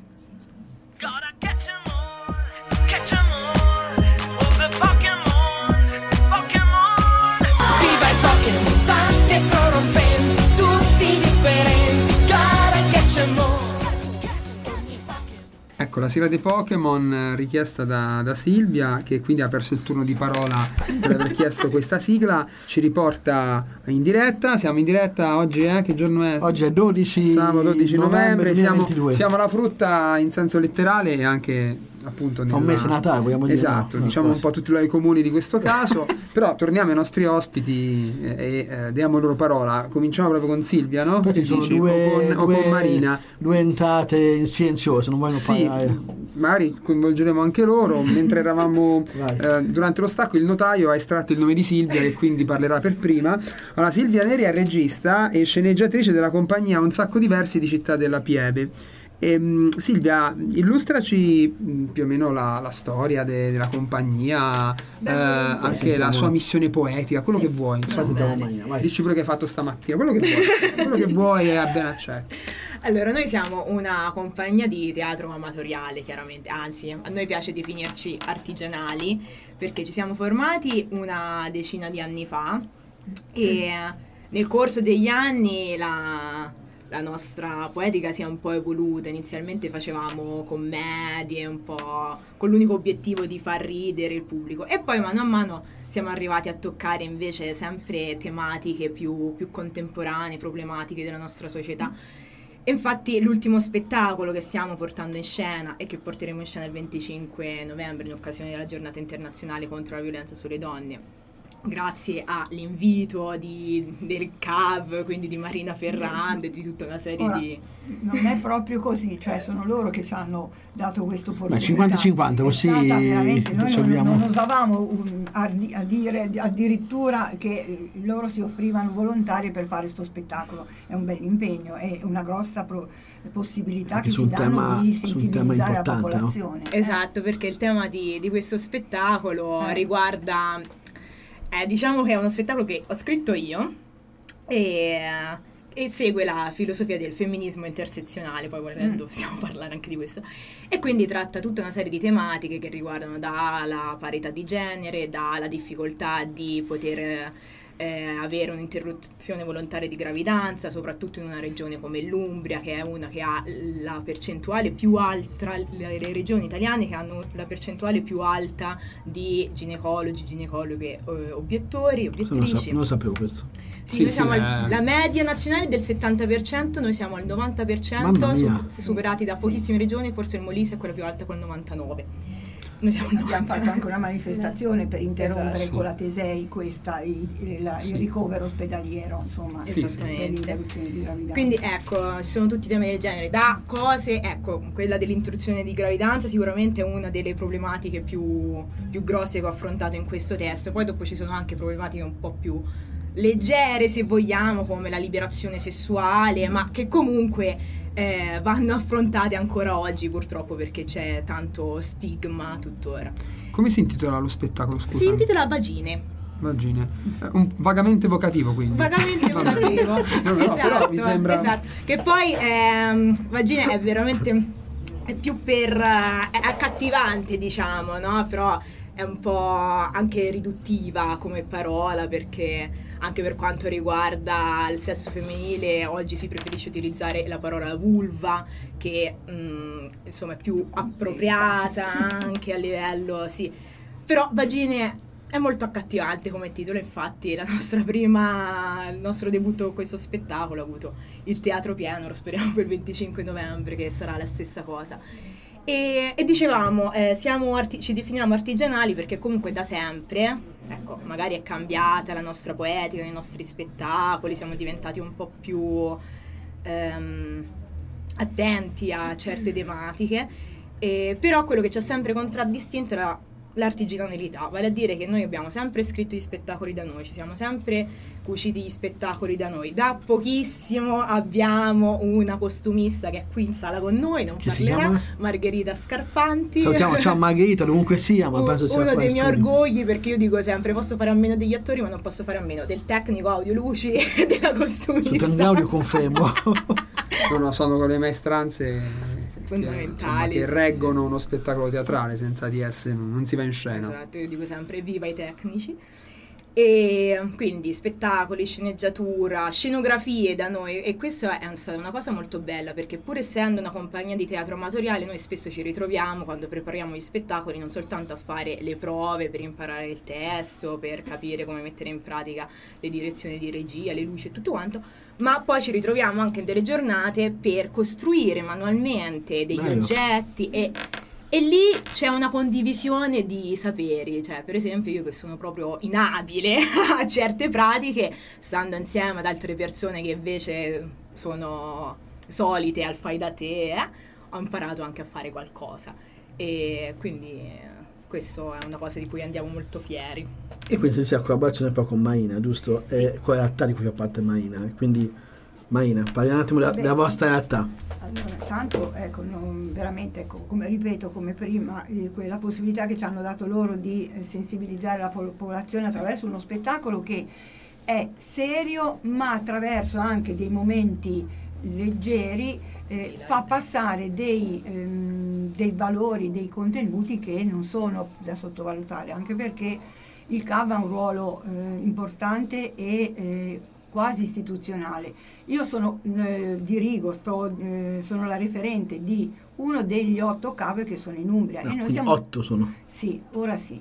[SPEAKER 7] Gotta catch 'em all, catch 'em all, all the Pokémon, Pokémon. Viva il Pokémon, fast e prorompenti, tutti differenti, gotta catch 'em all.
[SPEAKER 1] Ecco, la sigla dei Pokémon richiesta da, da Silvia, che quindi ha perso il turno di parola per aver chiesto questa sigla, ci riporta in diretta. Siamo in diretta oggi, eh? Che giorno è?
[SPEAKER 2] Oggi è dodici
[SPEAKER 1] Sabato dodici novembre,
[SPEAKER 2] novembre
[SPEAKER 1] siamo, siamo la frutta in senso letterale e anche appunto nella...
[SPEAKER 2] un mese Natale, vogliamo dire.
[SPEAKER 1] Esatto, no, diciamo no, un po' tutti i luoghi comuni di questo caso. Però torniamo ai nostri ospiti e, e eh, diamo loro parola. Cominciamo proprio con Silvia, no?
[SPEAKER 2] Poi ci sono
[SPEAKER 1] dici,
[SPEAKER 2] due,
[SPEAKER 1] o, con,
[SPEAKER 2] due,
[SPEAKER 1] o con Marina.
[SPEAKER 2] Due entrate silenziose, non vogliono
[SPEAKER 1] sì,
[SPEAKER 2] parlare.
[SPEAKER 1] Magari coinvolgeremo anche loro. Mentre eravamo eh, durante lo stacco, il notaio ha estratto il nome di Silvia, e quindi parlerà per prima. Allora, Silvia Neri è regista e sceneggiatrice della compagnia Un sacco diversi di Città della Pieve, E, Silvia, illustraci più o meno la, la storia de, della compagnia, Beh, eh, anche sentiamo. la sua missione poetica, quello sì. che vuoi. Insomma, dici quello che hai fatto stamattina, quello che vuoi, quello che vuoi è ben accetto.
[SPEAKER 12] Allora, noi siamo una compagnia di teatro amatoriale, chiaramente, anzi, a noi piace definirci artigianali, perché ci siamo formati una decina di anni fa e nel corso degli anni la... la nostra poetica si è un po' evoluta. Inizialmente facevamo commedie un po' con l'unico obiettivo di far ridere il pubblico e poi mano a mano siamo arrivati a toccare invece sempre tematiche più, più contemporanee, problematiche della nostra società. E infatti l'ultimo spettacolo che stiamo portando in scena e che porteremo in scena il venticinque novembre in occasione della giornata internazionale contro la violenza sulle donne, grazie all'invito di, del C A V, quindi di Marina Ferrando e di tutta una serie
[SPEAKER 13] Ora,
[SPEAKER 12] di...
[SPEAKER 13] non è proprio così, cioè sono loro che ci hanno dato questo opportunità.
[SPEAKER 2] Ma cinquanta cinquanta, così
[SPEAKER 13] noi non,
[SPEAKER 2] abbiamo...
[SPEAKER 13] non usavamo un, a, a dire addirittura che loro si offrivano volontari per fare questo spettacolo. È un bel impegno, è una grossa pro, possibilità perché che ci danno tema, di sensibilizzare la popolazione.
[SPEAKER 12] No? Esatto, perché il tema di, di questo spettacolo eh. riguarda... Eh, diciamo che è uno spettacolo che ho scritto io e, e segue la filosofia del femminismo intersezionale, poi volendo mm. possiamo parlare anche di questo, e quindi tratta tutta una serie di tematiche che riguardano dalla parità di genere, dalla difficoltà di poter eh, avere un'interruzione volontaria di gravidanza, soprattutto in una regione come l'Umbria, che è una che ha la percentuale più alta, le regioni italiane che hanno la percentuale più alta di ginecologi, ginecologhe, eh, obiettori, obiettrici.
[SPEAKER 2] Non lo sapevo questo.
[SPEAKER 12] Sì, sì, noi siamo sì, al, eh. la media nazionale è del settanta per cento, noi siamo al novanta per cento, su, superati da pochissime regioni, forse il Molise è quella più alta col novantanove per cento. Noi siamo
[SPEAKER 13] abbiamo fatto anche una manifestazione per interrompere esatto. con la Tesei questa, il, il, sì. il ricovero ospedaliero, insomma,
[SPEAKER 12] sì, esattamente. Di gravidanza. Quindi ecco, ci sono tutti i temi del genere, da cose, ecco, quella dell'interruzione di gravidanza sicuramente è una delle problematiche più, più grosse che ho affrontato in questo testo, poi dopo ci sono anche problematiche un po' più leggere, se vogliamo, come la liberazione sessuale, ma che comunque eh, vanno affrontate ancora oggi, purtroppo, perché c'è tanto stigma tuttora.
[SPEAKER 1] Come si intitola lo spettacolo, scusa?
[SPEAKER 12] Si intitola Vagine.
[SPEAKER 1] Vagine. Un, vagamente evocativo, quindi.
[SPEAKER 12] Vagamente evocativo.
[SPEAKER 1] no, no,
[SPEAKER 12] esatto,
[SPEAKER 1] però mi sembra...
[SPEAKER 12] esatto. Che poi ehm, Vagine è veramente è più per è accattivante, diciamo, no? Però è un po' anche riduttiva come parola, perché anche per quanto riguarda il sesso femminile oggi si preferisce utilizzare la parola vulva, che mh, insomma è più appropriata anche a livello, sì, però Vagine è molto accattivante come titolo. Infatti la nostra prima il nostro debutto con questo spettacolo ha avuto il teatro pieno, lo speriamo per il venticinque novembre che sarà la stessa cosa. E, e dicevamo, eh, siamo arti- ci definiamo artigianali perché comunque da sempre, ecco, magari è cambiata la nostra poetica, i nostri spettacoli, siamo diventati un po' più ehm, attenti a certe tematiche, e, però quello che ci ha sempre contraddistinto era l'artigianalità, vale a dire che noi abbiamo sempre scritto gli spettacoli da noi, ci siamo sempre cuciti gli spettacoli da noi. Da pochissimo abbiamo una costumista che è qui in sala con noi, non
[SPEAKER 2] Chi
[SPEAKER 12] parlerà, Margherita Scarpanti.
[SPEAKER 2] Salutiamo, ciao Margherita, dovunque sia, ma penso sia
[SPEAKER 12] uno dei miei orgogli, perché io dico sempre posso fare a meno degli attori, ma non posso fare a meno del tecnico audio luci e della costumista.
[SPEAKER 2] Sul tecnico audio confermo.
[SPEAKER 1] no, no, sono con le maestranze
[SPEAKER 12] fondamentali,
[SPEAKER 1] insomma, che
[SPEAKER 12] sì,
[SPEAKER 1] reggono
[SPEAKER 12] sì.
[SPEAKER 1] uno spettacolo teatrale, senza di esse non, non si va in scena.
[SPEAKER 12] Esatto, io dico sempre viva i tecnici. E quindi spettacoli, sceneggiatura, scenografie da noi, e questa è stata una cosa molto bella, perché pur essendo una compagnia di teatro amatoriale noi spesso ci ritroviamo quando prepariamo gli spettacoli non soltanto a fare le prove per imparare il testo, per capire come mettere in pratica le direzioni di regia, le luci e tutto quanto, ma poi ci ritroviamo anche in delle giornate per costruire manualmente degli Bello. oggetti e E lì c'è una condivisione di saperi, cioè per esempio io che sono proprio inabile a certe pratiche, stando insieme ad altre persone che invece sono solite al fai da te, eh, ho imparato anche a fare qualcosa, e quindi questo è una cosa di cui andiamo molto fieri.
[SPEAKER 2] E quindi si collaborazione poi con Maina, giusto? Sì. E con la realtà di cui fa parte Maina, quindi Maina, parliamo un attimo della, della vostra realtà.
[SPEAKER 13] Allora, tanto ecco, non, veramente ecco, come ripeto come prima, eh, quella possibilità che ci hanno dato loro di eh, sensibilizzare la popolazione attraverso uno spettacolo che è serio, ma attraverso anche dei momenti leggeri eh, fa passare dei, ehm, dei valori, dei contenuti che non sono da sottovalutare, anche perché il C A V ha un ruolo eh, importante e eh, quasi istituzionale. Io sono, eh, dirigo, sto, eh, sono la referente di uno degli otto C A V che sono in Umbria.
[SPEAKER 2] No,
[SPEAKER 13] e noi siamo,
[SPEAKER 2] otto sono?
[SPEAKER 13] Sì, ora sì.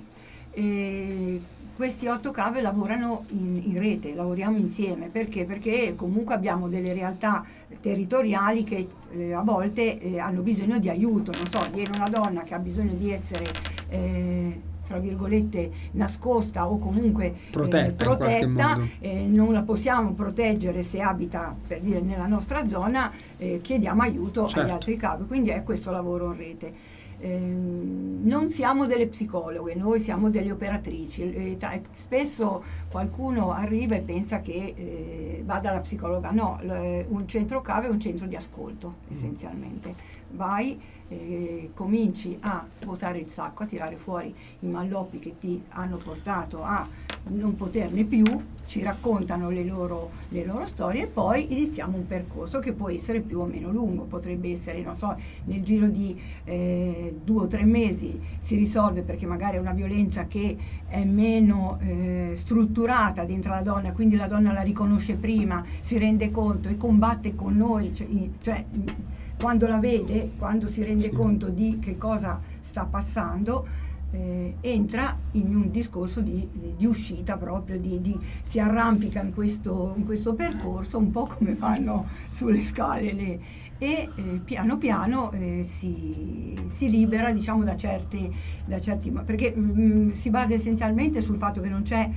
[SPEAKER 13] E questi otto C A V lavorano in, in rete, lavoriamo insieme. Perché? Perché comunque abbiamo delle realtà territoriali che eh, a volte eh, hanno bisogno di aiuto. Non so, viene una donna che ha bisogno di essere... Eh, fra virgolette nascosta o comunque protetta, eh, protetta eh, non la possiamo proteggere se abita per dire nella nostra zona, eh, chiediamo aiuto certo. agli altri C A V, quindi è questo lavoro in rete. Eh, non siamo delle psicologhe, noi siamo delle operatrici. Eh, t- spesso qualcuno arriva e pensa che eh, vada alla psicologa, no, l- un centro C A V è un centro di ascolto essenzialmente. Vai, eh, cominci a posare il sacco, a tirare fuori i malloppi che ti hanno portato a non poterne più, ci raccontano le loro, le loro storie e poi iniziamo un percorso che può essere più o meno lungo, potrebbe essere, non so, nel giro di eh, due o tre mesi si risolve perché magari è una violenza che è meno eh, strutturata dentro la donna, quindi la donna la riconosce prima, si rende conto e combatte con noi, cioè, cioè quando la vede, quando si rende sì. conto di che cosa sta passando, eh, entra in un discorso di, di uscita proprio, di, di, si arrampica in questo, in questo percorso, un po' come fanno sulle scale le, e eh, piano piano eh, si, si libera, diciamo, da certi, da certi perché mh, si basa essenzialmente sul fatto che non c'è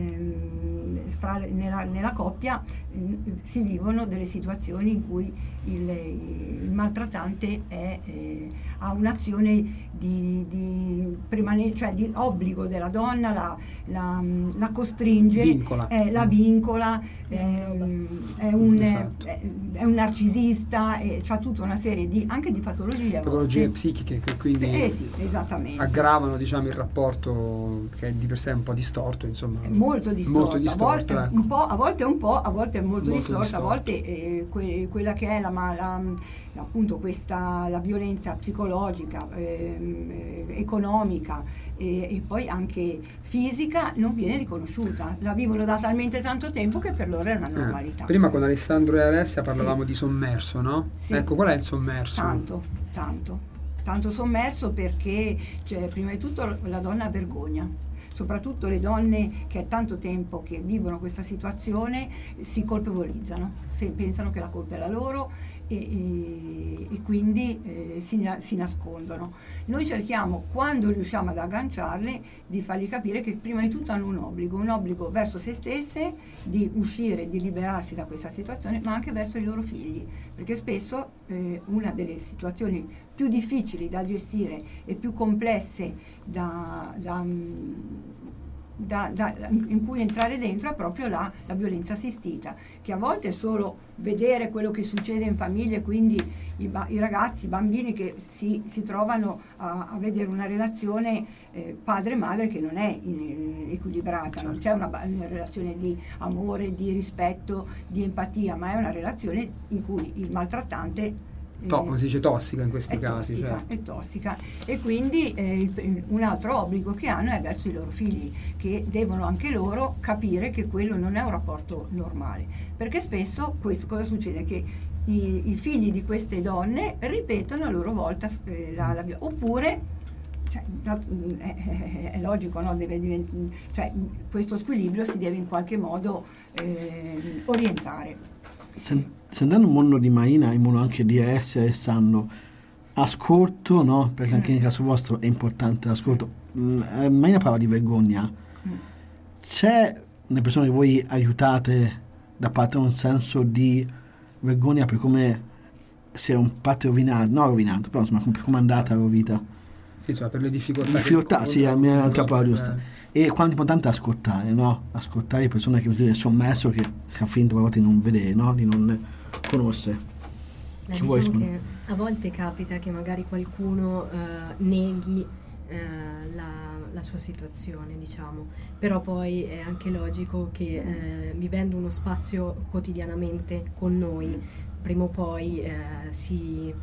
[SPEAKER 13] ehm, fra, nella, nella coppia mh, si vivono delle situazioni in cui il, il maltrattante è, eh, ha un'azione di, di, permane- cioè di obbligo della donna, la, la, la costringe,
[SPEAKER 1] vincola.
[SPEAKER 13] Eh, la vincola, eh, è, un, esatto. è, è un narcisista, c'ha tutta una serie di anche di patologie
[SPEAKER 1] patologie psichiche che quindi
[SPEAKER 13] eh sì, esattamente.
[SPEAKER 1] aggravano, diciamo, il rapporto che è di per sé un po' distorto, insomma
[SPEAKER 13] è molto distorto,
[SPEAKER 1] molto distorto
[SPEAKER 13] a, volte,
[SPEAKER 1] ecco.
[SPEAKER 13] un po', a volte è un po', a volte è molto, molto distorto, distorto, a volte eh, que- quella che è la, la, appunto questa la violenza psicologica, eh, economica e, e poi anche fisica non viene riconosciuta, la vivono da talmente tanto tempo che per loro è una normalità.
[SPEAKER 1] Eh, prima con Alessandro e Alessia parlavamo sì. di sommerso, no?
[SPEAKER 13] Sì.
[SPEAKER 1] Ecco, qual è il sommerso?
[SPEAKER 13] Tanto, tanto, tanto sommerso perché cioè, prima di tutto la donna ha vergogna, soprattutto le donne che è tanto tempo che vivono questa situazione si colpevolizzano, se pensano che la colpa è la loro e, e, e quindi eh, si, si nascondono. Noi cerchiamo, quando riusciamo ad agganciarle, di fargli capire che prima di tutto hanno un obbligo, un obbligo verso se stesse di uscire, di liberarsi da questa situazione, ma anche verso i loro figli, perché spesso eh, una delle situazioni più difficili da gestire e più complesse da, da, da, da, in cui entrare dentro è proprio la, la violenza assistita, che a volte è solo vedere quello che succede in famiglie, quindi i, i ragazzi, i bambini che si, si trovano a, a vedere una relazione eh, padre-madre che non è in, equilibrata, certo. non c'è una, una relazione di amore, di rispetto, di empatia, ma è una relazione in cui il maltrattante
[SPEAKER 1] To- come si dice tossica in questi
[SPEAKER 13] è
[SPEAKER 1] casi
[SPEAKER 13] tossica,
[SPEAKER 1] cioè.
[SPEAKER 13] è tossica e quindi eh, il, un altro obbligo che hanno è verso i loro figli, che devono anche loro capire che quello non è un rapporto normale, perché spesso questo cosa succede? Che i, i figli di queste donne ripetono a loro volta eh, la, la oppure cioè, da, è, è, è logico, no? Deve divent- cioè, questo squilibrio si deve in qualche modo eh, orientare.
[SPEAKER 2] Sentendo il mondo di Marina, il mondo anche di Alessia e Sandro, ascolto, no? Perché anche mm. nel caso vostro è importante l'ascolto. Mm, eh, Marina parla di vergogna. Mm. C'è nelle persone che voi aiutate da parte un senso di vergogna per come si è un parte rovinato, no rovinato, però insomma per come è andata la loro vita?
[SPEAKER 1] Sì, cioè per le difficoltà.
[SPEAKER 2] Difficoltà, sì, è la altra parola giusta. E quanto è importante ascoltare, no? Ascoltare le persone che sono sommerso, che si ha finto a volte di non vedere, no? Di non conoscere.
[SPEAKER 10] Eh, diciamo che A volte capita che magari qualcuno uh, neghi uh, la, la sua situazione, diciamo, però poi è anche logico che uh, vivendo uno spazio quotidianamente con noi, prima o poi uh, si...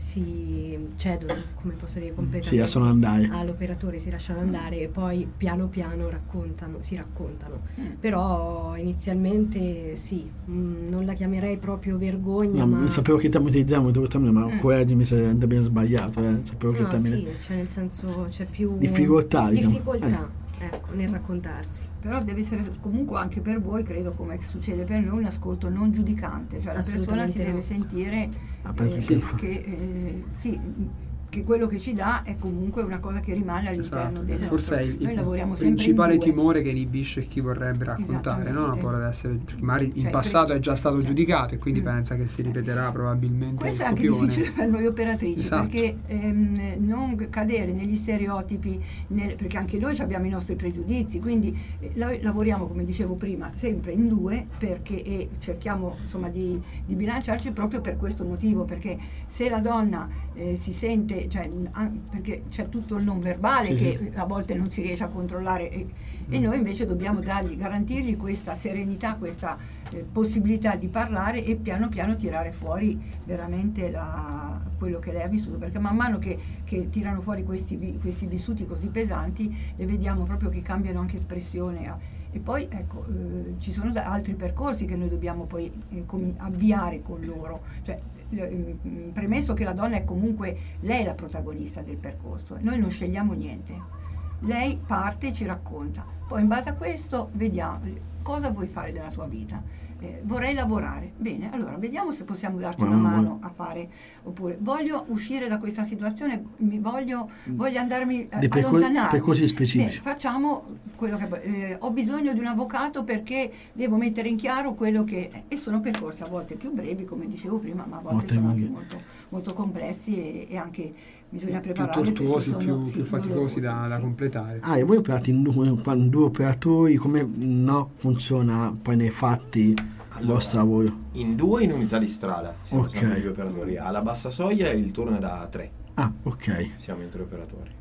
[SPEAKER 10] si cedono, come posso dire, completamente,
[SPEAKER 2] si lasciano andare
[SPEAKER 10] all'operatore, si lasciano andare e poi piano piano raccontano, si raccontano. Però inizialmente sì, mh, non la chiamerei proprio vergogna,
[SPEAKER 2] no,
[SPEAKER 10] ma
[SPEAKER 2] sapevo che termine utilizziamo, ma mm. correggimi se abbiamo sbagliato, eh. sapevo che
[SPEAKER 10] no,
[SPEAKER 2] termine...
[SPEAKER 10] sì, cioè nel senso c'è più
[SPEAKER 2] difficoltà, diciamo.
[SPEAKER 10] difficoltà.
[SPEAKER 2] Eh.
[SPEAKER 10] Ecco, nel raccontarsi.
[SPEAKER 13] Però deve essere comunque anche per voi, credo, come succede per noi, un ascolto non giudicante, cioè la persona si deve sentire
[SPEAKER 2] ah,
[SPEAKER 13] eh,
[SPEAKER 2] che,
[SPEAKER 13] che eh, sì, che quello che ci dà è comunque una cosa che rimane all'interno
[SPEAKER 1] esatto.
[SPEAKER 13] del
[SPEAKER 1] forse è il,
[SPEAKER 13] noi lavoriamo
[SPEAKER 1] il principale
[SPEAKER 13] sempre in due.
[SPEAKER 1] timore che inibisce chi vorrebbe raccontare, no? La paura di essere, perché magari in
[SPEAKER 13] cioè,
[SPEAKER 1] passato
[SPEAKER 13] credo,
[SPEAKER 1] è già stato
[SPEAKER 13] cioè,
[SPEAKER 1] giudicato e quindi
[SPEAKER 13] mm.
[SPEAKER 1] pensa che si ripeterà probabilmente
[SPEAKER 13] questo
[SPEAKER 1] il
[SPEAKER 13] è anche
[SPEAKER 1] copione.
[SPEAKER 13] difficile per noi operatrici,
[SPEAKER 1] esatto.
[SPEAKER 13] perché ehm, non cadere negli stereotipi, nel, perché anche noi abbiamo i nostri pregiudizi, quindi eh, la, lavoriamo, come dicevo prima, sempre in due, perché e cerchiamo insomma di, di bilanciarci proprio per questo motivo, perché se la donna eh, si sente, cioè, an- perché c'è tutto il non verbale sì, che sì. a volte non si riesce a controllare e, mm. e noi invece dobbiamo dargli, garantirgli questa serenità, questa eh, possibilità di parlare e piano piano tirare fuori veramente la, quello che lei ha vissuto, perché man mano che, che tirano fuori questi, questi vissuti così pesanti le vediamo proprio che cambiano anche espressione. E poi ecco, eh, ci sono altri percorsi che noi dobbiamo poi eh, com- avviare con loro, cioè eh, premesso che la donna è comunque lei la protagonista del percorso, noi non scegliamo niente, lei parte e ci racconta, poi in base a questo vediamo cosa vuoi fare della tua vita. Eh, vorrei lavorare, bene, allora vediamo se possiamo darti una mano a fare, oppure voglio uscire da questa situazione, mi voglio, voglio andarmi a allontanare,
[SPEAKER 2] percorsi specifici.
[SPEAKER 13] Beh, facciamo quello che eh, ho bisogno di un avvocato perché devo mettere in chiaro quello che eh, e sono percorsi a volte più brevi, come dicevo prima, ma a volte Molte sono anche molto, molto complessi e, e anche bisogna prepararli,
[SPEAKER 1] più tortuosi,
[SPEAKER 13] sono,
[SPEAKER 1] più,
[SPEAKER 13] sì,
[SPEAKER 1] più faticosi da,
[SPEAKER 13] sì.
[SPEAKER 1] da completare.
[SPEAKER 2] Ah, e voi operate in due, in due operatori, come no funziona poi nei fatti il vostro lavoro?
[SPEAKER 11] In due in unità di strada siamo
[SPEAKER 2] okay.
[SPEAKER 11] sempre due operatori. Alla Bassa Soglia il turno è da tre.
[SPEAKER 2] Ah, ok.
[SPEAKER 11] Siamo in tre operatori.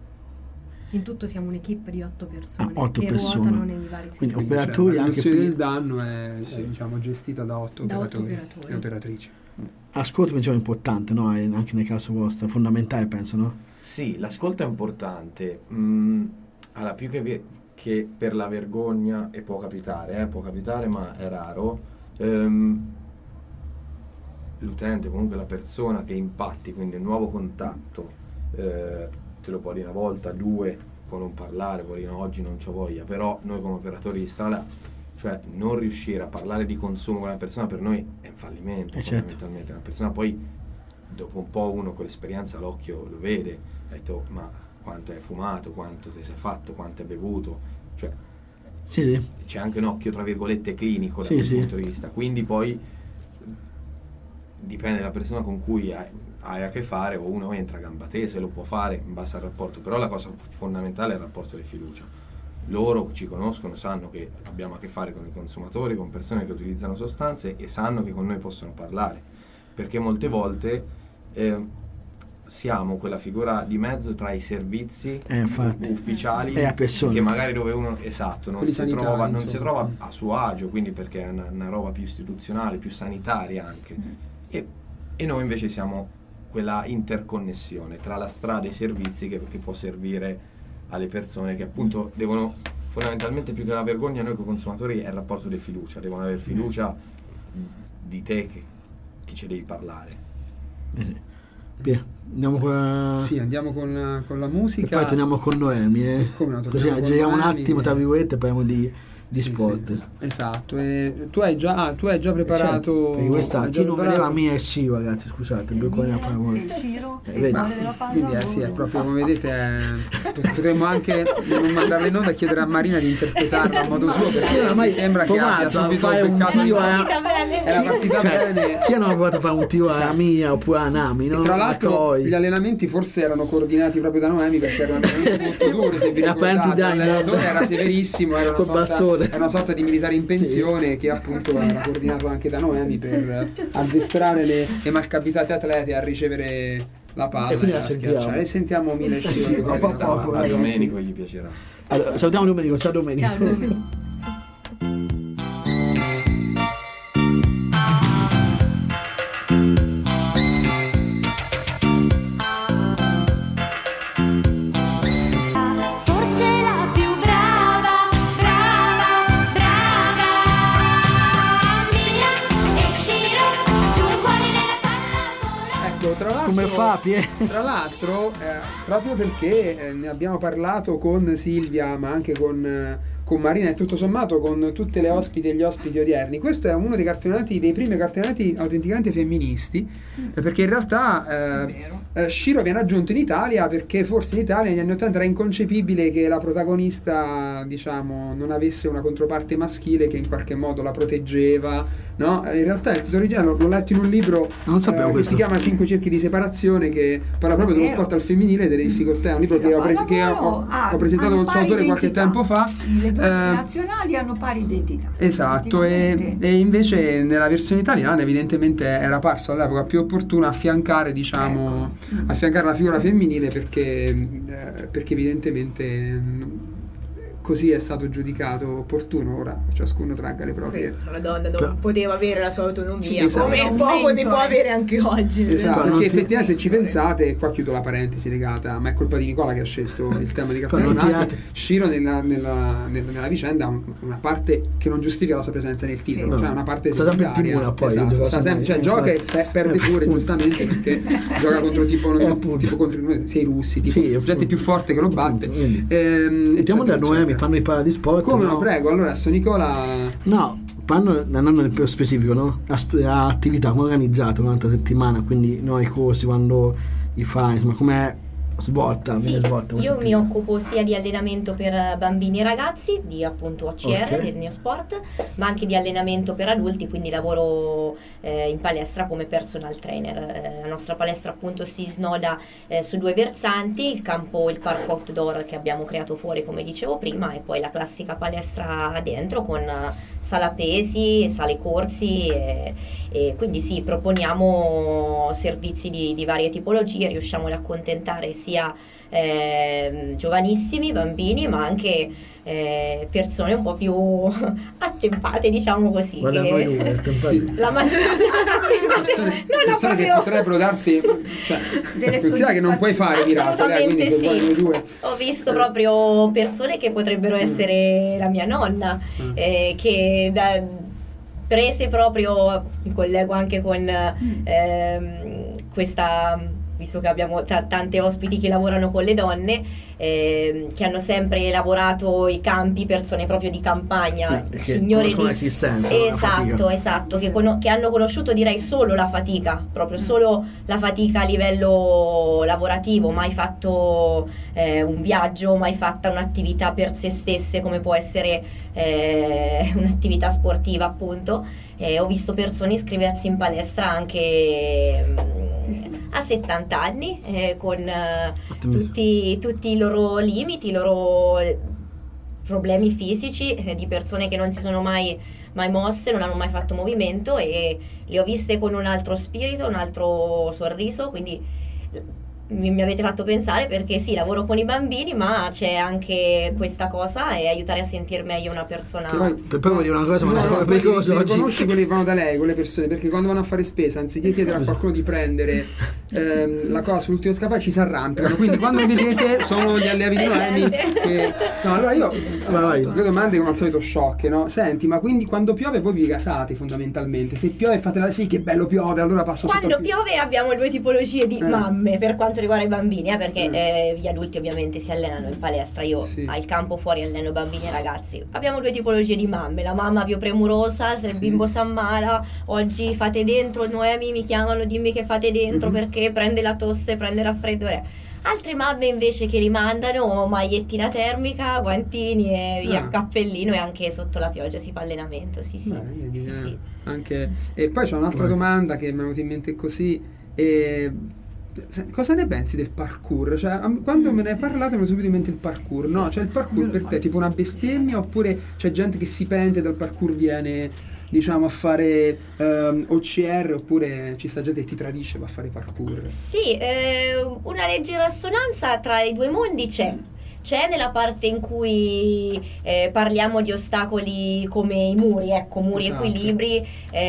[SPEAKER 10] In tutto siamo un'equipe di otto persone
[SPEAKER 2] ah, otto
[SPEAKER 10] che
[SPEAKER 2] persone.
[SPEAKER 10] ruotano nei vari settori.
[SPEAKER 2] Quindi operatori
[SPEAKER 1] cioè,
[SPEAKER 2] anche
[SPEAKER 1] per...
[SPEAKER 2] per
[SPEAKER 1] il danno è, sì. è diciamo, gestita da otto
[SPEAKER 10] da
[SPEAKER 1] operatori,
[SPEAKER 10] otto operatori
[SPEAKER 1] e operatrici.
[SPEAKER 2] Ascolto mi diciamo importante, no? Anche nel caso vostro, è fondamentale, penso, no?
[SPEAKER 11] Sì, l'ascolto è importante. Mm, allora, più che, vi- che per la vergogna, e può capitare, eh, può capitare, ma è raro. Ehm, l'utente, comunque la persona che impatti, quindi il nuovo contatto, eh, te lo può dire una volta, due, può non parlare, può dire no, oggi non c'ho voglia, però noi come operatori di strada, cioè non riuscire a parlare di consumo con una persona per noi è un fallimento,
[SPEAKER 2] eh
[SPEAKER 11] fondamentalmente.
[SPEAKER 2] Certo.
[SPEAKER 11] Una persona poi, dopo un po' uno con l'esperienza l'occhio lo vede, ha detto ma quanto hai fumato, quanto ti sei fatto, quanto hai bevuto, cioè
[SPEAKER 2] sì, sì.
[SPEAKER 11] c'è anche un occhio tra virgolette clinico da
[SPEAKER 2] sì,
[SPEAKER 11] quel
[SPEAKER 2] sì.
[SPEAKER 11] punto di vista, quindi poi dipende dalla persona con cui hai, hai a che fare, o uno entra a gamba tesa, lo può fare in base al rapporto, però la cosa fondamentale è il rapporto di fiducia. Loro ci conoscono, sanno che abbiamo a che fare con i consumatori, con persone che utilizzano sostanze e sanno che con noi possono parlare, perché molte volte eh, siamo quella figura di mezzo tra i servizi
[SPEAKER 2] eh,
[SPEAKER 11] ufficiali
[SPEAKER 2] e a persone
[SPEAKER 11] che magari dove uno esatto non, si
[SPEAKER 1] sanitari,
[SPEAKER 11] trova, non si
[SPEAKER 1] insomma.
[SPEAKER 11] trova a suo agio, quindi perché è una, una roba più istituzionale, più sanitaria anche. Mm. E, e noi invece siamo quella interconnessione tra la strada e i servizi che, che può servire alle persone che appunto devono, fondamentalmente più che la vergogna, noi con i consumatori è il rapporto di fiducia, devono avere fiducia di te che, che ci devi parlare.
[SPEAKER 2] Beh, andiamo con,
[SPEAKER 1] sì, andiamo con, con la musica
[SPEAKER 2] e poi torniamo con Noemi, eh?
[SPEAKER 1] Come no,
[SPEAKER 2] così giriamo un attimo tra virgolette e parliamo di di
[SPEAKER 1] sì,
[SPEAKER 2] sport.
[SPEAKER 1] Sì, esatto. E tu hai già ah, tu hai già preparato
[SPEAKER 2] certo, questa
[SPEAKER 1] hai
[SPEAKER 2] chi non vedeva mia e sì, ragazzi, scusate, due cuori a parole.
[SPEAKER 1] Quindi eh, sì, è proprio come vedete è, potremmo anche non mandarla in onda e chiedere a Marina di interpretarla a modo suo, perché mi sembra che abbia subito
[SPEAKER 2] fare un tiro a
[SPEAKER 1] è la partita
[SPEAKER 2] cioè,
[SPEAKER 1] bene.
[SPEAKER 2] Chi hanno provato a fare un tiro alla mia oppure a Nami, no?
[SPEAKER 1] E tra l'altro gli allenamenti forse erano coordinati proprio da Noemi, perché erano molto duri, se vi ricordate, l'allenatore era severissimo, era una sorta
[SPEAKER 2] pensione.
[SPEAKER 1] È una sorta di militare in pensione sì. che appunto era coordinato anche da Noemi per addestrare le, le malcapitate atlete a ricevere la palla
[SPEAKER 2] e quindi
[SPEAKER 1] e
[SPEAKER 2] la sentiamo.
[SPEAKER 1] E sentiamo Mila Sciro.
[SPEAKER 11] Sì, poco, a Domenico gli piacerà.
[SPEAKER 2] Allora, salutiamo Domenico, ciao Domenico.
[SPEAKER 10] Ciao Domenico.
[SPEAKER 2] Come fa Pier?
[SPEAKER 1] Tra l'altro, eh, proprio perché eh, ne abbiamo parlato con Silvia, ma anche con, eh, con Marina e tutto sommato con tutte le ospiti e gli ospiti odierni, questo è uno dei cartonati, dei primi cartonati autenticamente femministi, mm. eh, perché in realtà eh, eh, Sciro viene aggiunto in Italia perché forse in Italia negli anni ottanta era inconcepibile che la protagonista, diciamo, non avesse una controparte maschile che in qualche modo la proteggeva. No, in realtà il titolo originale l'ho letto in un libro
[SPEAKER 2] non
[SPEAKER 1] eh, che si chiama Cinque cerchi di separazione, che parla proprio dello sport al femminile e delle difficoltà. È un libro sì, che, ho, pres- che ho, ah, ho presentato col suo autore qualche tempo fa.
[SPEAKER 13] Le due eh, nazionali hanno pari identità.
[SPEAKER 1] Esatto, e, e invece nella versione italiana evidentemente era parso all'epoca più opportuno affiancare, diciamo, ecco. affiancare la figura femminile perché, eh, perché evidentemente così è stato giudicato opportuno. Ora ciascuno tragga le proprie.
[SPEAKER 12] Sì, la donna non P- poteva avere la sua autonomia,
[SPEAKER 1] esatto.
[SPEAKER 12] come poco ne può avere anche oggi.
[SPEAKER 1] Esatto, perché effettivamente se ci pensate, qua chiudo la parentesi legata, ma è colpa di Nicola che ha scelto il tema di cartone animato. Sciro nella, nella, nella, nella vicenda ha una parte che non giustifica la sua presenza nel titolo, sì, cioè una parte secondaria. Poi esatto, sta sempre, cioè gioca e pe- perde pure giustamente perché gioca contro tipo, non, tipo contro sei russi, tipo sì, gente più forte che lo batte. Ehm,
[SPEAKER 2] Mettiamo da Noemi. Fanno i parla di sport.
[SPEAKER 1] Come no, prego, allora sto Nicola.
[SPEAKER 2] No, fanno andando nel più specifico, no? A, stu- a attività come organizzato durante la settimana, quindi noi i corsi quando i fai, insomma, com'è svolta,
[SPEAKER 9] sì,
[SPEAKER 2] viene svolta
[SPEAKER 9] io
[SPEAKER 2] attività.
[SPEAKER 9] Mi occupo sia di allenamento per bambini e ragazzi, di appunto A C R, okay. del mio sport, ma anche di allenamento per adulti, quindi lavoro eh, in palestra come personal trainer. Eh, la nostra palestra appunto si snoda eh, su due versanti, il campo, il parco outdoor che abbiamo creato fuori come dicevo prima, e poi la classica palestra dentro con uh, sala pesi, sale corsi e, e quindi sì, proponiamo servizi di, di varie tipologie, riusciamo ad accontentare sia sia eh, giovanissimi, bambini, ma anche eh, persone un po' più attempate, diciamo così.
[SPEAKER 2] Guarda,
[SPEAKER 9] che...
[SPEAKER 2] poi lui, attempate.
[SPEAKER 9] La man-
[SPEAKER 1] persone, no, persone proprio... che potrebbero darti, cioè, pensiamo che non puoi fare miracoli, eh, quindi
[SPEAKER 9] sì.
[SPEAKER 1] se due...
[SPEAKER 9] Ho visto proprio persone che potrebbero essere mm. la mia nonna, mm. eh, che da, prese proprio, mi collego anche con mm. ehm, questa... visto che abbiamo t- tante ospiti che lavorano con le donne, eh, che hanno sempre lavorato i campi, persone proprio di campagna,
[SPEAKER 2] eh,
[SPEAKER 9] signore di
[SPEAKER 2] esistenza,
[SPEAKER 9] esatto, esatto, che, con- che hanno conosciuto direi solo la fatica, proprio solo la fatica a livello lavorativo, mai fatto eh, un viaggio, mai fatta un'attività per se stesse come può essere eh, un'attività sportiva appunto. Eh, ho visto persone iscriversi in palestra anche sì, sì. a settanta anni eh, con eh, tutti, tutti i loro limiti, i loro problemi fisici, eh, di persone che non si sono mai, mai mosse, non hanno mai fatto movimento, e le ho viste con un altro spirito, un altro sorriso, quindi mi, mi avete fatto pensare, perché sì, lavoro con i bambini, ma c'è anche questa cosa, e aiutare a sentire meglio una persona.
[SPEAKER 2] Poi, per poi dire una cosa, ma
[SPEAKER 1] no,
[SPEAKER 2] no, pericoloso oggi.
[SPEAKER 1] Conosci quelli che vanno da lei, quelle persone, perché quando vanno a fare spesa, anziché chiedere a qualcuno di prendere ehm, la cosa sull'ultimo scafale, ci si arrampicano, quindi quando li vedete sono gli allievi di Noemi che... No, allora io vai, vai. due domande come al solito sciocche, no? Senti, ma quindi quando piove voi vi gasate fondamentalmente? Se piove fate la sì, che bello piove, allora passo
[SPEAKER 9] quando
[SPEAKER 1] sotto
[SPEAKER 9] piove abbiamo due tipologie di eh. mamme per quanto riguarda i bambini, eh, perché eh. Eh, gli adulti ovviamente si allenano in palestra, io sì. al campo fuori alleno bambini e ragazzi. Abbiamo due tipologie di mamme: la mamma più premurosa, se il sì. bimbo si ammala, oggi fate dentro, Noemi mi chiamano, dimmi che fate dentro, mm-hmm. perché prende la tosse, prende raffreddore. Altre mamme invece che li mandano magliettina termica, guantini e via, ah. cappellino, e anche sotto la pioggia si fa allenamento, sì sì,
[SPEAKER 1] Beh,
[SPEAKER 9] sì, sì.
[SPEAKER 1] Anche... E poi c'è un'altra Beh. domanda che mi è venuta in mente così, e cosa ne pensi del parkour? Cioè, quando me ne hai parlato mi è subito in mente il parkour, sì. No? Cioè il parkour per te è tipo una bestemmia oppure c'è gente che si pente dal parkour, viene diciamo a fare um, O C R, oppure ci sta gente che ti tradisce va a fare parkour?
[SPEAKER 9] Sì, eh, una leggera assonanza tra i due mondi c'è. C'è nella parte in cui eh, parliamo di ostacoli come i muri, ecco, muri, esatto. Equilibri,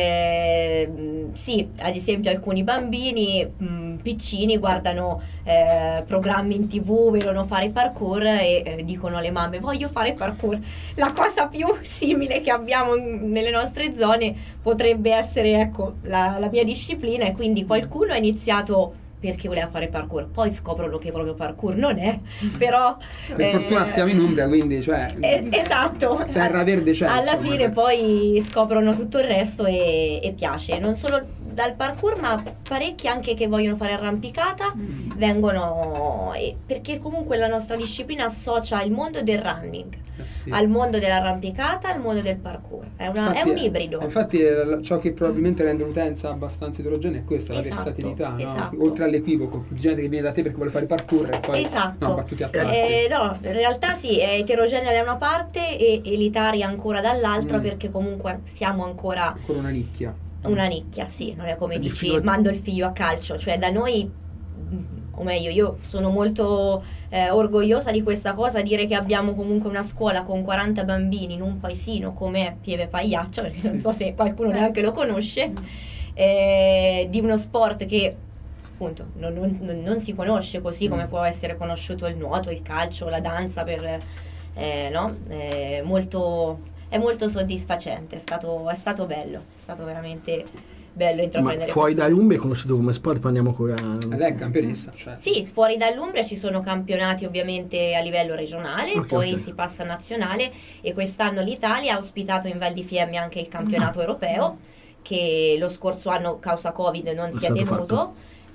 [SPEAKER 9] eh, sì, ad esempio alcuni bambini mh, piccini guardano eh, programmi in tv, vedono fare parkour e eh, dicono alle mamme voglio fare parkour. La cosa più simile che abbiamo in, nelle nostre zone potrebbe essere, ecco, la, la mia disciplina, e quindi qualcuno ha iniziato perché voleva fare parkour, poi scoprono che proprio parkour non è, però
[SPEAKER 1] per eh, fortuna stiamo in Umbria, quindi cioè
[SPEAKER 9] eh, esatto,
[SPEAKER 1] terra verde c'è,
[SPEAKER 9] alla
[SPEAKER 1] insomma.
[SPEAKER 9] Fine poi scoprono tutto il resto e, e piace, non solo dal parkour ma parecchi anche che vogliono fare arrampicata mm. vengono eh, perché comunque la nostra disciplina associa il mondo del running eh sì. al mondo dell'arrampicata, al mondo del parkour, è, una, infatti, è un ibrido.
[SPEAKER 1] Infatti eh, ciò che probabilmente rende l'utenza abbastanza eterogenea è questa, esatto, la versatilità,
[SPEAKER 9] esatto.
[SPEAKER 1] No? Oltre all'equivoco, gente che viene da te perché vuole fare parkour e poi
[SPEAKER 9] esatto.
[SPEAKER 1] no, va tutti a parte.
[SPEAKER 9] Eh, no, in realtà sì, è eterogenea da una parte e elitaria ancora dall'altra, mm. perché comunque siamo ancora
[SPEAKER 1] ancora una nicchia.
[SPEAKER 9] Una nicchia, sì, non è come
[SPEAKER 1] è
[SPEAKER 9] dici
[SPEAKER 1] difficile.
[SPEAKER 9] Mando il figlio a calcio, cioè da noi, o meglio io sono molto eh, orgogliosa di questa cosa, dire che abbiamo comunque una scuola con quaranta bambini in un paesino come Pieve Pagliaccia, perché non so se qualcuno neanche lo conosce, eh, di uno sport che appunto non, non, non si conosce così come può essere conosciuto il nuoto, il calcio, la danza, per eh, no? Eh, molto... È molto soddisfacente, è stato, è stato bello, è stato veramente bello intraprendere.
[SPEAKER 2] Ma fuori dall'Umbria è conosciuto come sport, parliamo ancora.
[SPEAKER 1] Lei è campionessa, cioè.
[SPEAKER 9] Sì, fuori dall'Umbria ci sono campionati ovviamente a livello regionale, okay, poi okay. si passa a nazionale, e quest'anno l'Italia ha ospitato in Val di Fiemme anche il campionato mm. europeo, che lo scorso anno causa Covid non è si è tenuto,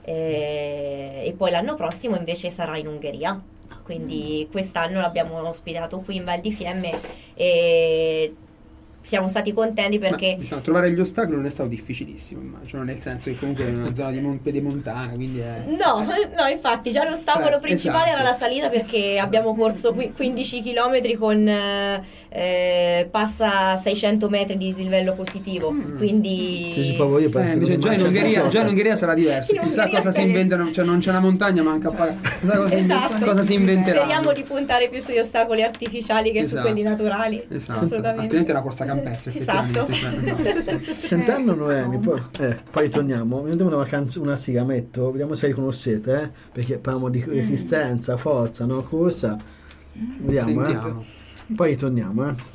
[SPEAKER 9] eh, e poi l'anno prossimo invece sarà in Ungheria. Quindi quest'anno l'abbiamo ospitato qui in Val di Fiemme e siamo stati contenti perché
[SPEAKER 1] ma, diciamo, trovare gli ostacoli non è stato difficilissimo, immagino, nel senso che comunque è una zona di mon- pedemontana, quindi è...
[SPEAKER 9] no, no, infatti già l'ostacolo eh, principale esatto. era la salita, perché abbiamo corso qui quindici chilometri con eh, passa seicento metri di dislivello positivo, mm. quindi
[SPEAKER 2] sì, si può, io
[SPEAKER 1] eh, invece già in Ungheria, già in Ungheria sarà diverso, in chissà cosa si inventano, cioè non c'è una montagna manca a cosa,
[SPEAKER 9] esatto.
[SPEAKER 1] cosa si inventerà.
[SPEAKER 9] Speriamo di puntare più sugli ostacoli artificiali che esatto. su quelli naturali,
[SPEAKER 1] esatto. assolutamente, altrimenti è una corsa campestre,
[SPEAKER 9] esatto.
[SPEAKER 2] Sentendo Noemi, poi, eh, poi torniamo, vediamo una, canz- una sigla, metto, vediamo se la conoscete, eh? Perché parliamo di resistenza, forza, no? Corsa, vediamo,
[SPEAKER 1] sentiamo.
[SPEAKER 2] Eh? Poi torniamo, eh.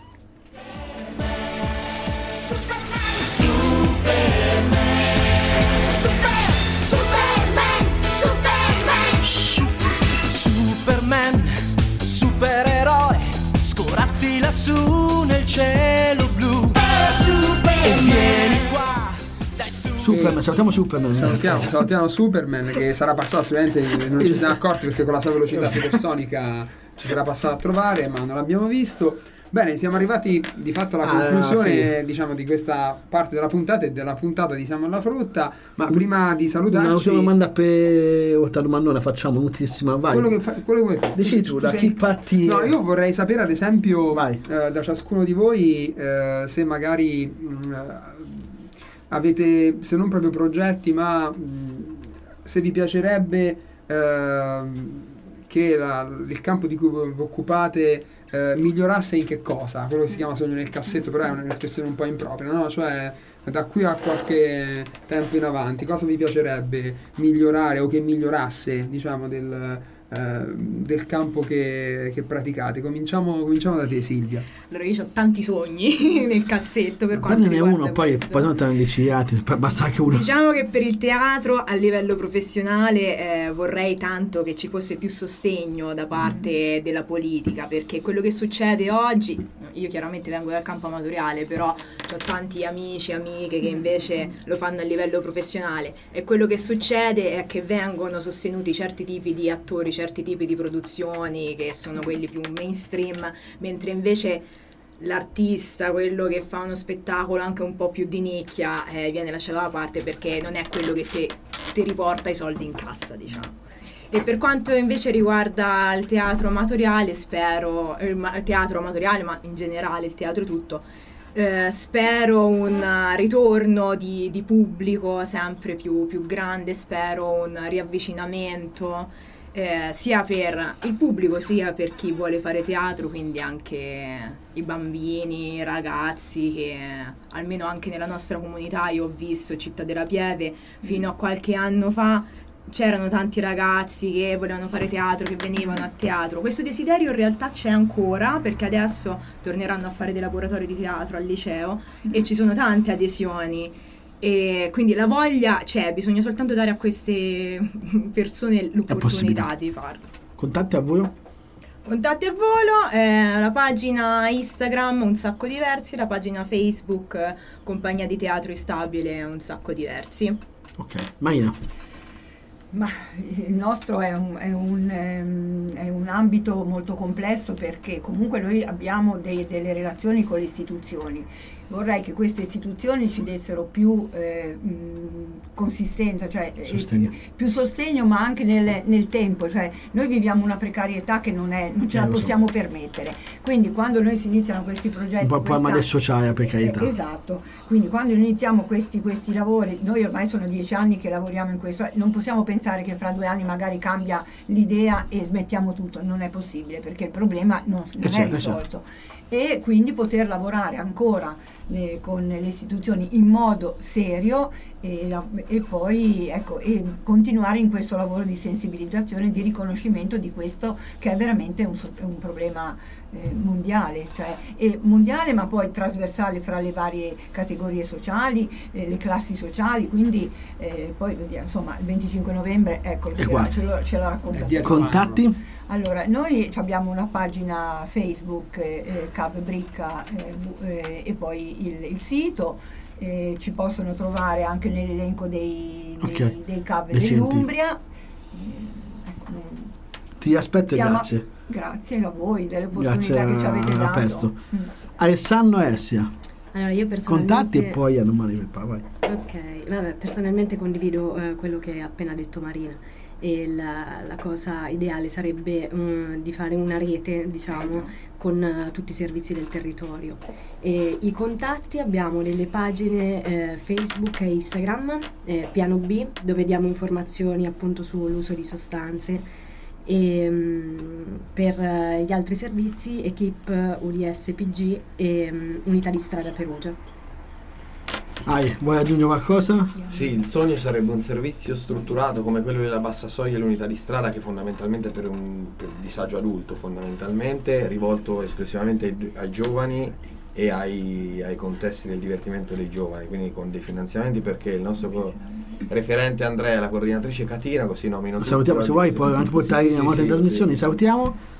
[SPEAKER 8] Superman, supereroe, scorazzi lassù nel cielo blu. E vieni qua, dai su.
[SPEAKER 2] Superman, salutiamo Superman.
[SPEAKER 1] Salutiamo, salutiamo Superman, che sarà passato, sicuramente non ci siamo accorti perché con la sua velocità supersonica ci sarà passato a trovare, ma non l'abbiamo visto. Bene, siamo arrivati di fatto alla ah, conclusione sì. diciamo di questa parte della puntata e della puntata diciamo alla frutta, ma prima di salutarci
[SPEAKER 2] un'ultima domanda per questa domandona facciamo un'ultima, vai.
[SPEAKER 1] Quello che, fa, quello che vuoi
[SPEAKER 2] decidi tu, da chi parti.
[SPEAKER 1] No, io vorrei sapere ad esempio eh, da ciascuno di voi eh, se magari mh, avete, se non proprio progetti, ma mh, se vi piacerebbe eh, che la, il campo di cui vi occupate eh, migliorasse in che cosa, quello che si chiama sogno nel cassetto, però è un'espressione un po' impropria, no? Cioè da qui a qualche tempo in avanti cosa vi piacerebbe migliorare o che migliorasse, diciamo, del, eh, del campo che, che praticate. Cominciamo, cominciamo da te, Silvia.
[SPEAKER 12] Allora, io ho tanti sogni nel cassetto per quanto
[SPEAKER 2] ne
[SPEAKER 12] riguarda
[SPEAKER 2] uno, poi, poi non te ne dici altri, basta anche uno.
[SPEAKER 12] Diciamo che per il teatro a livello professionale eh, vorrei tanto che ci fosse più sostegno da parte della politica, perché quello che succede oggi, io chiaramente vengo dal campo amatoriale, però ho tanti amici, amiche che invece lo fanno a livello professionale, e quello che succede è che vengono sostenuti certi tipi di attori, certi tipi di produzioni che sono quelli più mainstream, mentre invece l'artista, quello che fa uno spettacolo anche un po' più di nicchia, eh, viene lasciato da parte perché non è quello che te, ti riporta i soldi in cassa, diciamo. E per quanto invece riguarda il teatro amatoriale, spero, eh, il teatro amatoriale, ma in generale il teatro tutto, eh, spero un ritorno di, di pubblico sempre più, più grande, spero un riavvicinamento eh, sia per il pubblico sia per chi vuole fare teatro, quindi anche i bambini, i ragazzi che almeno anche nella nostra comunità io ho visto, Città della Pieve, fino a qualche anno fa c'erano tanti ragazzi che volevano fare teatro, che venivano a teatro. Questo desiderio in realtà c'è ancora, perché adesso torneranno a fare dei laboratori di teatro al liceo e ci sono tante adesioni, e quindi la voglia c'è, bisogna soltanto dare a queste persone l'opportunità di farlo.
[SPEAKER 2] Contatti a voi?
[SPEAKER 12] Contatti al volo, eh, la pagina Instagram Un Sacco Diversi, la pagina Facebook eh, Compagnia di Teatro Instabile Un Sacco Diversi.
[SPEAKER 2] Ok, Marina.
[SPEAKER 13] Ma il nostro è un, è, un, è un ambito molto complesso, perché comunque noi abbiamo dei, delle relazioni con le istituzioni. Vorrei che queste istituzioni ci dessero più eh, mh, consistenza, cioè
[SPEAKER 2] sostegno.
[SPEAKER 13] Eh, più sostegno, ma anche nel, nel tempo. Cioè, noi viviamo una precarietà che non, è, non ce eh, la possiamo so. permettere. Quindi quando noi si iniziano questi progetti...
[SPEAKER 2] Un po' questa, male sociale la precarietà.
[SPEAKER 13] Eh, esatto. Quindi quando iniziamo questi, questi lavori, noi ormai sono dieci anni che lavoriamo in questo, non possiamo pensare che fra due anni magari cambia l'idea e smettiamo tutto. Non è possibile, perché il problema non, non è certo, risolto. Certo. E quindi poter lavorare ancora eh, con le istituzioni in modo serio e, la, e poi ecco, e continuare in questo lavoro di sensibilizzazione, di riconoscimento di questo che è veramente un, un problema eh, mondiale, cioè e mondiale ma poi trasversale fra le varie categorie sociali, eh, le classi sociali, quindi eh, poi insomma il venticinque novembre ecco, ce, la, ce, lo, ce la racconta.
[SPEAKER 2] Contatti?
[SPEAKER 13] Allora, noi abbiamo una pagina Facebook, eh, Cave Bricca, eh, eh, e poi il, il sito, eh, ci possono trovare anche nell'elenco dei, dei, okay. dei cave dell'Umbria. Eh, ecco,
[SPEAKER 2] Ti aspetto e grazie.
[SPEAKER 13] Grazie a voi dell'opportunità che ci avete dato.
[SPEAKER 2] Presto. Mm. Alessandro Essia.
[SPEAKER 10] Allora, io personalmente...
[SPEAKER 2] Contatti e poi a domani per vai.
[SPEAKER 10] Ok, vabbè, personalmente condivido eh, quello che ha appena detto Marina. E la, la cosa ideale sarebbe um, di fare una rete, diciamo, con uh, tutti i servizi del territorio. E i contatti abbiamo delle pagine eh, Facebook e Instagram, eh, Piano B, dove diamo informazioni appunto sull'uso di sostanze, e um, per uh, gli altri servizi Equip U D S P G e um, Unità di Strada Perugia.
[SPEAKER 2] Ah, vuoi aggiungere qualcosa?
[SPEAKER 11] Sì, il sogno sarebbe un servizio strutturato come quello della Bassa Soglia e l'Unità di Strada, che fondamentalmente per un per disagio adulto, fondamentalmente rivolto esclusivamente ai, ai giovani e ai, ai contesti del divertimento dei giovani, quindi con dei finanziamenti, perché il nostro co- referente Andrea, la coordinatrice Catina, così nomino
[SPEAKER 2] salutiamo, se vuoi puoi anche portare sì, una volta sì, in trasmissione, sì. Salutiamo.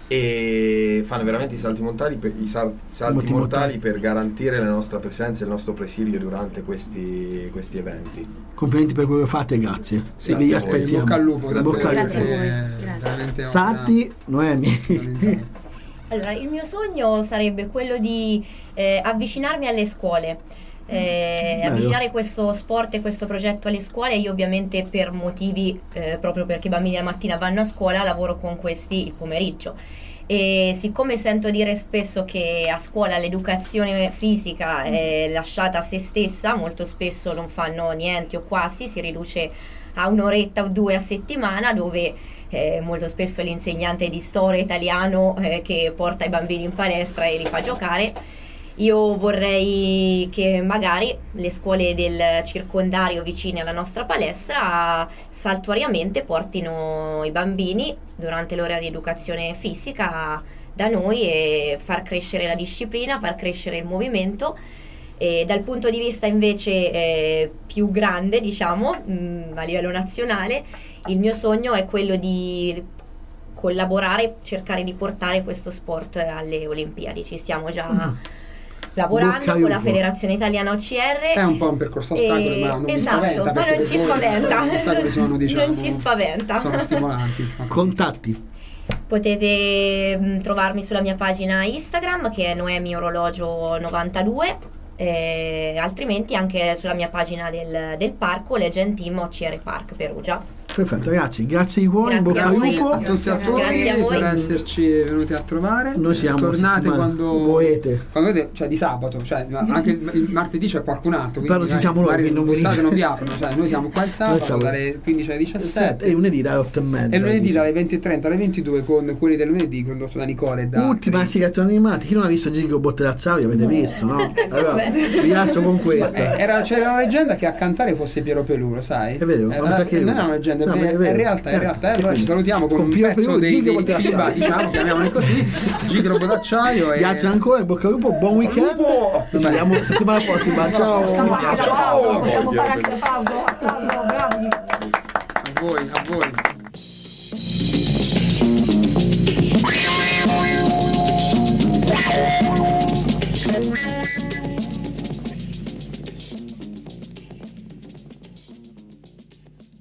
[SPEAKER 11] E fanno veramente i salti mortali per, i sal, salti mortali per garantire la nostra presenza e il nostro presidio durante questi, questi eventi.
[SPEAKER 2] Complimenti per quello che fate e grazie.
[SPEAKER 11] Sì,
[SPEAKER 2] vi aspettiamo.
[SPEAKER 1] Bocca al lupo, grazie,
[SPEAKER 2] bocca
[SPEAKER 1] grazie,
[SPEAKER 2] grazie.
[SPEAKER 1] grazie.
[SPEAKER 2] Santi, Noemi.
[SPEAKER 9] Allora, il mio sogno sarebbe quello di eh, avvicinarmi alle scuole. Eh, avvicinare questo sport e questo progetto alle scuole. Io ovviamente per motivi eh, proprio perché i bambini la mattina vanno a scuola lavoro con questi il pomeriggio, e siccome sento dire spesso che a scuola l'educazione fisica è lasciata a se stessa, molto spesso non fanno niente o quasi, si riduce a un'oretta o due a settimana, dove eh, molto spesso è l'insegnante di storia italiano eh, che porta i bambini in palestra e li fa giocare. Io vorrei che magari le scuole del circondario vicine alla nostra palestra saltuariamente portino i bambini durante l'ora di educazione fisica da noi e far crescere la disciplina, far crescere il movimento. E dal punto di vista invece eh, più grande, diciamo, mh, a livello nazionale, il mio sogno è quello di collaborare, cercare di portare questo sport alle Olimpiadi. Ci stiamo già... Mm. lavorando con la Federazione Italiana O C R.
[SPEAKER 1] È un po' un percorso ostacolo,
[SPEAKER 9] e...
[SPEAKER 1] ma non
[SPEAKER 9] esatto,
[SPEAKER 1] mi spaventa,
[SPEAKER 9] ma non ci spaventa.
[SPEAKER 1] Gli ostacoli sono, diciamo,
[SPEAKER 9] non ci spaventa.
[SPEAKER 1] Sono stimolanti.
[SPEAKER 2] Contatti.
[SPEAKER 9] Potete mh, trovarmi sulla mia pagina Instagram, che è Noemi Orologio novantadue, Eh, altrimenti anche sulla mia pagina del, del parco Legend Team O C R Park Perugia.
[SPEAKER 2] Perfetto, ragazzi, grazie di cuore, in bocca al lupo
[SPEAKER 1] a tutti e a tutti per esserci venuti a trovare.
[SPEAKER 2] Noi siamo
[SPEAKER 1] tornate quando
[SPEAKER 2] volete,
[SPEAKER 1] quando volete, cioè di sabato, cioè anche il, il martedì c'è qualcun altro,
[SPEAKER 2] però ci siamo noi,
[SPEAKER 1] non bustate, non vi aprono, cioè noi siamo qua il sabato dalle quindici alle diciassette
[SPEAKER 2] e lunedì dalle otto e mezza
[SPEAKER 1] e lunedì dalle venti e trenta alle ventidue con quelli del lunedì condotto da Nicola e da
[SPEAKER 2] ultima si cartoni animati. Chi non ha visto Gigo Bottelacciaio avete visto, no? Allora vi lascio con questa.
[SPEAKER 1] Era, c'era una leggenda che a cantare fosse Piero Pelù, sai?
[SPEAKER 2] È vero,
[SPEAKER 1] era, non è una leggenda, no, è, è, è realtà. In realtà, allora ci salutiamo con, con un pezzo Pelù, dei, dei Filba, diciamo, chiamiamoli così, Gigro D'acciaio. E...
[SPEAKER 2] Grazie ancora, in bocca al lupo, buon weekend. Ci vediamo settimana prossima. Ciao.
[SPEAKER 13] Ciao. Ciao. Possiamo fare anche la pausa. Ciao, bravi.
[SPEAKER 1] A voi, a voi.
[SPEAKER 7] We'll be right back.